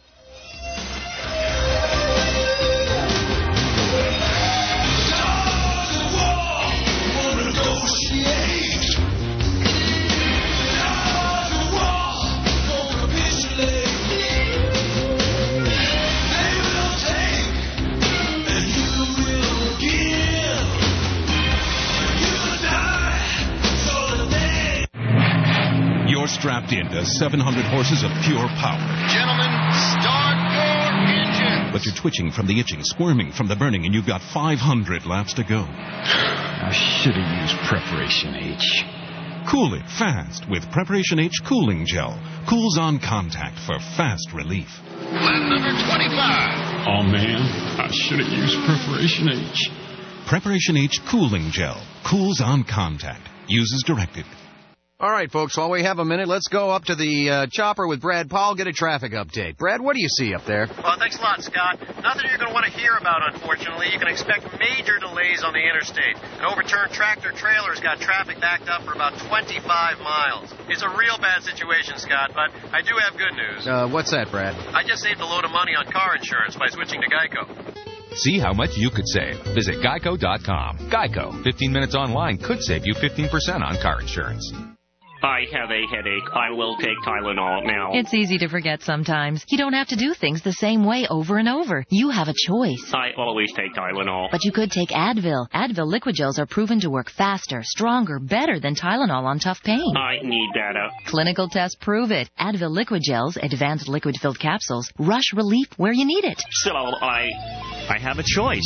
You're strapped into seven hundred horses of pure power. Gentlemen, start your engine. But you're twitching from the itching, squirming from the burning, and you've got five hundred laps to go. I should have used Preparation H. Cool it fast with Preparation H Cooling Gel. Cools on contact for fast relief. Lap number twenty-five. Oh, man, I should have used Preparation H. Preparation H Cooling Gel. Cools on contact. Use as directed. All right, folks, while we have a minute, let's go up to the uh, chopper with Brad Powell, get a traffic update. Brad, what do you see up there? Well, thanks a lot, Scott. Nothing you're going to want to hear about, unfortunately. You can expect major delays on the interstate. An overturned tractor-trailer's got traffic backed up for about twenty-five miles. It's a real bad situation, Scott, but I do have good news. Uh, what's that, Brad? I just saved a load of money on car insurance by switching to Geico. See how much you could save. Visit geico dot com. Geico. fifteen minutes online could save you fifteen percent on car insurance. I have a headache. I will take Tylenol now. It's easy to forget sometimes. You don't have to do things the same way over and over. You have a choice. I always take Tylenol. But you could take Advil. Advil liquid gels are proven to work faster, stronger, better than Tylenol on tough pain. I need data. Clinical tests prove it. Advil liquid gels, advanced liquid-filled capsules, rush relief where you need it. So I... I have a choice.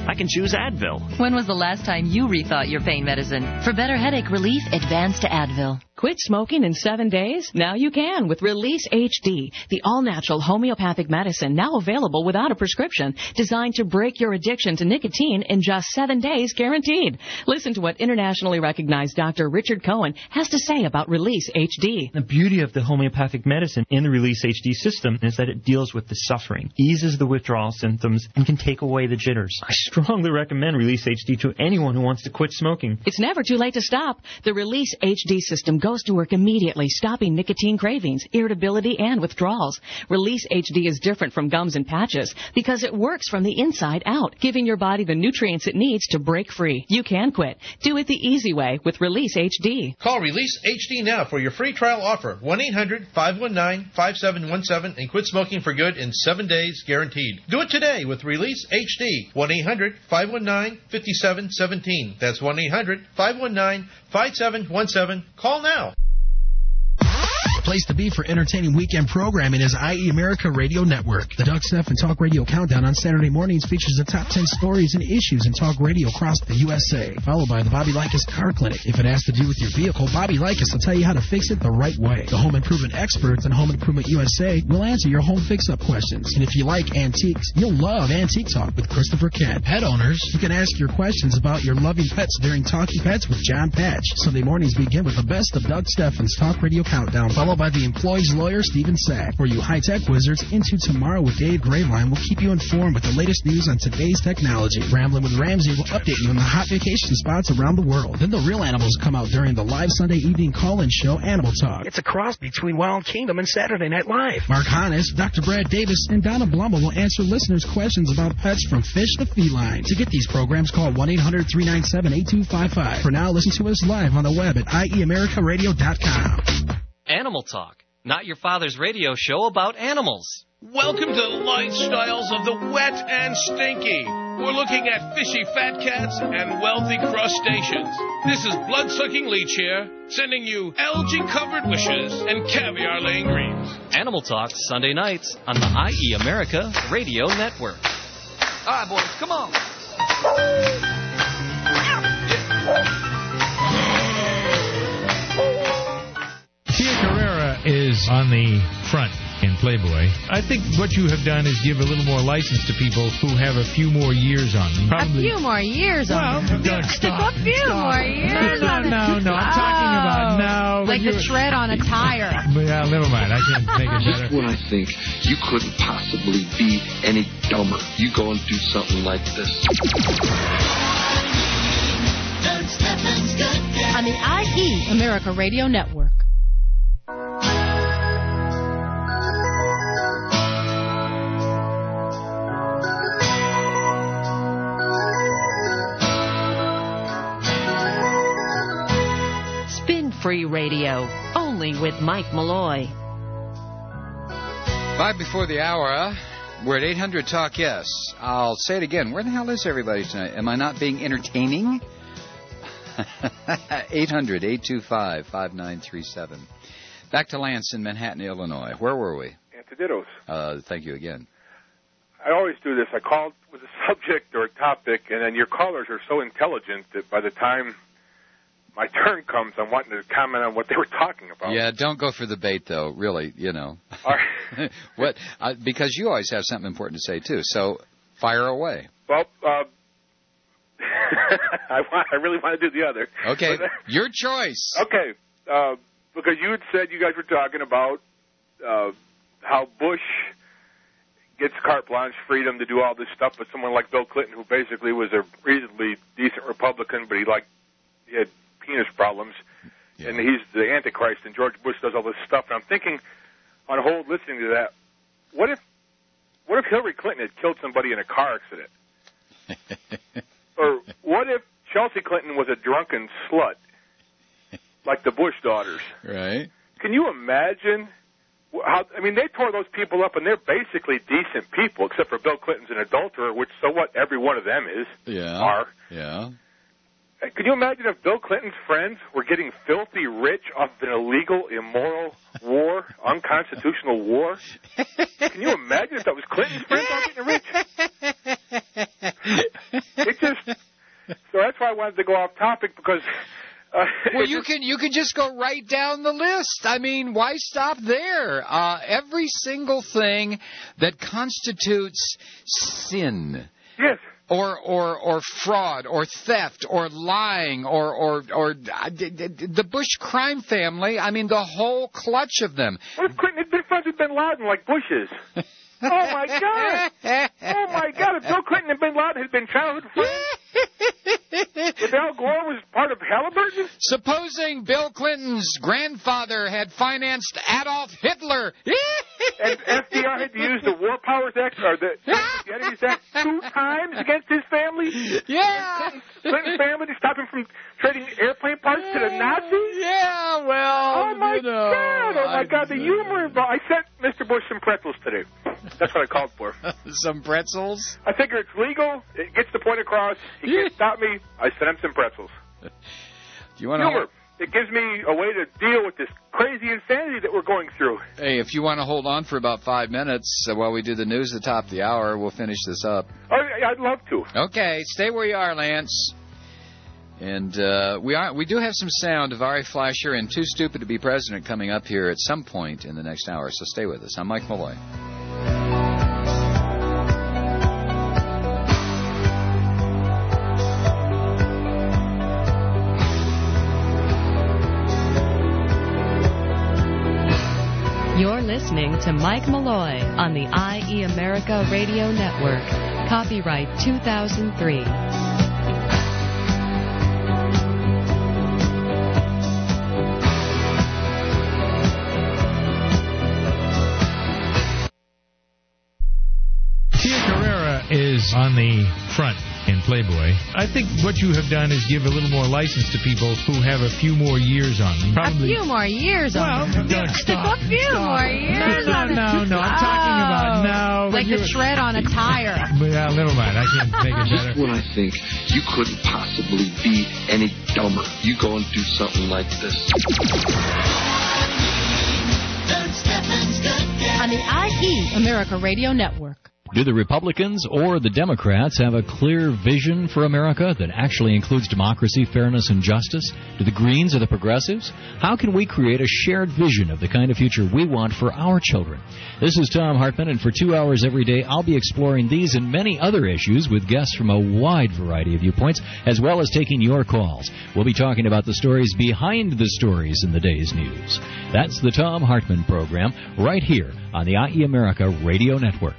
I can choose Advil. When was the last time you rethought your pain medicine? For better headache relief, advance to Advil. Quit smoking in seven days? Now you can with Release H D, the all-natural homeopathic medicine now available without a prescription, designed to break your addiction to nicotine in just seven days guaranteed. Listen to what internationally recognized Doctor Richard Cohen has to say about Release H D. The beauty of the homeopathic medicine in the Release H D system is that it deals with the suffering, eases the withdrawal symptoms, and can take away the jitters. I strongly recommend Release H D to anyone who wants to quit smoking. It's never too late to stop. The Release H D system goes to work immediately, stopping nicotine cravings, irritability, and withdrawals. Release H D is different from gums and patches because it works from the inside out, giving your body the nutrients it needs to break free. You can quit. Do it the easy way with Release H D. Call Release H D now for your free trial offer. one eight hundred five one nine five seven one seven and quit smoking for good in seven days guaranteed. Do it today with Release H D. one eight hundred five one nine five seven one seven. That's one eight hundred five one nine five seven one seven. Call now. Place to be for entertaining weekend programming is I E America Radio Network. The Doug Stephan Talk Radio Countdown on Saturday mornings features the top ten stories and issues in talk radio across the U S A, followed by the Bobby Likas Car Clinic. If it has to do with your vehicle, Bobby Likas will tell you how to fix it the right way. The home improvement experts on Home Improvement U S A will answer your home fix-up questions. And if you like antiques, you'll love Antique Talk with Christopher Kent. Pet owners, you can ask your questions about your loving pets during Talking Pets with John Patch. Sunday mornings begin with the best of Doug Stephan's Talk Radio Countdown, followed by the employee's lawyer, Stephen Sack. For you high-tech wizards, Into Tomorrow with Dave Grayline will keep you informed with the latest news on today's technology. Ramblin' with Ramsey will update you on the hot vacation spots around the world. Then the real animals come out during the live Sunday evening call-in show, Animal Talk. It's a cross between Wild Kingdom and Saturday Night Live. Mark Hannes, Doctor Brad Davis, and Donna Blumble will answer listeners' questions about pets from fish to feline. To get these programs, call one eight hundred three nine seven eight two five five. For now, listen to us live on the web at I E America Radio dot com. Animal Talk, not your father's radio show about animals. Welcome to the lifestyles of the wet and stinky. We're looking at fishy fat cats and wealthy crustaceans. This is Blood-Sucking Leech here, sending you algae-covered wishes and caviar-laying dreams. Animal Talk, Sunday nights on the I E America Radio Network. All right, boys, come on. Tia Carrera is on the front in Playboy. I think what you have done is give a little more license to people who have a few more years on them. Probably. A few more years well, on them. Doug, stop. A few stop. more years no, on them. No, no, no. I'm talking about now. Like the tread on a tire. Yeah, never mind. I can't make it better. Just when I think you couldn't possibly be any dumber, you go and do something like this. On the I E America Radio Network. Free radio, only with Mike Malloy. Five before the hour, we're at eight hundred Talk Yes. I'll say it again. Where the hell is everybody tonight? Am I not being entertaining? eight hundred eight two five five nine three seven. Back to Lance in Manhattan, Illinois. Where were we? Antidottos. Uh, thank you again. I always do this. I call with a subject or a topic, and then your callers are so intelligent that by the time my turn comes, I'm wanting to comment on what they were talking about. Yeah, don't go for the bait, though, really, you know. All right. what? Uh, because you always have something important to say, too. So fire away. Well, uh, I, want, I really want to do the other. Okay, but, uh, your choice. Okay, uh, because you had said you guys were talking about uh, how Bush gets carte blanche freedom to do all this stuff, but someone like Bill Clinton, who basically was a reasonably decent Republican, but he, like, he had penis problems, yeah. and he's the Antichrist, and George Bush does all this stuff. And I'm thinking, on hold, listening to that, what if, what if Hillary Clinton had killed somebody in a car accident? Or what if Chelsea Clinton was a drunken slut, like the Bush daughters? Right. Can you imagine how? I mean, they tore those people up, and they're basically decent people, except for Bill Clinton's an adulterer, which so what? Every one of them is. Yeah. Are. Yeah. Could you imagine if Bill Clinton's friends were getting filthy rich off of an illegal, immoral war, unconstitutional war? Can you imagine if that was Clinton's friends all getting rich? wanted to go off topic because. Uh, well, you can you can just go right down the list. I mean, why stop there? Uh, every single thing that constitutes sin. Yes. Or, or, or fraud, or theft, or lying, or, or, or uh, d- d- d- the Bush crime family. I mean, the whole clutch of them. What if Clinton had been friends with Bin Laden like Bush is? Oh my God! Oh my God! If Bill Clinton and Bin Laden had been childhood friends, if Al Gore was part of Halliburton. Supposing Bill Clinton's grandfather had financed Adolf Hitler. And F D R had to use the War Powers Act or the the Enemies Act two times against his family. Yeah. Clinton, Clinton family to stop him from trading airplane parts to the Nazis. Yeah, well. Oh my you know, God! Oh my God! The humor involved. I sent Mister Bush some pretzels today. That's what I called for. Some pretzels? I figure it's legal. It gets the point across. He can't stop me. I sent him some pretzels. Do you want humor? to? It gives me a way to deal with this crazy insanity that we're going through. Hey, if you want to hold on for about five minutes uh, while we do the news at the top of the hour, we'll finish this up. Oh, I'd love to. Okay, stay where you are, Lance. And uh, we are we do have some sound of Ari Fleischer and Too Stupid to Be President coming up here at some point in the next hour, so stay with us. I'm Mike Malloy. You're listening to Mike Malloy on the I E America Radio Network. Copyright two thousand three. Tia Carrera is on the front in Playboy. I think what you have done is give a little more license to people who have a few more years on them. Probably. A few more years well, on them. No, stop. A few stop. more years no, on no, them. no, no. I'm talking about no. Like the tread on a tire. Well, never mind. I can't make it better. When I think you couldn't possibly be any dumber, you go and do something like this. On the I E America Radio Network. Do the Republicans or the Democrats have a clear vision for America that actually includes democracy, fairness, and justice? Do the Greens or the Progressives? How can we create a shared vision of the kind of future we want for our children? This is Tom Hartman, and for two hours every day, I'll be exploring these and many other issues with guests from a wide variety of viewpoints, as well as taking your calls. We'll be talking about the stories behind the stories in the day's news. That's the Tom Hartman Program, right here on the I E America Radio Network.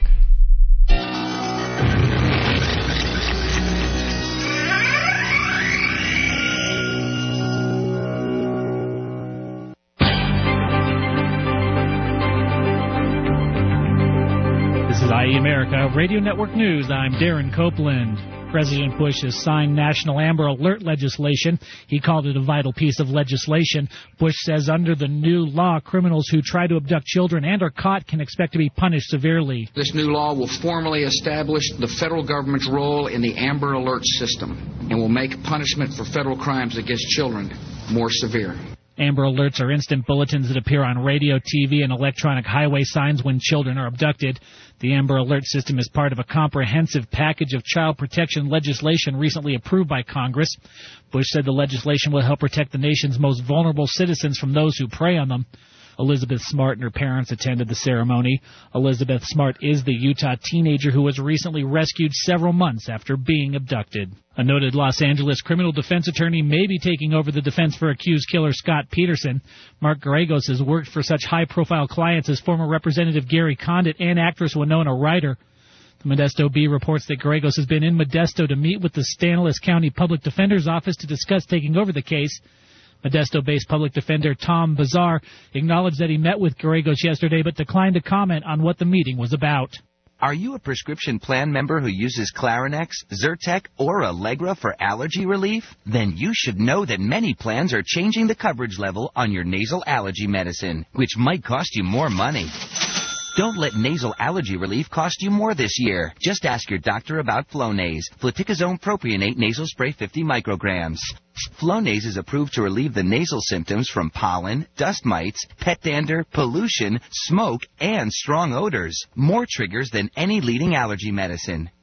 This is I E America Radio Network News. I'm Darren Copeland. President Bush has signed national Amber Alert legislation. He called it a vital piece of legislation. Bush says under the new law, criminals who try to abduct children and are caught can expect to be punished severely. This new law will formally establish the federal government's role in the Amber Alert system and will make punishment for federal crimes against children more severe. Amber Alerts are instant bulletins that appear on radio, T V, and electronic highway signs when children are abducted. The Amber Alert system is part of a comprehensive package of child protection legislation recently approved by Congress. Bush said the legislation will help protect the nation's most vulnerable citizens from those who prey on them. Elizabeth Smart and her parents attended the ceremony. Elizabeth Smart is the Utah teenager who was recently rescued several months after being abducted. A noted Los Angeles criminal defense attorney may be taking over the defense for accused killer Scott Peterson. Mark Garagos has worked for such high-profile clients as former Representative Gary Condit and actress Winona Ryder. The Modesto Bee reports that Garagos has been in Modesto to meet with the Stanislaus County Public Defender's Office to discuss taking over the case. Modesto-based public defender Tom Bazar acknowledged that he met with Garagos yesterday but declined to comment on what the meeting was about. Are you a prescription plan member who uses Clarinex, Zyrtec, or Allegra for allergy relief? Then you should know that many plans are changing the coverage level on your nasal allergy medicine, which might cost you more money. Don't let nasal allergy relief cost you more this year. Just ask your doctor about Flonase, fluticasone propionate nasal spray fifty micrograms. Flonase is approved to relieve the nasal symptoms from pollen, dust mites, pet dander, pollution, smoke, and strong odors. More triggers than any leading allergy medicine.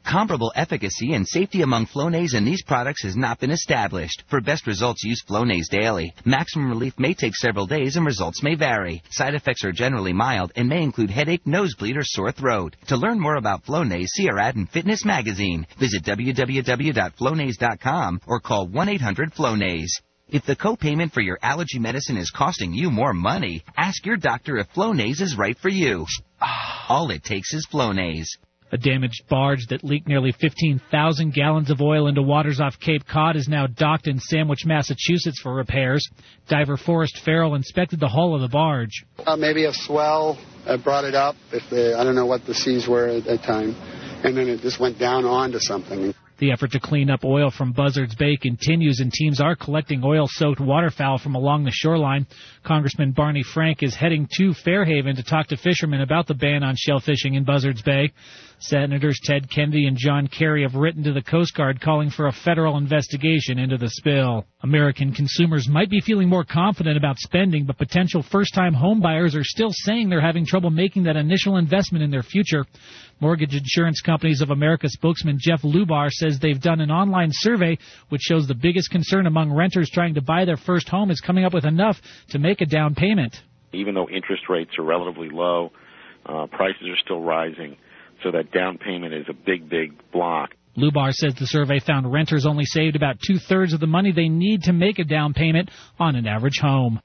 Comparable efficacy and safety among Flonase in these products has not been established. For best results, use Flonase daily. Maximum relief may take several days and results may vary. Side effects are generally mild and may include headache, nosebleed, or sore throat. To learn more about Flonase, see our ad in Fitness Magazine. Visit w w w dot flonase dot com or call one eight hundred flonase. If the copayment for your allergy medicine is costing you more money, ask your doctor if Flonase is right for you. All it takes is Flonase. A damaged barge that leaked nearly fifteen thousand gallons of oil into waters off Cape Cod is now docked in Sandwich, Massachusetts for repairs. Diver Forrest Farrell inspected the hull of the barge. Uh, maybe a swell uh, brought it up. If the, I don't know what the seas were at that time. And then it just went down onto something. The effort to clean up oil from Buzzards Bay continues, and teams are collecting oil-soaked waterfowl from along the shoreline. Congressman Barney Frank is heading to Fairhaven to talk to fishermen about the ban on shellfishing in Buzzards Bay. Senators Ted Kennedy and John Kerry have written to the Coast Guard calling for a federal investigation into the spill. American consumers might be feeling more confident about spending, but potential first-time home buyers are still saying they're having trouble making that initial investment in their future. Mortgage Insurance Companies of America spokesman Jeff Lubar says they've done an online survey which shows the biggest concern among renters trying to buy their first home is coming up with enough to make a down payment. Even though interest rates are relatively low, uh, prices are still rising, so that down payment is a big, big block. Lubar says the survey found renters only saved about two-thirds of the money they need to make a down payment on an average home.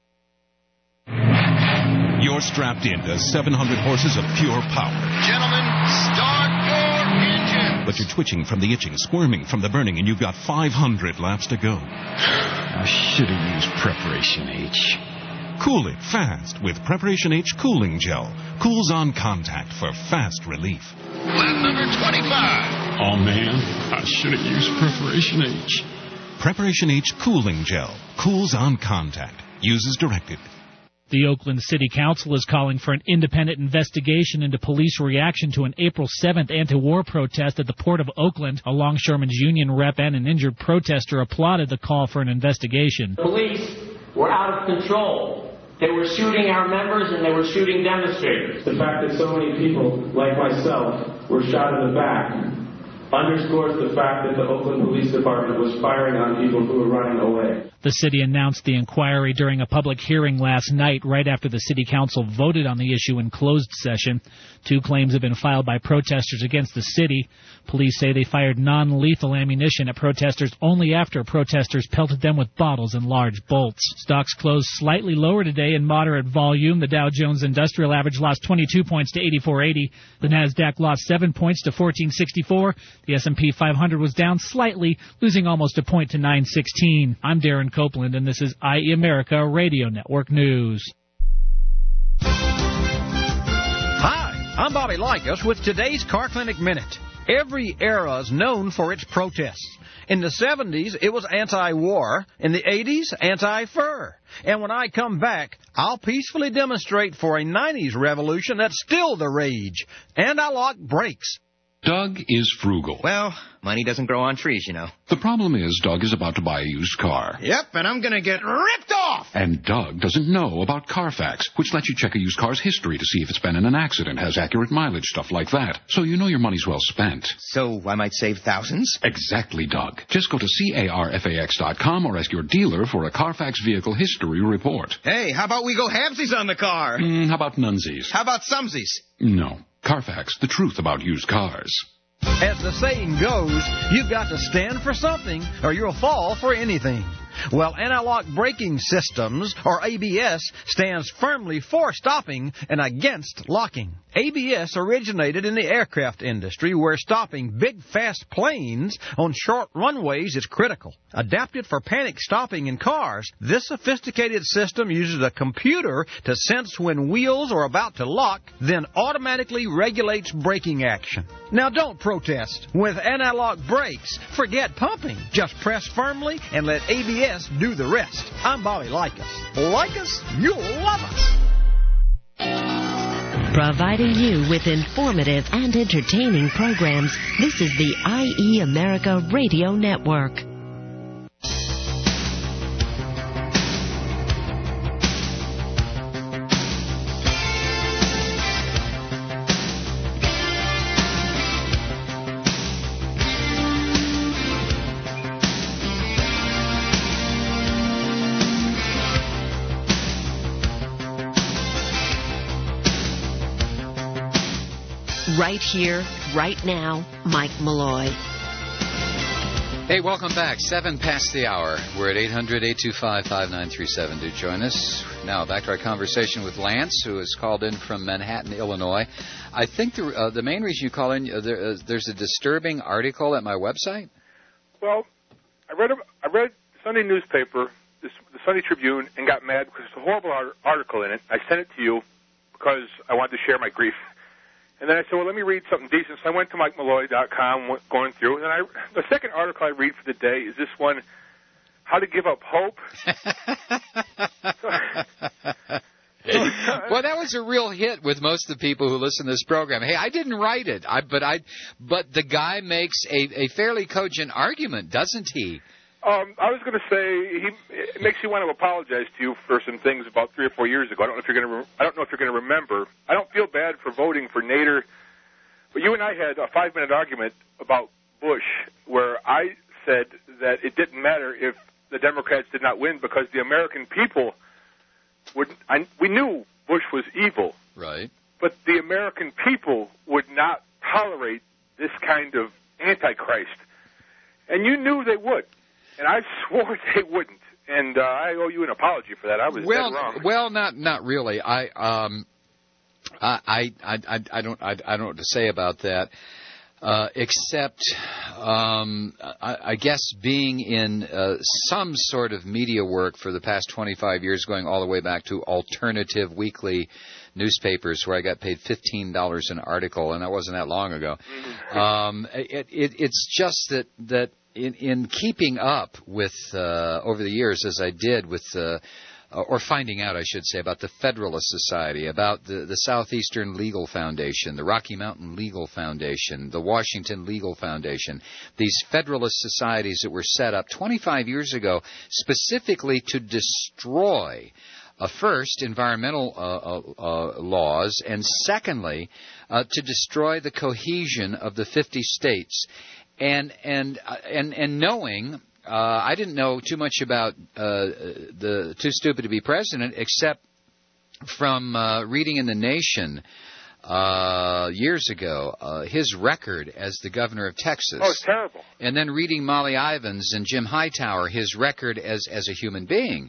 You're strapped into seven hundred horses of pure power. Gentlemen, start your engine. But you're twitching from the itching, squirming from the burning, and you've got five hundred laps to go. I should have used Preparation H. Cool it fast with Preparation H Cooling Gel. Cools on contact for fast relief. Lap number twenty-five. Oh, man, I should have used Preparation H. Preparation H Cooling Gel. Cools on contact. Use as directed. The Oakland City Council is calling for an independent investigation into police reaction to an April seventh anti-war protest at the Port of Oakland. A Longshoremen's Union rep and an injured protester applauded the call for an investigation. Police were out of control. They were shooting our members and they were shooting demonstrators. The fact that so many people, like myself, were shot in the back underscores the fact that the Oakland Police Department was firing on people who were running away. The city announced the inquiry during a public hearing last night, right after the city council voted on the issue in closed session. Two claims have been filed by protesters against the city. Police say they fired non-lethal ammunition at protesters only after protesters pelted them with bottles and large bolts. Stocks closed slightly lower today in moderate volume. The Dow Jones Industrial Average lost twenty-two points to eighty-four eighty. The Nasdaq lost seven points to fourteen sixty-four. The S and P five hundred was down slightly, losing almost a point to nine sixteen. I'm Darren Copeland, and this is I E America Radio Network News. Hi, I'm Bobby Likas with today's Car Clinic Minute. Every era is known for its protests. In the seventies, it was anti-war. In the eighties, anti-fur. And when I come back, I'll peacefully demonstrate for a nineties revolution that's still the rage. Anti-lock brakes. Doug is frugal. Well, money doesn't grow on trees, you know. The problem is Doug is about to buy a used car. Yep, and I'm going to get ripped off! And Doug doesn't know about Carfax, which lets you check a used car's history to see if it's been in an accident, has accurate mileage, stuff like that. So you know your money's well spent. So I might save thousands? Exactly, Doug. Just go to carfax dot com or ask your dealer for a Carfax vehicle history report. Hey, how about we go halvesies on the car? Mm, how about nunsies? How about sumsies? No. Carfax, the truth about used cars. As the saying goes, you've got to stand for something or you'll fall for anything. Well, anti-lock braking systems, or A B S, stands firmly for stopping and against locking. A B S originated in the aircraft industry, where stopping big, fast planes on short runways is critical. Adapted for panic stopping in cars, this sophisticated system uses a computer to sense when wheels are about to lock, then automatically regulates braking action. Now, don't protest. With anti-lock brakes, forget pumping. Just press firmly and let A B S do the rest. I'm Bobby Likas. Like us, you'll love us. Providing you with informative and entertaining programs, this is the I E America Radio Network. Right here, right now, Mike Malloy. Hey, welcome back. Seven past the hour. We're at eight hundred, eight two five, five nine three seven. Do join us. Now, back to our conversation with Lance, who has called in from Manhattan, Illinois. I think the uh, the main reason you call in, uh, there, uh, there's a disturbing article at my website. Well, I read a, I read the Sunday newspaper, this, the Sunday Tribune, and got mad because there's a horrible art- article in it. I sent it to you because I wanted to share my grief. And then I said, well, let me read something decent. So I went to Mike Malloy dot com, went, going through. And then I, the second article I read for the day is this one, How to Give Up Hope. Well, that was a real hit with most of the people who listen to this program. Hey, I didn't write it, I, but I, but the guy makes a, a fairly cogent argument, doesn't he? Um, I was going to say he it makes you want to apologize to you for some things about three or four years ago. I don't know if you're going to. Re- I don't know if you're going to remember. I don't feel bad for voting for Nader, but you and I had a five-minute argument about Bush, where I said that it didn't matter if the Democrats did not win because the American people would. I, we knew Bush was evil, right? But the American people would not tolerate this kind of antichrist, and you knew they would. And I swore they wouldn't, and uh, I owe you an apology for that. I was well, dead wrong. Well, not not really. I um, I I I, I don't I, I don't know what to say about that, uh, except um, I, I guess being in uh, some sort of media work for the past twenty-five years, going all the way back to alternative weekly newspapers where I got paid fifteen dollars an article, and that wasn't that long ago. Mm-hmm. Um, it, it, it's just that that. In, in keeping up with, uh, over the years, as I did with, uh, or finding out, I should say, about the Federalist Society, about the, the Southeastern Legal Foundation, the Rocky Mountain Legal Foundation, the Washington Legal Foundation, these Federalist societies that were set up twenty-five years ago specifically to destroy Uh, first, environmental uh, uh, uh, laws, and secondly, uh, to destroy the cohesion of the fifty states. And and uh, and and knowing, uh, I didn't know too much about uh, the Too Stupid to Be President, except from uh, reading in The Nation uh, years ago uh, his record as the governor of Texas. Oh, it's terrible. And then reading Molly Ivins and Jim Hightower, his record as as a human being.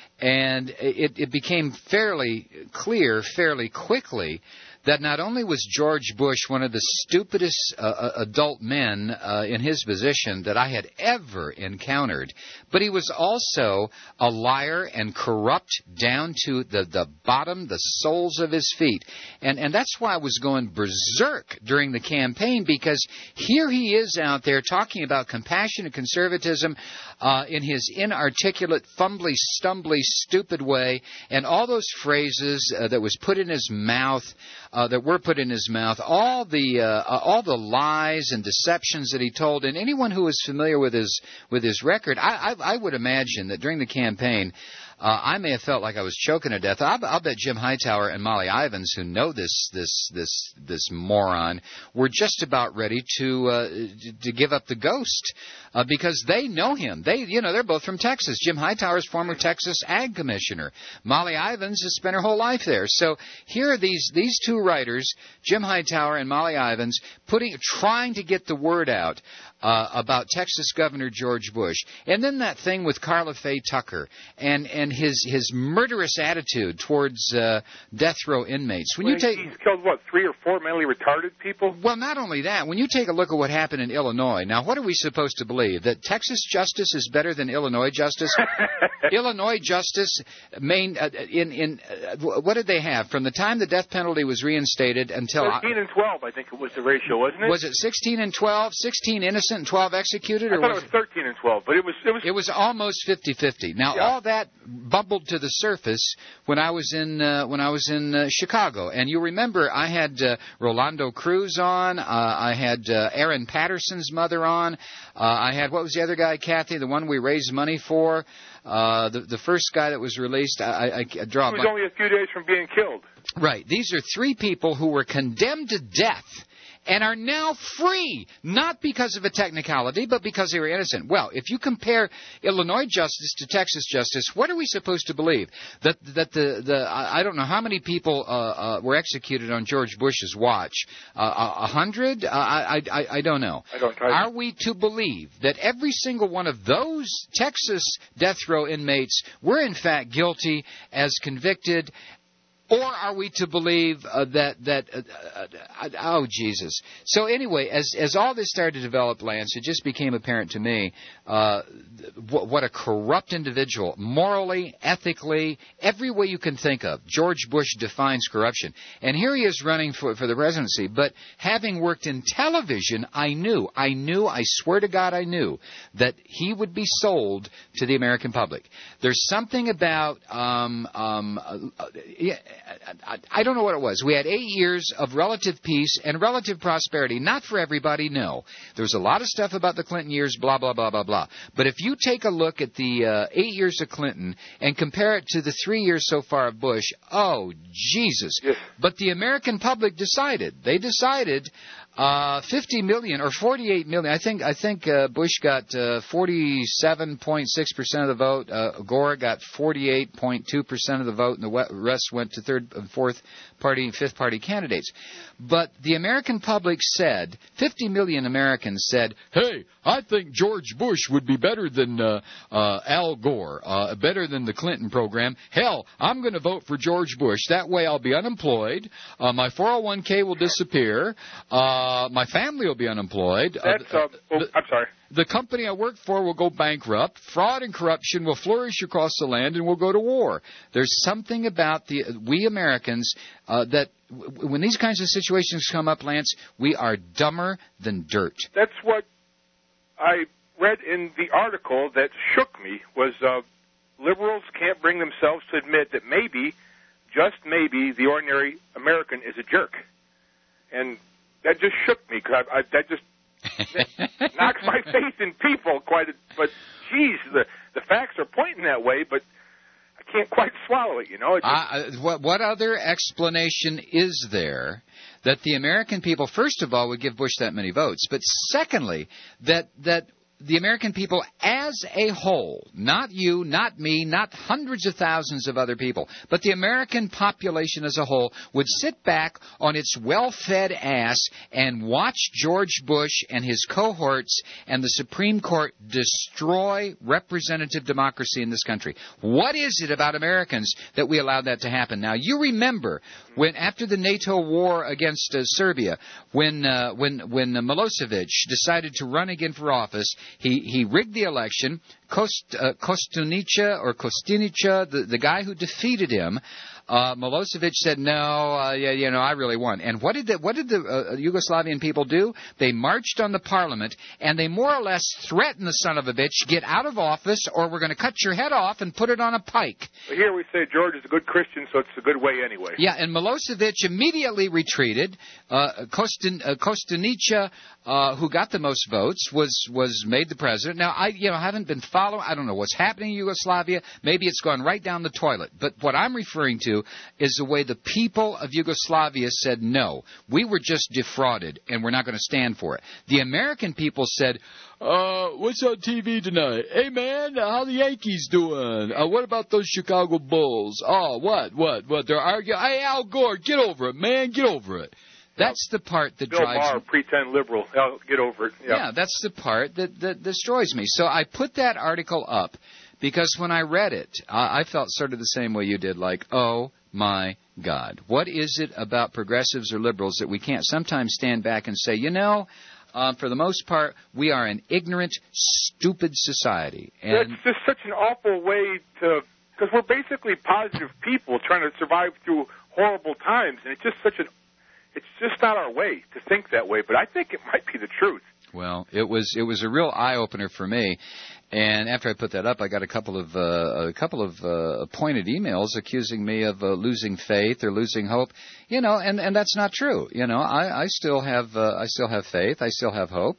And it, it became fairly clear fairly quickly that not only was George Bush one of the stupidest uh, adult men uh, in his position that I had ever encountered, but he was also a liar and corrupt down to the, the bottom, the soles of his feet. And, and that's why I was going berserk during the campaign, because here he is out there talking about compassion and conservatism uh, in his inarticulate, fumbly, stumbly, stupid way, and all those phrases uh, that was put in his mouth, Uh, that were put in his mouth, all the uh, all the lies and deceptions that he told, and anyone who is familiar with his with his record, I, I, I would imagine that during the campaign, uh, I may have felt like I was choking to death. I'll, I'll bet Jim Hightower and Molly Ivins, who know this this this this moron, were just about ready to uh, to give up the ghost uh, because they know him. They you know they're both from Texas. Jim Hightower is former Texas Ag Commissioner. Molly Ivins has spent her whole life there. So here are these these two writers, Jim Hightower and Molly Ivins, putting, trying to get the word out uh, about Texas Governor George Bush, and then that thing with Carla Faye Tucker and and his his murderous attitude towards uh, death row inmates. When well, you take, he's killed what, three or four mentally retarded people? Well, not only that. When you take a look at what happened in Illinois, now what are we supposed to believe? That Texas justice is better than Illinois justice? Illinois justice, main uh, in in uh, what did they have from the time the death penalty was reinstated until thirteen and twelve, I think it was the ratio, wasn't it? Was it sixteen and twelve, sixteen innocent and twelve executed, or I thought was it was thirteen and twelve, but it was it was it was almost fifty-fifty. Now yeah. all that bubbled to the surface when I was in uh, when I was in uh, Chicago, and you remember I had uh, Rolando Cruz on, uh, I had uh, Aaron Patterson's mother on, uh, I had what was the other guy, Kathy, the one we raised money for. Uh, the the first guy that was released, I, I, I draw. He was only a few days from being killed. Right. These are three people who were condemned to death, and are now free, not because of a technicality, but because they were innocent. Well, if you compare Illinois justice to Texas justice, what are we supposed to believe? That that the, the I don't know how many people uh, uh, were executed on George Bush's watch. Uh, a hundred? Uh, I, I I don't know. I don't. I... Are we to believe that every single one of those Texas death row inmates were in fact guilty as convicted? Or are we to believe uh, that that uh, uh, oh Jesus? So anyway, as as all this started to develop, Lance, it just became apparent to me uh, what, what a corrupt individual, morally, ethically, every way you can think of. George Bush defines corruption, and here he is running for for the presidency. But having worked in television, I knew, I knew, I swear to God, I knew that he would be sold to the American public. There's something about um, um, uh, yeah, I don't know what it was. We had eight years of relative peace and relative prosperity. Not for everybody, no. There was a lot of stuff about the Clinton years, blah, blah, blah, blah, blah. But if you take a look at the uh, eight years of Clinton and compare it to the three years so far of Bush, oh, Jesus. Yes. But the American public decided. They decided uh, fifty million or forty-eight million. I think I think uh, Bush got uh, forty-seven point six percent of the vote. Uh, Gore got forty-eight point two percent of the vote, and the rest went to third and fourth party and fifth party candidates. But the American public said, fifty million Americans said, hey, I think George Bush would be better than uh, uh, Al Gore, uh, better than the Clinton program. Hell, I'm going to vote for George Bush. That way I'll be unemployed. Uh, my four oh one k will disappear. Uh, my family will be unemployed. That's, uh, uh, oh, I'm sorry. The company I work for will go bankrupt. Fraud and corruption will flourish across the land, and we'll go to war. There's something about the we Americans uh, that w- when these kinds of situations come up, Lance, we are dumber than dirt. That's what I read in the article that shook me, was uh, liberals can't bring themselves to admit that maybe, just maybe, the ordinary American is a jerk. And that just shook me, because I, I, that just... That knocks my faith in people quite a, but geez, the the facts are pointing that way, but I can't quite swallow it, you know. It just... uh, what, what other explanation is there that the American people, first of all, would give Bush that many votes, but secondly, that that the American people as a whole, not you, not me, not hundreds of thousands of other people, but the American population as a whole would sit back on its well-fed ass and watch George Bush and his cohorts and the Supreme Court destroy representative democracy in this country. What is it about Americans that we allowed that to happen? Now, you remember when after the NATO war against uh, Serbia, when uh, when when uh, Milosevic decided to run again for office, He he rigged the election. Kost, uh, Kostunica or Kostunica, the, the guy who defeated him, uh, Milosevic said, no, uh, yeah, you know, I really won. And what did the, what did the uh, Yugoslavian people do? They marched on the parliament, and they more or less threatened the son of a bitch, get out of office, or we're going to cut your head off and put it on a pike. Well, here we say George is a good Christian, so it's a good way anyway. Yeah, and Milosevic immediately retreated. Uh, Kostin, uh, Kostunica, uh, who got the most votes, was was made the president. Now, I you know haven't been following. I don't know what's happening in Yugoslavia. Maybe it's gone right down the toilet. But what I'm referring to is the way the people of Yugoslavia said, no, we were just defrauded, and we're not going to stand for it. The American people said, uh, what's on T V tonight? Hey, man, how the Yankees doing? Uh, what about those Chicago Bulls? Oh, what, what, what? They're arguing. Hey, Al Gore, get over it, man, get over it. That's the part that Bill drives Maher, me. pretend liberal. I'll get over it. Yeah. yeah, that's the part that, that destroys me. So I put that article up because when I read it, I, I felt sort of the same way you did, like, oh, my God. What is it about progressives or liberals that we can't sometimes stand back and say, you know, um, for the most part, we are an ignorant, stupid society. And it's just such an awful way to, because we're basically positive people trying to survive through horrible times, and it's just such an, it's just not our way to think that way, but I think it might be the truth. Well, it was it was a real eye-opener for me. And after I put that up, I got a couple of uh, a couple of uh, pointed emails accusing me of uh, losing faith or losing hope. You know, and, and that's not true. You know, I, I still have uh, I still have faith. I still have hope.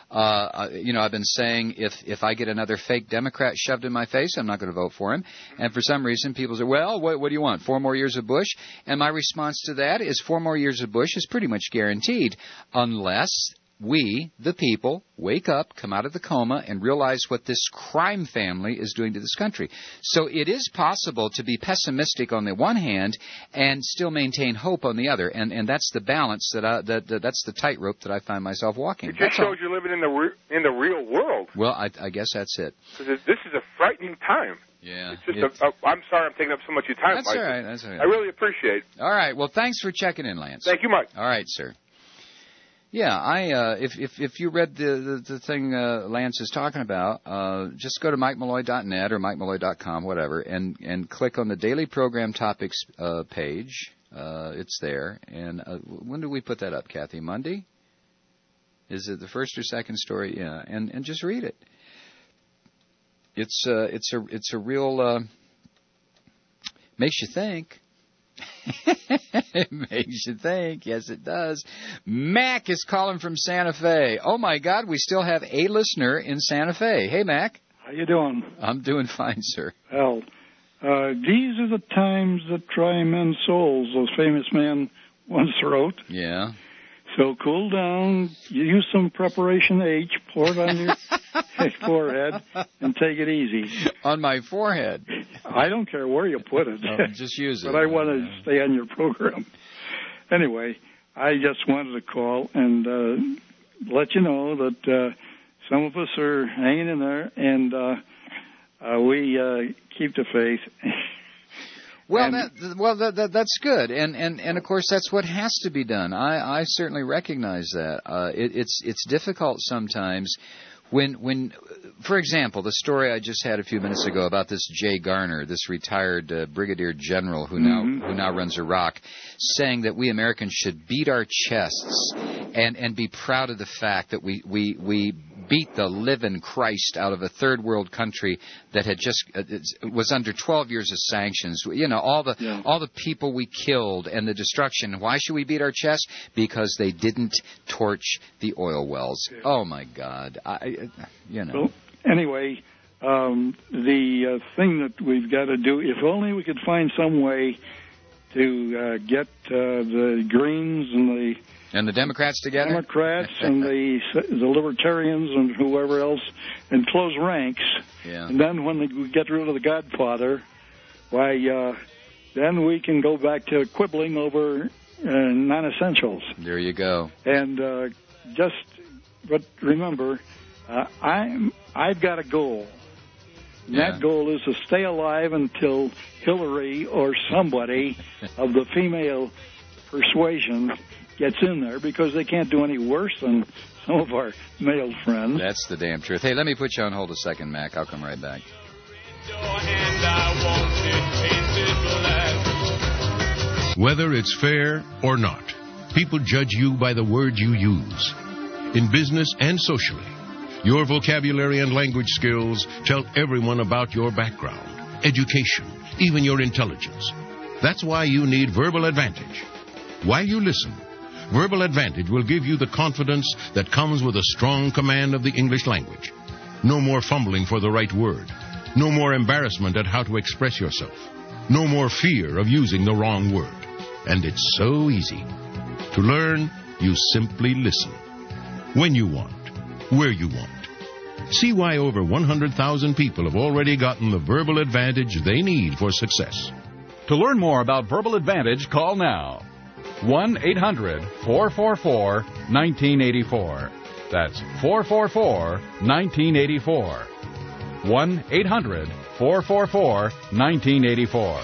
Uh, you know, I've been saying if if I get another fake Democrat shoved in my face, I'm not going to vote for him. And for some reason, people say, well, what, what do you want, four more years of Bush? And my response to that is four more years of Bush is pretty much guaranteed unless we, the people, wake up, come out of the coma, and realize what this crime family is doing to this country. So it is possible to be pessimistic on the one hand and still maintain hope on the other, and and that's the balance that I, that, that that's the tightrope that I find myself walking. It just shows you're living in the re- in the real world. Well, I, I guess that's it. Because this is a frightening time. Yeah. It's just a, a, I'm sorry I'm taking up so much of your time. That's Mike. all right. That's all right. I really appreciate it. All right. Well, thanks for checking in, Lance. Thank you, Mike. All right, sir. Yeah, I uh, if if if you read the the, the thing uh, Lance is talking about, uh, just go to mike malloy dot net or mike malloy dot com, whatever, and and click on the daily program topics uh, page. Uh, it's there. And uh, when do we put that up, Kathy? Monday? Is it the first or second story? Yeah, and and just read it. It's uh, it's a it's a real uh, makes you think. It makes you think. Yes, it does. Mac is calling from Santa Fe. Oh, my God, we still have a listener in Santa Fe. Hey, Mac. How you doing? I'm doing fine, sir. Well, uh, these are the times that try men's souls, those famous man once wrote. Yeah. So cool down, use some Preparation H, pour it on your forehead, and take it easy. On my forehead? I don't care where you put it. Oh, just use it. But I want to stay on your program. Anyway, I just wanted to call and uh, let you know that uh, some of us are hanging in there, and uh, uh, we uh, keep the faith. Well, that, well, that, that, that's good, and, and and of course that's what has to be done. I, I certainly recognize that. Uh, it, it's it's difficult sometimes when when, for example, the story I just had a few minutes ago about this Jay Garner, this retired uh, brigadier general who now Mm-hmm. who now runs Iraq, saying that we Americans should beat our chests and and be proud of the fact that we we we. beat the living Christ out of a third world country that had just uh, was under twelve years of sanctions. You know, all the yeah. all the people we killed and the destruction. Why should we beat our chest? Because they didn't torch the oil wells. Yeah. Oh my God! I, you know. Well, anyway, um, the uh, thing that we've got to do, if only we could find some way to uh, get uh, the Greens and the And the Democrats together? Democrats and the the Libertarians and whoever else, and close ranks. Yeah. And then when we get rid of the Godfather, why, uh, then we can go back to quibbling over uh, non-essentials. There you go. And uh, just, but remember, uh, I'm I've got a goal. And Yeah. that goal is to stay alive until Hillary or somebody of the female persuasion gets in there, because they can't do any worse than some of our male friends. That's the damn truth. Hey, let me put you on hold a second, Mac. I'll come right back. Whether it's fair or not, people judge you by the words you use. In business and socially, your vocabulary and language skills tell everyone about your background, education, even your intelligence. That's why you need Verbal Advantage. While you listen, Verbal Advantage will give you the confidence that comes with a strong command of the English language. No more fumbling for the right word. No more embarrassment at how to express yourself. No more fear of using the wrong word. And it's so easy. To learn, you simply listen. When you want. Where you want. See why over one hundred thousand people have already gotten the Verbal Advantage they need for success. To learn more about Verbal Advantage, call now. one eight hundred four four four one nine eight four. That's four four four one nine eight four. one eight hundred four four four one nine eight four.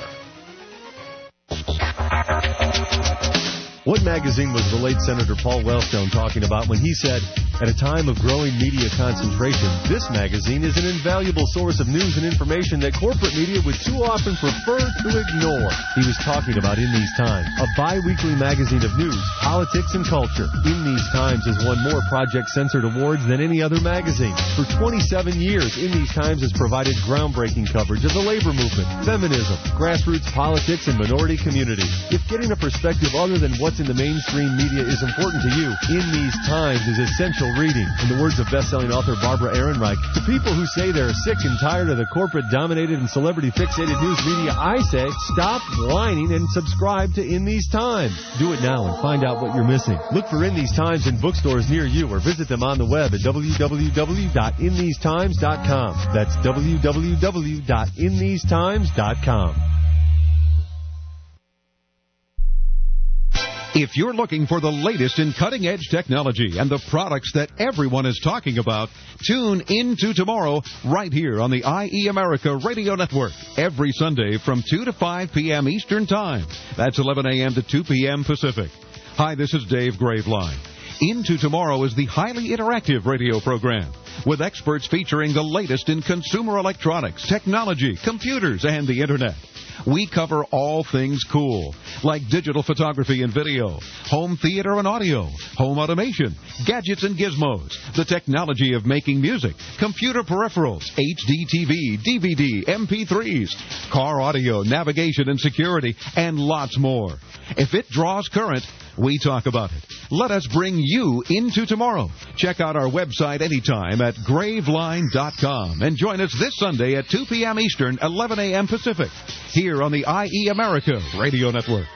What magazine was the late Senator Paul Wellstone talking about when he said, at a time of growing media concentration, this magazine is an invaluable source of news and information that corporate media would too often prefer to ignore? He was talking about In These Times, a bi-weekly magazine of news, politics, and culture. In These Times has won more Project Censored awards than any other magazine. For twenty-seven years, In These Times has provided groundbreaking coverage of the labor movement, feminism, grassroots politics, and minority communities. If getting a perspective other than what's what's in the mainstream media is important to you, In These Times is essential reading. In the words of best-selling author Barbara Ehrenreich, to people who say they're sick and tired of the corporate-dominated and celebrity-fixated news media, I say, stop whining and subscribe to In These Times. Do it now and find out what you're missing. Look for In These Times in bookstores near you or visit them on the web at w w w dot in these times dot com. That's w w w dot in these times dot com. If you're looking for the latest in cutting-edge technology and the products that everyone is talking about, tune into tomorrow right here on the I E America Radio Network every Sunday from two to five p.m. Eastern Time. That's eleven a.m. to two p.m. Pacific. Hi, this is Dave Graveline. Into Tomorrow is the highly interactive radio program with experts featuring the latest in consumer electronics, technology, computers, and the Internet. We cover all things cool, like digital photography and video, home theater and audio, home automation, gadgets and gizmos, the technology of making music, computer peripherals, H D T V, D V D, M P threes, car audio, navigation and security, and lots more. If it draws current, we talk about it. Let us bring you into tomorrow. Check out our website anytime at graveline dot com and join us this Sunday at two p.m. Eastern, eleven a.m. Pacific, here on the I E America Radio Network.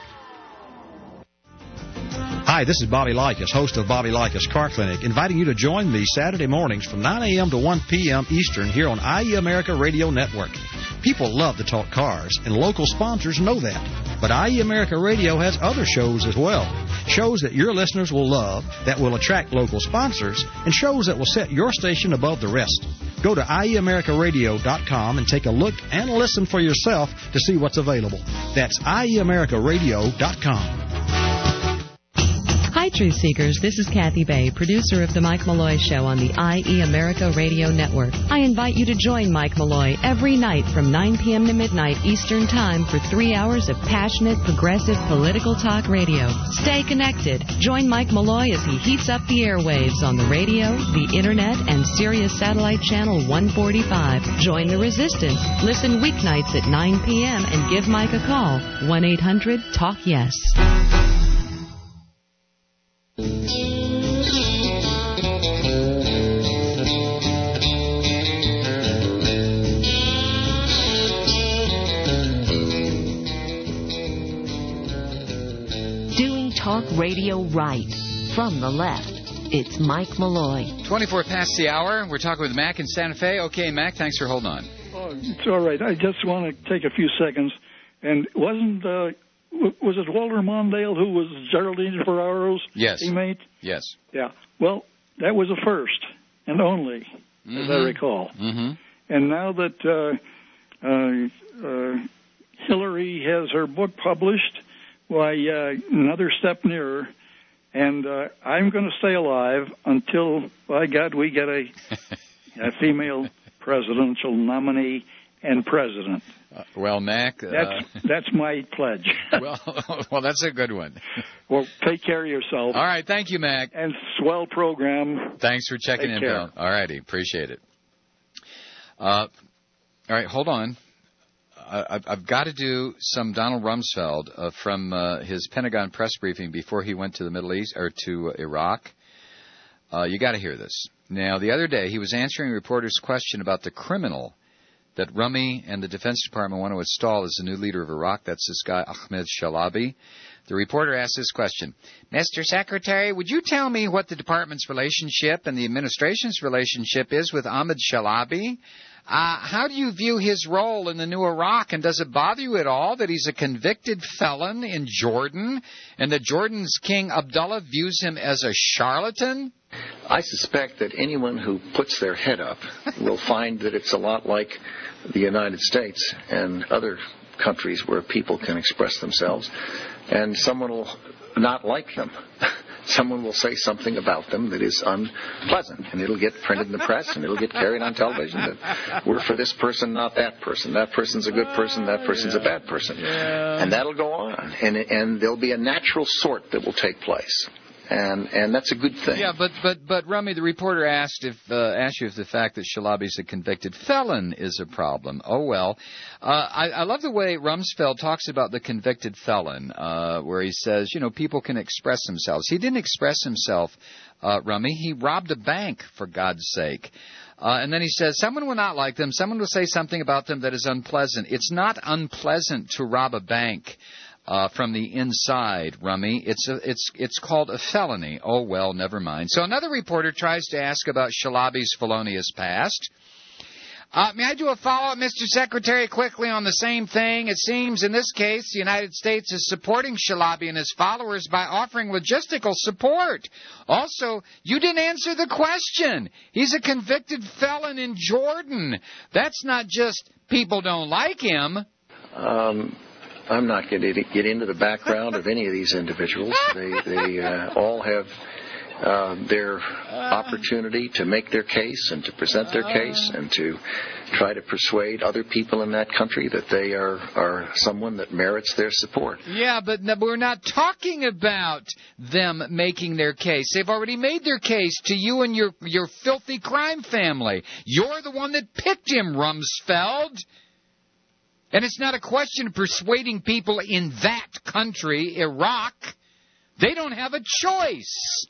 Hi, this is Bobby Likas, host of Bobby Likas Car Clinic, inviting you to join me Saturday mornings from nine a.m. to one p.m. Eastern here on I E America Radio Network. People love to talk cars, and local sponsors know that. But I E America Radio has other shows as well. Shows that your listeners will love, that will attract local sponsors, and shows that will set your station above the rest. Go to I E America Radio dot com and take a look and listen for yourself to see what's available. That's I E America Radio dot com. Hi, Truth Seekers. This is Kathy Bay, producer of The Mike Malloy Show on the I E America Radio Network. I invite you to join Mike Malloy every night from nine p.m. to midnight Eastern Time for three hours of passionate, progressive, political talk radio. Stay connected. Join Mike Malloy as he heats up the airwaves on the radio, the Internet, and Sirius Satellite Channel one forty-five. Join the resistance. Listen weeknights at nine p.m. and give Mike a call. one eight hundred talk yes. Doing talk radio right. From the left, it's Mike Malloy. twenty-four past the hour. We're talking with Mac in Santa Fe. Okay, Mac, thanks for holding on. Oh, it's all right. I just want to take a few seconds. And wasn't... Uh, Was it Walter Mondale who was Geraldine Ferraro's yes. teammate? Yes. Yeah. Well, that was a first and only, mm-hmm. as I recall. Mm-hmm. And now that uh, uh, uh, Hillary has her book published, why, uh, another step nearer. And uh, I'm going to stay alive until, by God, we get a, a female presidential nominee and president. Uh, well, Mac... Uh, that's that's my pledge. well, well, that's a good one. Well, take care of yourself. All right, thank you, Mac. And swell program. Thanks for checking take in, care. pal. All righty, appreciate it. Uh, all right, hold on. I, I've, I've got to do some Donald Rumsfeld uh, from uh, his Pentagon press briefing before he went to the Middle East, or to uh, Iraq. Uh, you got to hear this. Now, the other day, he was answering a reporter's question about the criminal that Rummy and the Defense Department want to install as the new leader of Iraq. That's this guy, Ahmed Shalabi. The reporter asked this question: Mister Secretary, would you tell me what the department's relationship and the administration's relationship is with Ahmed Shalabi? Uh, how do you view his role in the new Iraq, and does it bother you at all that he's a convicted felon in Jordan and that Jordan's King Abdullah views him as a charlatan? I suspect that anyone who puts their head up will find that it's a lot like the United States and other countries where people can express themselves, and someone will not like them. Someone will say something about them that is unpleasant, and it'll get printed in the press, and it'll get carried on television that we're for this person, not that person. That person's a good person, that person's a bad person. Yeah. And that'll go on, and, and there'll be a natural sort that will take place. and and that's a good thing. Yeah, but but but Rummy, the reporter asked if uh, asked you if the fact that Shalaby's a convicted felon is a problem. Oh well, uh, I, I love the way Rumsfeld talks about the convicted felon, uh, where he says, you know, people can express themselves. He didn't express himself, uh, Rummy. He robbed a bank, for God's sake. Uh, and then he says, someone will not like them. Someone will say something about them that is unpleasant. It's not unpleasant to rob a bank uh, from the inside, Rummy. It's a, it's it's called a felony. Oh, well, never mind. So another reporter tries to ask about Shalaby's felonious past. Uh, may I do a follow-up, Mister Secretary, quickly on the same thing? It seems in this case the United States is supporting Shalaby and his followers by offering logistical support. Also, you didn't answer the question. He's a convicted felon in Jordan. That's not just people don't like him. Um, I'm not going to get into the background of any of these individuals. They, they uh, all have Uh, their opportunity to make their case and to present their case and to try to persuade other people in that country that they are, are someone that merits their support. Yeah, but no, we're not talking about them making their case. They've already made their case to you and your, your filthy crime family. You're the one that picked him, Rumsfeld. And it's not a question of persuading people in that country, Iraq. They don't have a choice.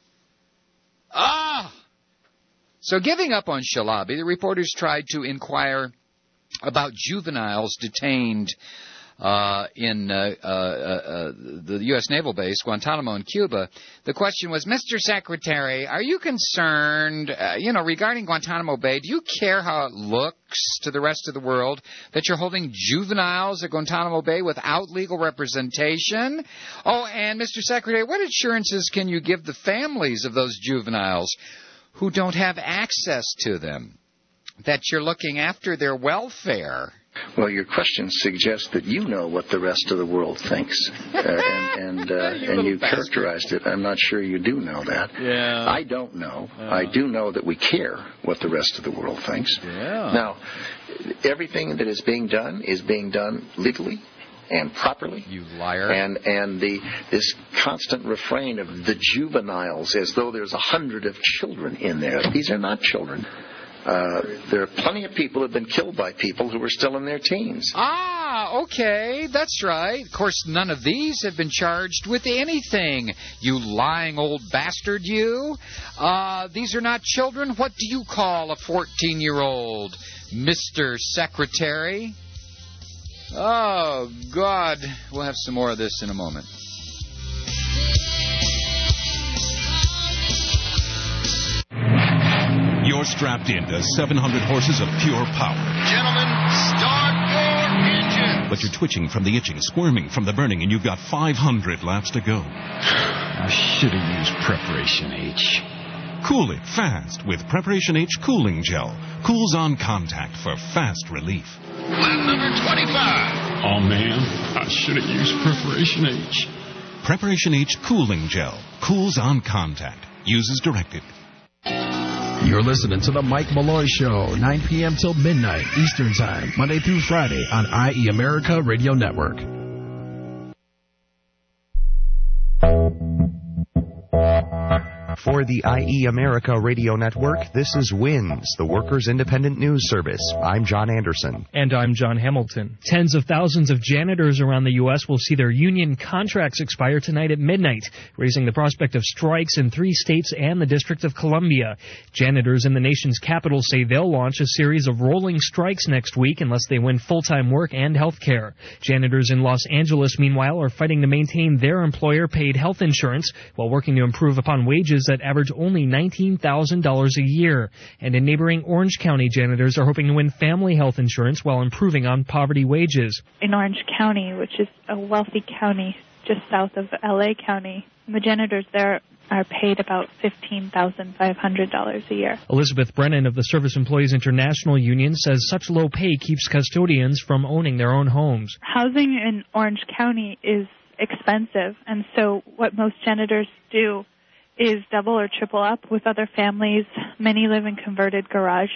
Ah! So giving up on Shalaby, the reporters tried to inquire about juveniles detained uh, in uh, uh, uh, the U S naval base, Guantanamo in Cuba. The question was, Mister Secretary, are you concerned, uh, you know, regarding Guantanamo Bay, do you care how it looks to the rest of the world that you're holding juveniles at Guantanamo Bay without legal representation? Oh, and Mister Secretary, what assurances can you give the families of those juveniles who don't have access to them, that you're looking after their welfare? Well, your question suggests that you know what the rest of the world thinks, uh, and and, uh, you and you bastard. characterized it. I'm not sure you do know that. Yeah. I don't know. Uh. I do know that we care what the rest of the world thinks. Yeah. Now, everything that is being done is being done legally and properly. You liar. And and the this constant refrain of the juveniles, as though there's a hundred of children in there. These are not children. Uh, there are plenty of people who have been killed by people who are still in their teens. Ah, okay, that's right. Of course, none of these have been charged with anything. You lying old bastard, you. Uh, these are not children. What do you call a fourteen-year-old, Mister Secretary? Oh, God. We'll have some more of this in a moment. You're strapped into seven hundred horses of pure power. Gentlemen, start your engine. But you're twitching from the itching, squirming from the burning, and you've got five hundred laps to go. I should have used Preparation H. Cool it fast with Preparation H Cooling Gel. Cools on contact for fast relief. Lap number twenty-five. Oh, man, I should have used Preparation H. Preparation H Cooling Gel. Cools on contact. Use as directed. You're listening to The Mike Malloy Show, nine p.m. till midnight Eastern Time, Monday through Friday on I E America Radio Network. For the I E America Radio Network, this is WINS, the Workers' Independent News Service. I'm John Anderson. And I'm John Hamilton. Tens of thousands of janitors around the U S will see their union contracts expire tonight at midnight, raising the prospect of strikes in three states and the District of Columbia. Janitors in the nation's capital say they'll launch a series of rolling strikes next week unless they win full-time work and health care. Janitors in Los Angeles, meanwhile, are fighting to maintain their employer-paid health insurance while working to improve upon wages that average only nineteen thousand dollars a year. And in neighboring Orange County, janitors are hoping to win family health insurance while improving on poverty wages. In Orange County, which is a wealthy county just south of L A County, the janitors there are paid about fifteen thousand five hundred dollars a year. Elizabeth Brennan of the Service Employees International Union says such low pay keeps custodians from owning their own homes. Housing in Orange County is expensive, and so what most janitors do is double or triple up with other families. Many live in converted garages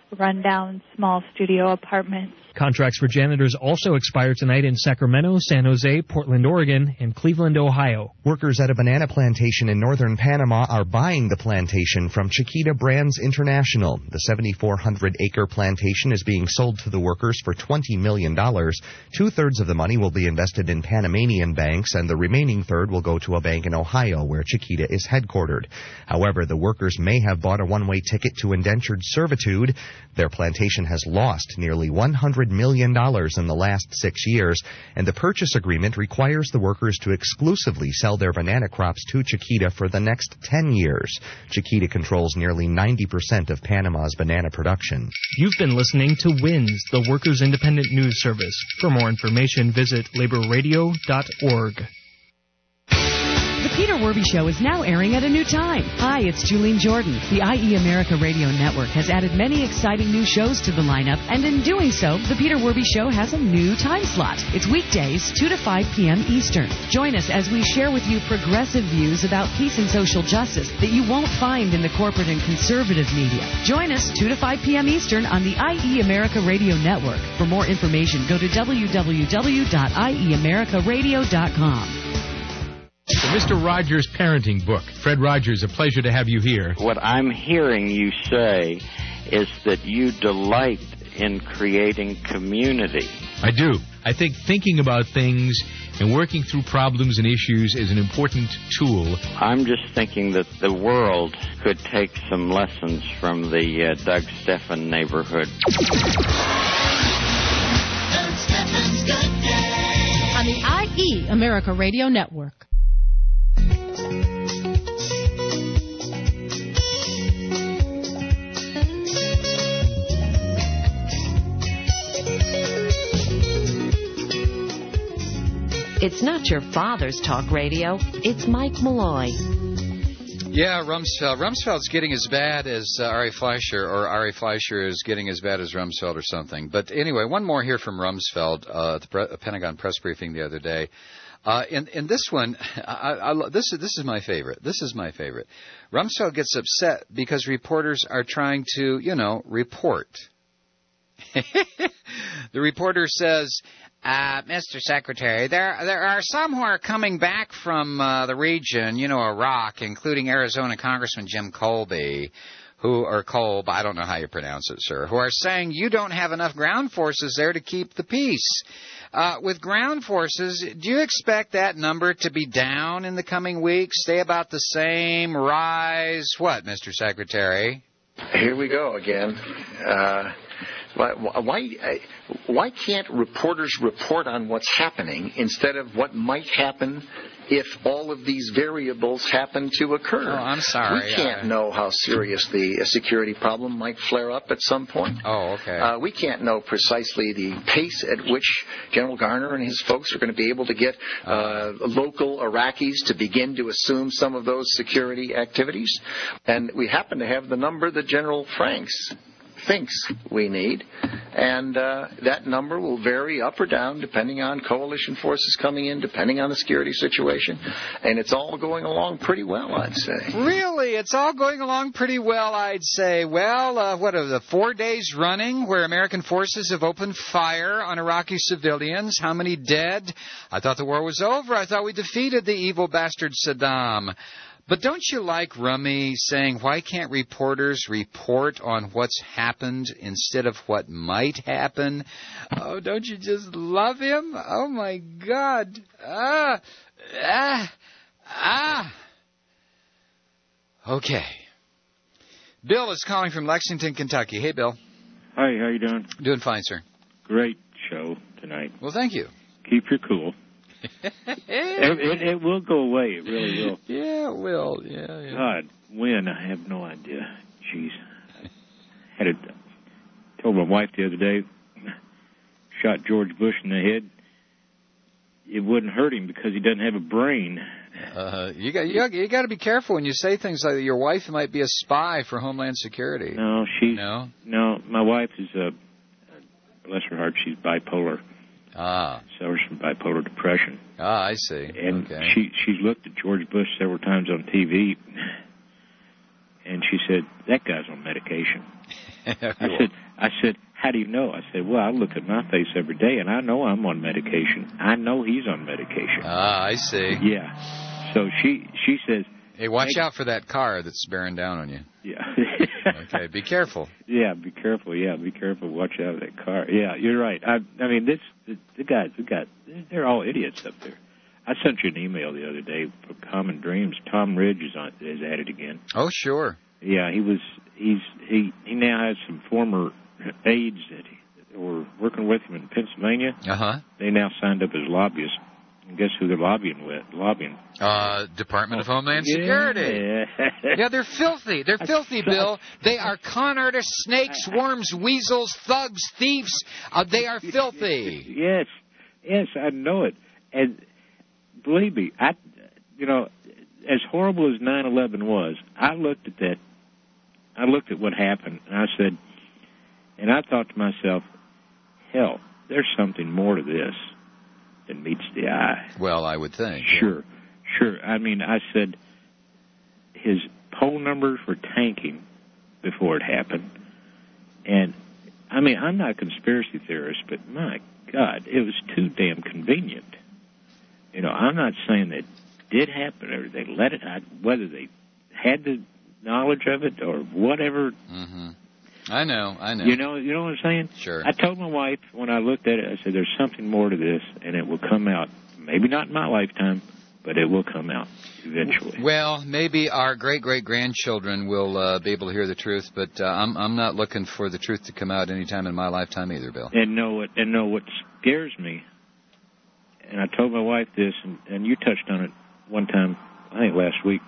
rundown, small studio apartments. Contracts for janitors also expire tonight in Sacramento, San Jose, Portland, Oregon, and Cleveland, Ohio. Workers at a banana plantation in northern Panama are buying the plantation from Chiquita Brands International. The seventy-four hundred acre plantation is being sold to the workers for twenty million dollars. Two-thirds of the money will be invested in Panamanian banks, and the remaining third will go to a bank in Ohio, where Chiquita is headquartered. However, the workers may have bought a one-way ticket to indentured servitude. Their plantation has lost nearly one hundred million dollars in the last six years, and the purchase agreement requires the workers to exclusively sell their banana crops to Chiquita for the next ten years. Chiquita controls nearly ninety percent of Panama's banana production. You've been listening to WINS, the Workers' Independent News Service. For more information, visit labor radio dot org. The Peter Werby Show is now airing at a new time. Hi, it's Julene Jordan. The I E America Radio Network has added many exciting new shows to the lineup, and in doing so, The Peter Werby Show has a new time slot. It's weekdays, two to five p.m. Eastern. Join us as we share with you progressive views about peace and social justice that you won't find in the corporate and conservative media. Join us two to five p.m. Eastern on the I E America Radio Network. For more information, go to w w w dot i e america radio dot com. The Mister Rogers Parenting Book. Fred Rogers, a pleasure to have you here. What I'm hearing you say is that you delight in creating community. I do. I think thinking about things and working through problems and issues is an important tool. I'm just thinking that the world could take some lessons from the uh, Doug Stephan neighborhood. Doug Stephan's Good Day on the I E America Radio Network. It's not your father's talk radio. It's Mike Malloy. Yeah, Rumsfeld. Rumsfeld's getting as bad as uh, Ari Fleischer, or Ari Fleischer is getting as bad as Rumsfeld or something. But anyway, one more here from Rumsfeld uh, at the Pre- Pentagon press briefing the other day. Uh, in, in this one, I, I, this, is, this is my favorite. This is my favorite. Rumsfeld gets upset because reporters are trying to, you know, report. The reporter says, uh, Mister Secretary, there there are some who are coming back from uh, the region, you know, Iraq, including Arizona Congressman Jim Colby, who, or Kolb, I don't know how you pronounce it, sir, who are saying you don't have enough ground forces there to keep the peace. Uh, with ground forces, do you expect that number to be down in the coming weeks, stay about the same, rise? What, Mister Secretary? Here we go again. Uh, why, why, why can't reporters report on what's happening instead of what might happen if all of these variables happen to occur? Oh, I'm sorry. We can't uh, know how serious the uh, security problem might flare up at some point. Oh, okay. Uh, we can't know precisely the pace at which General Garner and his folks are going to be able to get uh, local Iraqis to begin to assume some of those security activities. And we happen to have the number that General Franks thinks we need, and uh, that number will vary up or down depending on coalition forces coming in, depending on the security situation, and it's all going along pretty well, I'd say. Really? It's all going along pretty well, I'd say. Well, uh, what are the four days running where American forces have opened fire on Iraqi civilians? How many dead? I thought the war was over. I thought we defeated the evil bastard Saddam. But don't you like Rummy saying, why can't reporters report on what's happened instead of what might happen? Oh, don't you just love him? Oh, my God. Ah, ah, ah. Okay. Bill is calling from Lexington, Kentucky. Hey, Bill. Hi, how you doing? Doing fine, sir. Great show tonight. Well, thank you. Keep your cool. it, it, it will go away. It really will. Yeah, it will. Yeah, yeah. God, when? I have no idea. Jeez. I had it. Told my wife the other day, shot George Bush in the head. It wouldn't hurt him because he doesn't have a brain. Uh, you got you got, you got to be careful when you say things like your wife might be a spy for Homeland Security. No, she's no. No, my wife is a. Bless her heart, she's bipolar. Ah. Suffers from bipolar depression. Ah, I see. And okay. she she's looked at George Bush several times on T V, and she said, that guy's on medication. I said, how do you know? I said, well, I look at my face every day, and I know I'm on medication. I know he's on medication. Ah, I see. Yeah. So she she says, hey, watch hey, out for that car that's bearing down on you. Yeah. Okay, be careful. Yeah, be careful. Yeah, be careful. Watch out for that car. Yeah, you're right. I I mean, this the, the guys, the guys, they're all idiots up there. I sent you an email the other day for Common Dreams. Tom Ridge is on is at it again. Oh, sure. Yeah, he was. He's he he now has some former aides that he, were working with him in Pennsylvania. Uh huh. They now signed up as lobbyists. And guess who they're lobbying with? Lobbying. Uh, Department of Homeland Security. Yeah. Yeah, they're filthy. They're filthy, Bill. They are con artists, snakes, worms, weasels, thugs, thieves. Uh, they are filthy. Yes, yes, I know it. And believe me, I, you know, as horrible as nine eleven was, I looked at that. I looked at what happened, and I said, and I thought to myself, hell, there's something more to this than meets the eye. Well, I would think. Sure, sure. I mean, I said his poll numbers were tanking before it happened. And, I mean, I'm not a conspiracy theorist, but my God, it was too damn convenient. You know, I'm not saying that it did happen or they let it, whether they had the knowledge of it or whatever. Mm-hmm. I know, I know. You know, you know what I'm saying? Sure. I told my wife when I looked at it, I said, there's something more to this, and it will come out. Maybe not in my lifetime, but it will come out eventually. Well, maybe our great-great-grandchildren will uh, be able to hear the truth, but uh, I'm I'm not looking for the truth to come out anytime in my lifetime either, Bill. And know what, and know what scares me, and I told my wife this, and, and you touched on it one time, I think last week,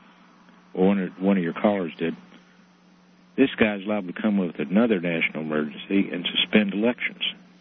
or one of, one of your callers did. This guy's liable to come with another national emergency and suspend elections.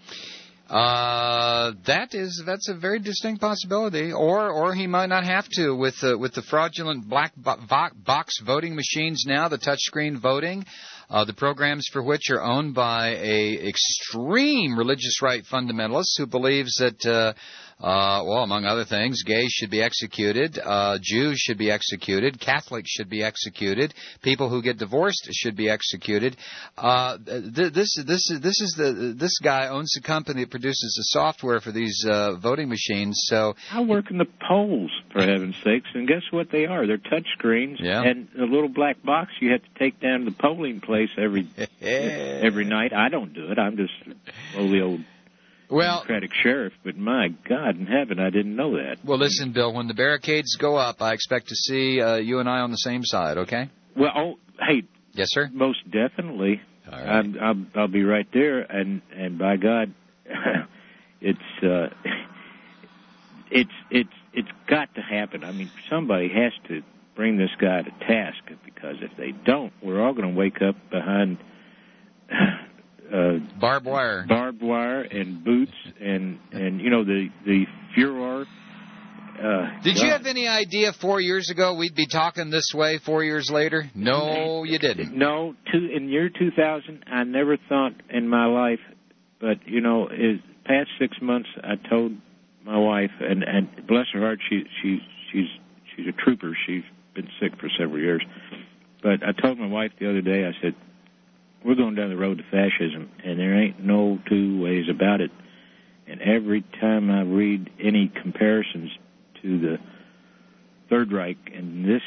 Uh, that is that's a very distinct possibility, or or he might not have to with uh, with the fraudulent black bo- box voting machines now, the touchscreen voting, uh, the programs for which are owned by a extreme religious right fundamentalist who believes that. Uh, Uh, well, among other things, gays should be executed, uh, Jews should be executed, Catholics should be executed, people who get divorced should be executed. Uh, th- this, this, this is the this guy owns a company that produces the software for these uh, voting machines. So I work in the polls, for heaven's sakes, and guess what they are? They're touch screens, yeah. And a little black box you have to take down to the polling place every every night. I don't do it. I'm just lowly old. Well, Democratic sheriff, but my God in heaven, I didn't know that. Well, listen, Bill, when the barricades go up, I expect to see uh, you and I on the same side, okay? Well, oh, hey. Yes, sir? Most definitely. All right. I'm, I'll, I'll be right there, and, and by God, it's, uh, it's, it's, it's got to happen. I mean, somebody has to bring this guy to task, because if they don't, we're all going to wake up behind... Uh, barbed wire, barbed wire, and boots, and and you know the the furor. Uh, Did God. you have any idea four years ago we'd be talking this way? Four years later, no, you didn't. No, two, in year two thousand, I never thought in my life, but you know, is past six months, I told my wife, and and bless her heart, she she she's she's a trooper. She's been sick for several years, but I told my wife the other day, I said, we're going down the road to fascism, and there ain't no two ways about it. And every time I read any comparisons to the Third Reich and this,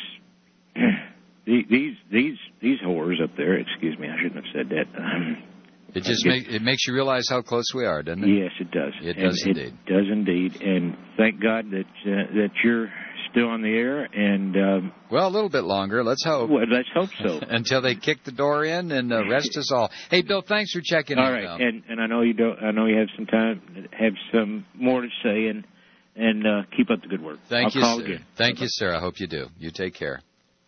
these these these whores up there, excuse me, I shouldn't have said that. Um, it just make, it makes you realize how close we are, doesn't it? Yes, it does. It and does it indeed. It does indeed. And thank God that uh, that you're still on the air, and um, well, a little bit longer. Let's hope. Well, let's hope so. Until they kick the door in and uh, rest us all. Hey, Bill, thanks for checking in. All right, now. and and I know you don't. I know you have some time, have some more to say, and and uh, keep up the good work. Thank I'll you, call sir. again. Thank Bye-bye. you, sir. I hope you do. You take care.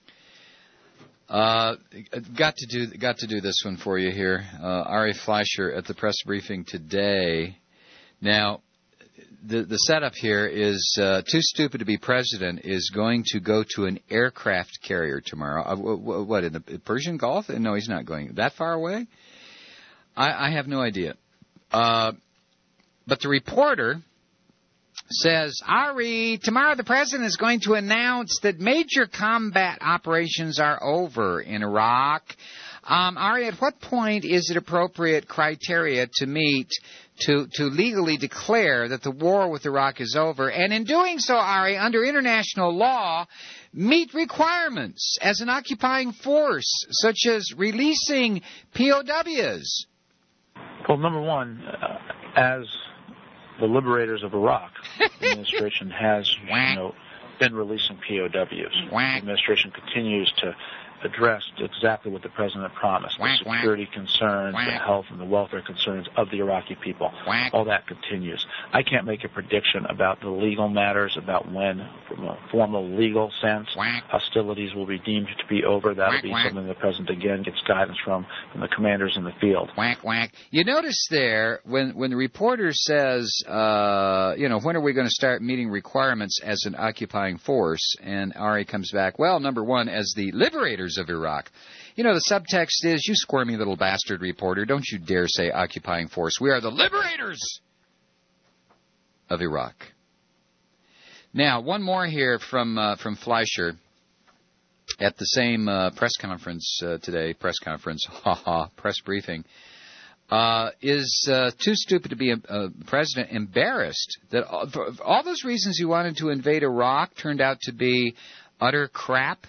Uh, got to do got to do this one for you here. Uh, Ari Fleischer at the press briefing today. Now, the the setup here is uh, too stupid to be president is going to go to an aircraft carrier tomorrow. Uh, what, in the Persian Gulf? No, he's not going that far away. I, I have no idea. Uh, but the reporter says, Ari, tomorrow the president is going to announce that major combat operations are over in Iraq. Uh, Um, Ari, at what point is it appropriate criteria to meet to to legally declare that the war with Iraq is over? And in doing so, Ari, under international law, meet requirements as an occupying force, such as releasing P O Ws? Well, number one, uh, as the liberators of Iraq, the administration has, you know, been releasing P O Ws. The administration continues to address exactly what the president promised, the security concerns, the health and the welfare concerns of the Iraqi people. All that continues. I can't make a prediction about the legal matters, about when, from a formal legal sense, hostilities will be deemed to be over. That will be something the president, again, gets guidance from, from the commanders in the field. Whack, whack. You notice there, when, when the reporter says, uh, you know, when are we going to start meeting requirements as an occupying force? And Ari comes back, well, number one, as the liberators of Iraq. You know, the subtext is, you squirmy little bastard reporter, don't you dare say occupying force. We are the liberators of Iraq. Now, one more here from uh, from Fleischer at the same uh, press conference uh, today, press conference, haha, press briefing. Uh, is uh, too stupid to be a, a president embarrassed that all, all those reasons he wanted to invade Iraq turned out to be utter crap?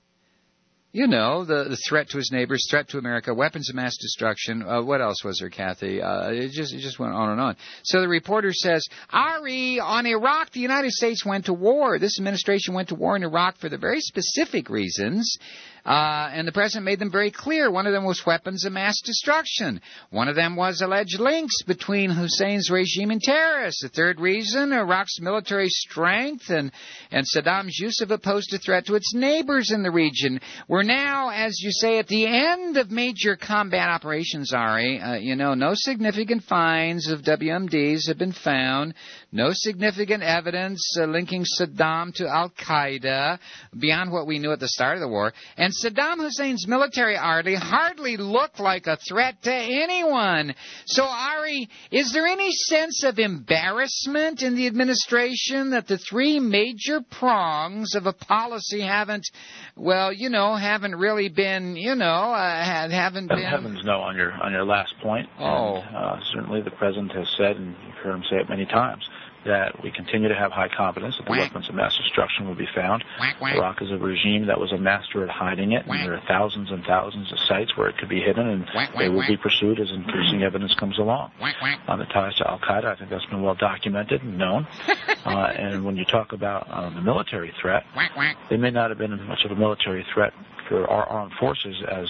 You know, the, the threat to his neighbors, threat to America, weapons of mass destruction. Uh, what else was there, Kathy? Uh, it just it just went on and on. So the reporter says, Ari, on Iraq, the United States went to war. This administration went to war in Iraq for the very specific reasons. Uh, and the president made them very clear. One of them was weapons of mass destruction. One of them was alleged links between Hussein's regime and terrorists. The third reason, Iraq's military strength and, and Saddam's use of it posed a threat to its neighbors in the region. We're now, as you say, at the end of major combat operations, Ari. Uh, you know, no significant finds of W M Ds have been found. No significant evidence uh, linking Saddam to al-Qaeda beyond what we knew at the start of the war. And Saddam Hussein's military army hardly looked like a threat to anyone. So, Ari, is there any sense of embarrassment in the administration that the three major prongs of a policy haven't, well, you know, haven't really been, you know, uh, haven't been... Heavens no, on your, on your last point. Oh. And, uh, certainly the president has said, and you've heard him say it many times, that we continue to have high confidence that the whack. weapons of mass destruction will be found. Whack, whack. Iraq is a regime that was a master at hiding it, whack. and there are thousands and thousands of sites where it could be hidden, and whack, they whack, will whack. be pursued as increasing evidence comes along. Whack, whack. On the ties to al-Qaeda, I think that's been well documented and known. uh, and when you talk about uh, the military threat, whack, whack. they may not have been much of a military threat for our armed forces as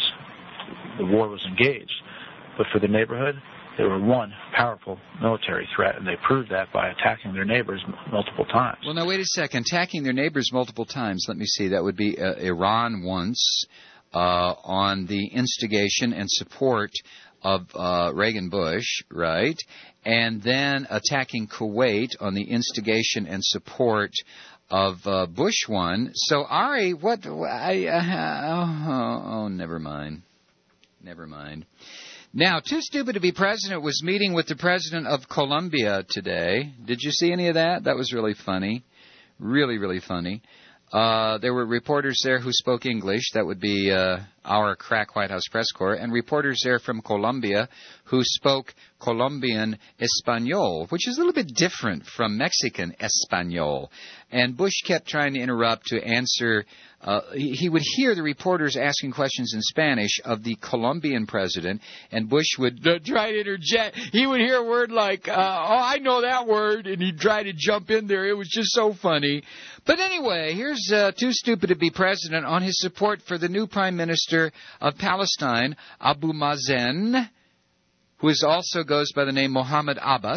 the war was engaged, but for the neighborhood, they were one powerful military threat, and they proved that by attacking their neighbors m- multiple times. Well, now, wait a second. Attacking their neighbors multiple times, let me see. That would be uh, Iran once uh, on the instigation and support of uh, Reagan Bush, right? And then attacking Kuwait on the instigation and support of uh, Bush one. So, Ari, what... I, uh, oh, oh, never mind. Never mind. Now, Too Stupid to Be President was meeting with the president of Colombia today. Did you see any of that? That was really funny. Really, really funny. Uh, there were reporters there who spoke English. That would be uh, our crack White House press corps. And reporters there from Colombia who spoke Colombian Espanol, which is a little bit different from Mexican Espanol. And Bush kept trying to interrupt to answer. Uh, he, he would hear the reporters asking questions in Spanish of the Colombian president, and Bush would uh, try to interject. He would hear a word like, uh, oh, I know that word, and he'd try to jump in there. It was just so funny. But anyway, here's uh, Too Stupid to Be President on his support for the new Prime Minister of Palestine, Abu Mazen, who is also goes by the name Mohammed Abbas.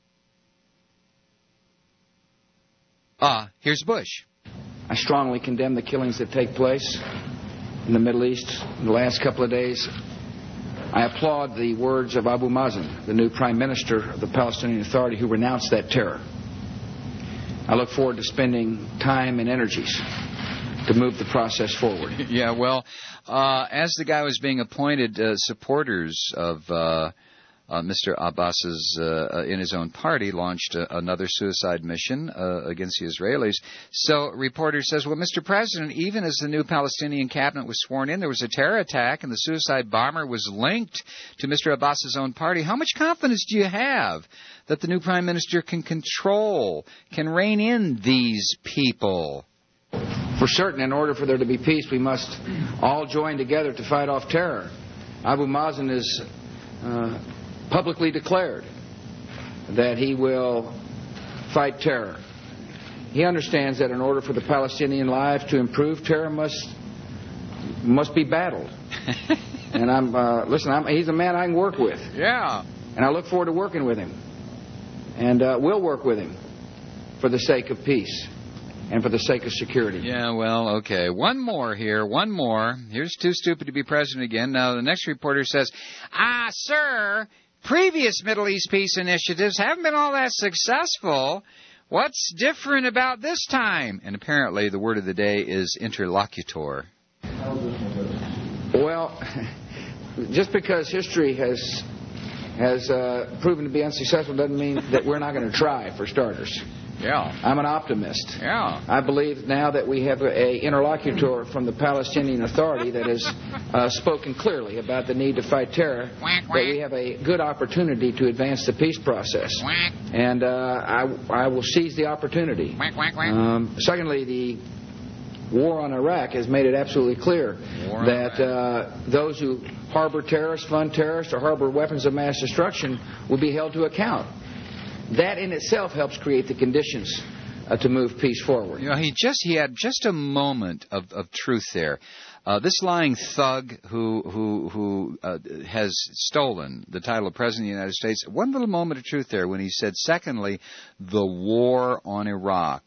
Ah, here's Bush. I strongly condemn the killings that take place in the Middle East in the last couple of days. I applaud the words of Abu Mazen, the new Prime Minister of the Palestinian Authority, who renounced that terror. I look forward to spending time and energies to move the process forward. Yeah, well, uh, as the guy was being appointed, uh, supporters of uh, uh, Mister Abbas's, uh, in his own party, launched a, another suicide mission uh, against the Israelis. So, reporter says, well, Mister President, even as the new Palestinian cabinet was sworn in, there was a terror attack, and the suicide bomber was linked to Mister Abbas's own party. How much confidence do you have that the new prime minister can control, can rein in these people? For certain, in order for there to be peace, we must all join together to fight off terror. Abu Mazen has uh, publicly declared that he will fight terror. He understands that in order for the Palestinian lives to improve, terror must must be battled. And I'm uh, listen. I'm, he's a man I can work with. Yeah. And I look forward to working with him. And uh, we'll work with him for the sake of peace and for the sake of security. Yeah, well, okay. One more here, one more. Here's Too Stupid to Be President again. Now, the next reporter says, ah, sir, previous Middle East peace initiatives haven't been all that successful. What's different about this time? And apparently the word of the day is interlocutor. Well, just because history has has uh, proven to be unsuccessful doesn't mean that we're not going to try, for starters. Yeah. I'm an optimist. Yeah. I believe now that we have a interlocutor from the Palestinian Authority that has uh, spoken clearly about the need to fight terror, whack, that whack. we have a good opportunity to advance the peace process. Whack. And uh, I, I will seize the opportunity. Whack, whack, whack. Um, secondly, the war on Iraq has made it absolutely clear War that uh, those who harbor terrorists, fund terrorists, or harbor weapons of mass destruction will be held to account. That in itself helps create the conditions uh, to move peace forward. You know, he just he had just a moment of, of truth there. Uh, this lying thug who who who uh, has stolen the title of President of the United States, one little moment of truth there when he said, secondly, the war on Iraq.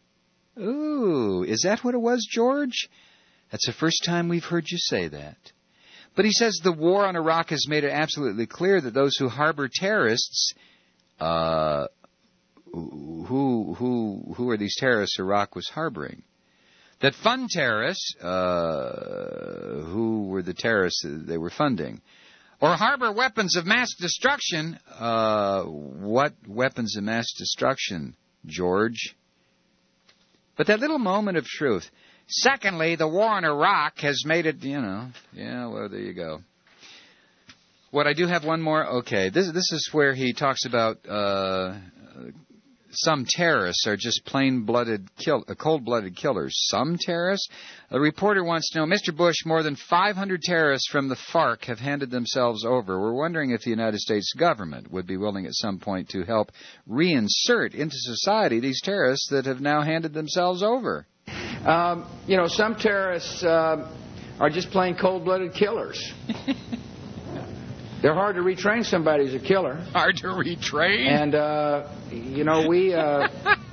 Ooh, is that what it was, George? That's the first time we've heard you say that. But he says the war on Iraq has made it absolutely clear that those who harbor terrorists, uh, who who who are these terrorists Iraq was harboring? That fund terrorists, uh, who were the terrorists they were funding, or harbor weapons of mass destruction. Uh, what weapons of mass destruction, George? But that little moment of truth. Secondly, the war in Iraq has made it, you know, yeah, well, there you go. What, I do have one more? Okay, this this is where he talks about uh, some terrorists are just plain-blooded, kill, uh, cold-blooded killers. Some terrorists? A reporter wants to know, Mister Bush, more than five hundred terrorists from the FARC have handed themselves over. We're wondering if the United States government would be willing at some point to help reinsert into society these terrorists that have now handed themselves over. Um, you know, some terrorists uh, are just plain cold-blooded killers. They're hard to retrain somebody who's a killer. Hard to retrain? And, uh, you know, we... Uh,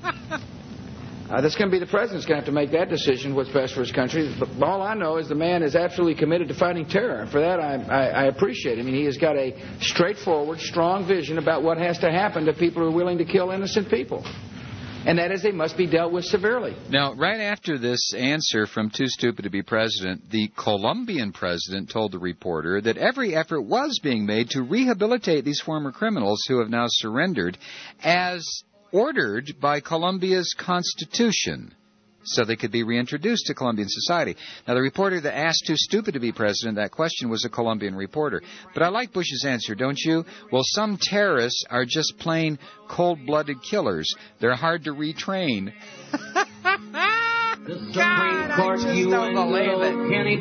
uh, that's going to be the president's going to have to make that decision, what's best for his country. But all I know is the man is absolutely committed to fighting terror. And for that, I, I, I appreciate it. I mean, he has got a straightforward, strong vision about what has to happen to people who are willing to kill innocent people. And that is, they must be dealt with severely. Now, right after this answer from Too Stupid to Be President, the Colombian president told the reporter that every effort was being made to rehabilitate these former criminals who have now surrendered as ordered by Colombia's constitution, so they could be reintroduced to Colombian society. Now, the reporter that asked Too Stupid to Be President that question was a Colombian reporter. But I like Bush's answer, don't you? Well, some terrorists are just plain cold-blooded killers. They're hard to retrain. The Supreme Court, you and little Kenny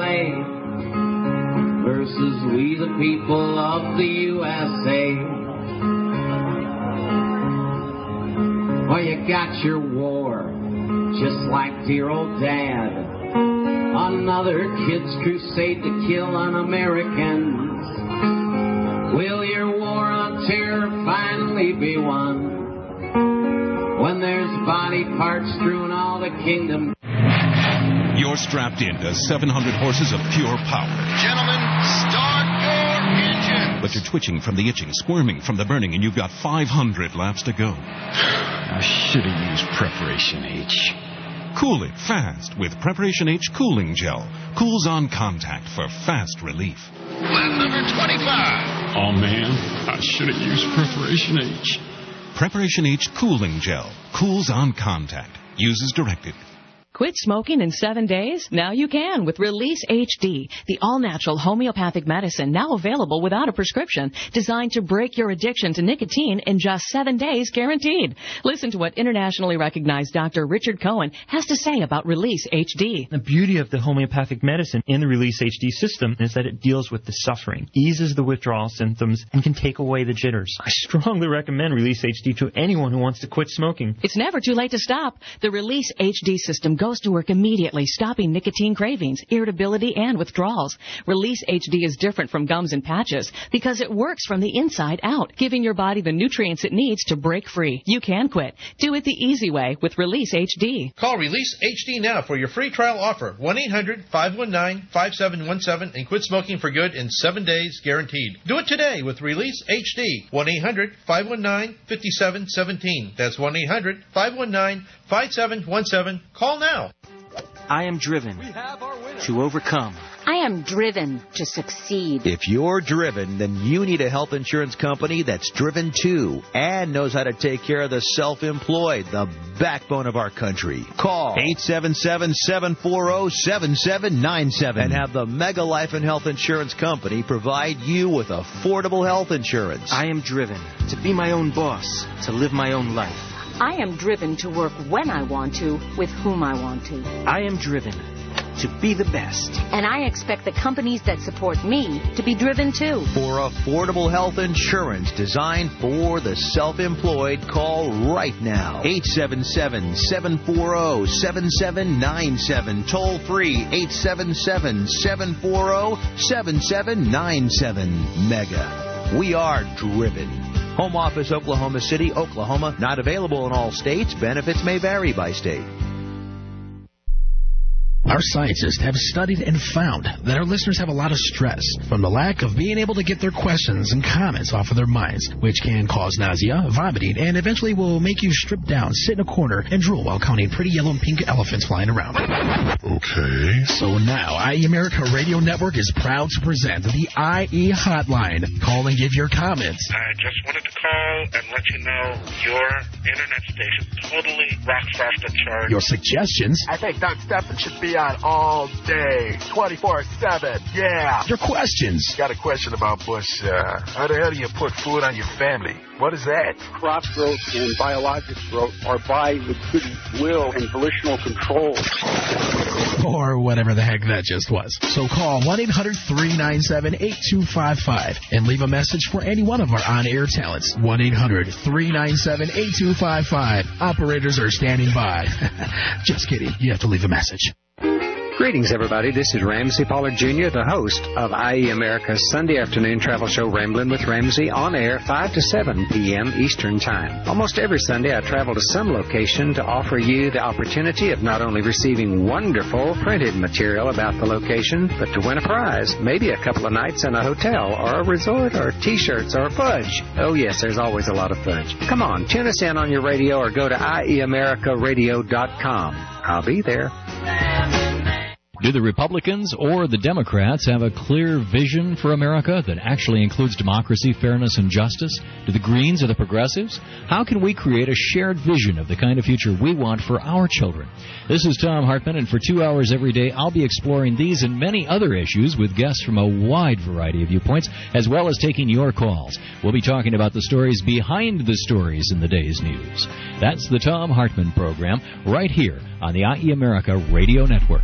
Boyle versus we the people of the U S A. Well, you got your war, just like dear old Dad. Another kid's crusade to kill un-Americans. Will your war on terror finally be won? When there's body parts strewn all the kingdom. You're strapped into seven hundred horses of pure power. Gentlemen, start your engines. But you're twitching from the itching, squirming from the burning, and you've got five hundred laps to go. I should have used Preparation H. Cool it fast with Preparation H Cooling Gel. Cools on contact for fast relief. Lap number twenty-five. Oh, man, I should have used Preparation H. Preparation H Cooling Gel. Cools on contact. Use as directed. Quit smoking in seven days? Now you can with Release H D, the all-natural homeopathic medicine now available without a prescription, designed to break your addiction to nicotine in just seven days guaranteed. Listen to what internationally recognized Doctor Richard Cohen has to say about Release H D. The beauty of the homeopathic medicine in the Release H D system is that it deals with the suffering, eases the withdrawal symptoms, and can take away the jitters. I strongly recommend Release H D to anyone who wants to quit smoking. It's never too late to stop. The Release H D system goes to work immediately, stopping nicotine cravings, irritability, and withdrawals. Release H D is different from gums and patches because it works from the inside out, giving your body the nutrients it needs to break free. You can quit. Do it the easy way with Release H D. Call Release H D now for your free trial offer. one eight hundred five one nine five seven one seven and quit smoking for good in seven days guaranteed. Do it today with Release H D. one eight hundred five one nine five seven one seven. That's one eight hundred five one nine five seven one seven. Call now. I am driven to overcome. I am driven to succeed. If you're driven, then you need a health insurance company that's driven too and knows how to take care of the self-employed, the backbone of our country. Call eight seven seven, seven four zero, seven seven nine seven and have the Mega Life and Health Insurance Company provide you with affordable health insurance. I am driven to be my own boss, to live my own life. I am driven to work when I want to, with whom I want to. I am driven to be the best. And I expect the companies that support me to be driven too. For affordable health insurance designed for the self-employed, call right now. eight seven seven, seven four zero, seven seven nine seven. Toll free eight seven seven, seven four zero, seven seven nine seven. Mega. We are driven. Home office, Oklahoma City, Oklahoma. Not available in all states. Benefits may vary by state. Our scientists have studied and found that our listeners have a lot of stress from the lack of being able to get their questions and comments off of their minds, which can cause nausea, vomiting, and eventually will make you strip down, sit in a corner, and drool while counting pretty yellow and pink elephants flying around. Okay. So now, I E America Radio Network is proud to present the I E Hotline. Call and give your comments. I just wanted to call and let you know your internet station totally rocks off the chart. Your suggestions. I think Doug Stephan should be on all day, twenty-four seven, yeah. Your questions. Got a question about Bush. Uh, how the hell do you put food on your family? What is that? Crop growth and biologic growth are by the good will and volitional control. Or whatever the heck that just was. So call one eight hundred three nine seven eight two five five and leave a message for any one of our on-air talents. one eight hundred three nine seven eight two five five. Operators are standing by. Just kidding. You have to leave a message. Greetings, everybody. This is Ramsey Pollard Junior, the host of I E America's Sunday afternoon travel show, Ramblin' with Ramsey, on air five to seven p.m. Eastern Time. Almost every Sunday, I travel to some location to offer you the opportunity of not only receiving wonderful printed material about the location, but to win a prize, maybe a couple of nights in a hotel or a resort or T-shirts or fudge. Oh, yes, there's always a lot of fudge. Come on, tune us in on your radio or go to I E America radio dot com. I'll be there. Do the Republicans or the Democrats have a clear vision for America that actually includes democracy, fairness, and justice? Do the Greens or the Progressives? How can we create a shared vision of the kind of future we want for our children? This is Tom Hartman, and for two hours every day, I'll be exploring these and many other issues with guests from a wide variety of viewpoints, as well as taking your calls. We'll be talking about the stories behind the stories in the day's news. That's the Tom Hartman Program, right here on the I E America Radio Network.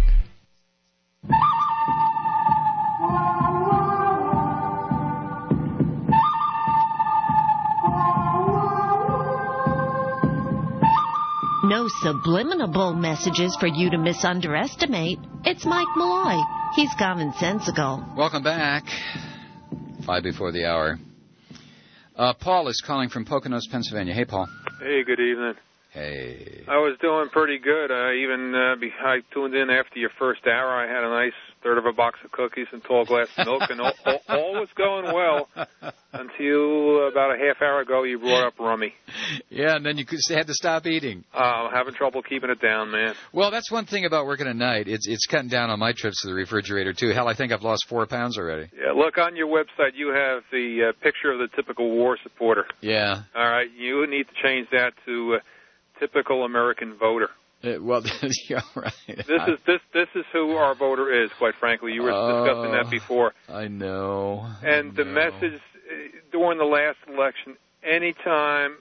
No subliminal messages for you to misunderestimate. It's Mike Malloy. He's commonsensical. Welcome back. Five before the hour. Uh, Paul is calling from Poconos, Pennsylvania. Hey, Paul. Hey, good evening. Hey. I was doing pretty good. I even uh, be, I tuned in after your first hour. I had a nice third of a box of cookies and tall glass of milk, and all, all, all was going well until about a half hour ago you brought up rummy. Yeah, and then you had to stop eating. Uh, I'm having trouble keeping it down, man. Well, that's one thing about working at night. It's it's cutting down on my trips to the refrigerator, too. Hell, I think I've lost four pounds already. Yeah, look, on your website you have the uh, picture of the typical war supporter. Yeah. All right, you need to change that to uh, typical American voter. Uh, well, yeah, right. This is this this is who our voter is. Quite frankly, you were oh, discussing that before. I know. And I the know. message uh, during the last election, anytime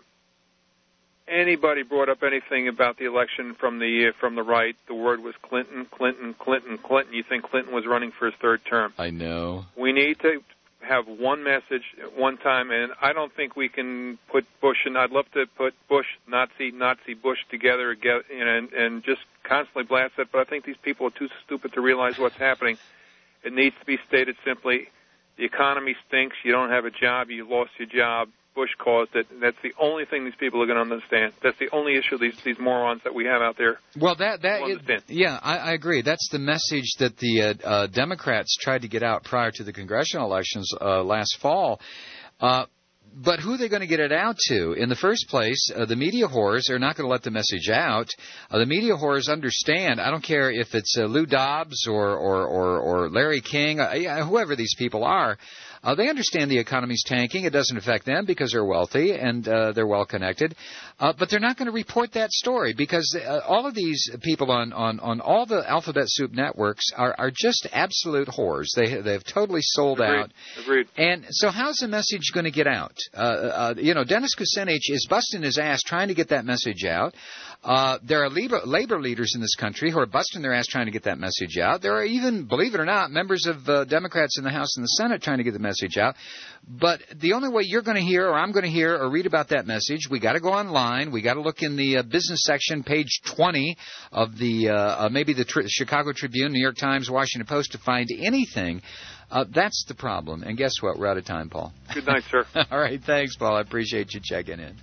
anybody brought up anything about the election from the uh, from the right, the word was Clinton, Clinton, Clinton, Clinton. You think Clinton was running for his third term? I know. We need to have one message at one time, and I don't think we can put Bush and I'd love to put Bush, Nazi, Nazi, Bush together and, and just constantly blast it, but I think these people are too stupid to realize what's happening. It needs to be stated simply, the economy stinks, you don't have a job, you lost your job, Bush caused it. That's the only thing these people are going to understand. That's the only issue these these morons that we have out there. Well, that that is, yeah, I, I agree. That's the message that the uh, uh, Democrats tried to get out prior to the congressional elections uh, last fall. Uh, but who are they going to get it out to? In the first place, uh, the media whores are not going to let the message out. Uh, the media whores understand. I don't care if it's uh, Lou Dobbs or or or, or Larry King, uh, yeah, whoever these people are. Uh, they understand the economy's tanking. It doesn't affect them because they're wealthy and uh, they're well-connected. Uh, but they're not going to report that story because uh, all of these people on, on, on all the Alphabet Soup networks are, are just absolute whores. They, they've totally sold Agreed. out. Agreed. And so how's the message going to get out? Uh, uh, you know, Dennis Kucinich is busting his ass trying to get that message out. Uh, there are labor, labor leaders in this country who are busting their ass trying to get that message out. There are even, believe it or not, members of uh, Democrats in the House and the Senate trying to get the message out. But the only way you're going to hear or I'm going to hear or read about that message, we got to go online. We got to look in the uh, business section, page twenty of the uh, uh, maybe the Tri- Chicago Tribune, New York Times, Washington Post to find anything. Uh, that's the problem. And guess what? We're out of time, Paul. Good night, sir. All right. Thanks, Paul. I appreciate you checking in.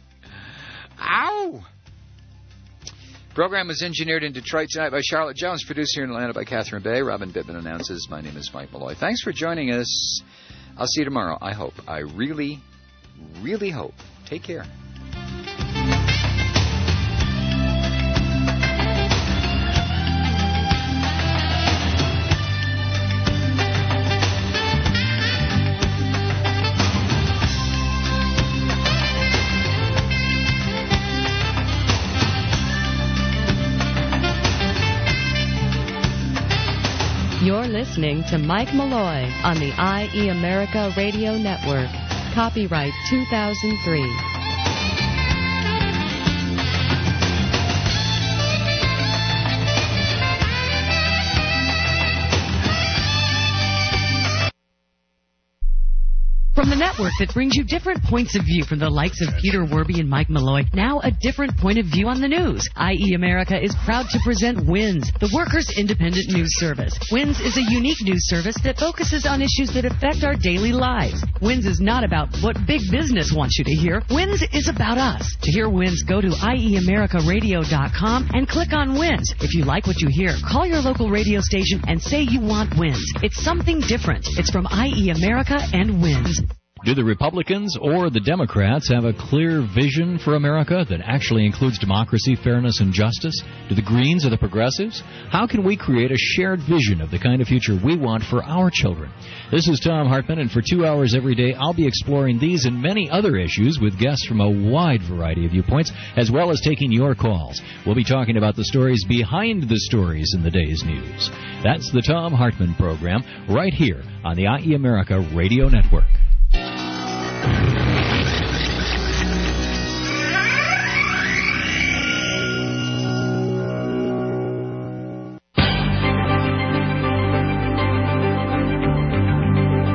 Ow! Program was engineered in Detroit tonight by Charlotte Jones, produced here in Atlanta by Catherine Bay. Robin Bittman announces. My name is Mike Malloy. Thanks for joining us. I'll see you tomorrow, I hope. I really, really hope. Take care. You're listening to Mike Malloy on the I E America Radio Network. Copyright two thousand three. From the network that brings you different points of view from the likes of Peter Werby and Mike Malloy, now a different point of view on the news. I E America is proud to present WINS, the Workers' Independent News Service. WINS is a unique news service that focuses on issues that affect our daily lives. WINS is not about what big business wants you to hear. WINS is about us. To hear WINS, go to I E America Radio dot com and click on WINS. If you like what you hear, call your local radio station and say you want WINS. It's something different. It's from I E America and WINS. Do the Republicans or the Democrats have a clear vision for America that actually includes democracy, fairness, and justice? Do the Greens or the Progressives? How can we create a shared vision of the kind of future we want for our children? This is Tom Hartman, and for two hours every day, I'll be exploring these and many other issues with guests from a wide variety of viewpoints, as well as taking your calls. We'll be talking about the stories behind the stories in the day's news. That's the Tom Hartman Program, right here on the I E America Radio Network.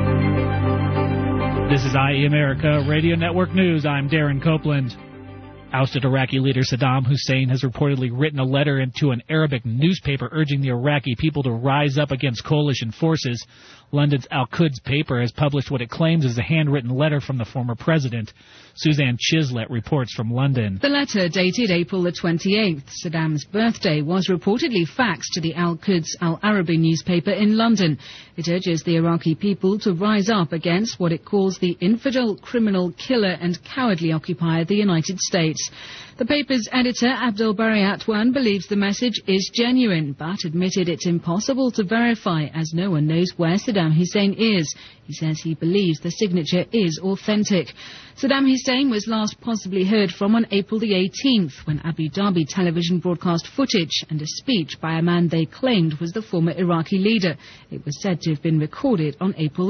This is I E America Radio Network News. I'm Darren Copeland. Ousted Iraqi leader Saddam Hussein has reportedly written a letter into an Arabic newspaper urging the Iraqi people to rise up against coalition forces. London's Al-Quds paper has published what it claims is a handwritten letter from the former president. Suzanne Chislett reports from London. The letter, dated April the twenty-eighth, Saddam's birthday, was reportedly faxed to the Al-Quds Al-Arabi newspaper in London. It urges the Iraqi people to rise up against what it calls the infidel, criminal, killer and cowardly occupier, the United States. The paper's editor, Abdel Bari Atwan, believes the message is genuine, but admitted it's impossible to verify as no one knows where Saddam Hussein is. He says he believes the signature is authentic. Saddam Hussein was last possibly heard from on April the eighteenth, when Abu Dhabi television broadcast footage and a speech by a man they claimed was the former Iraqi leader. It was said to have been recorded on April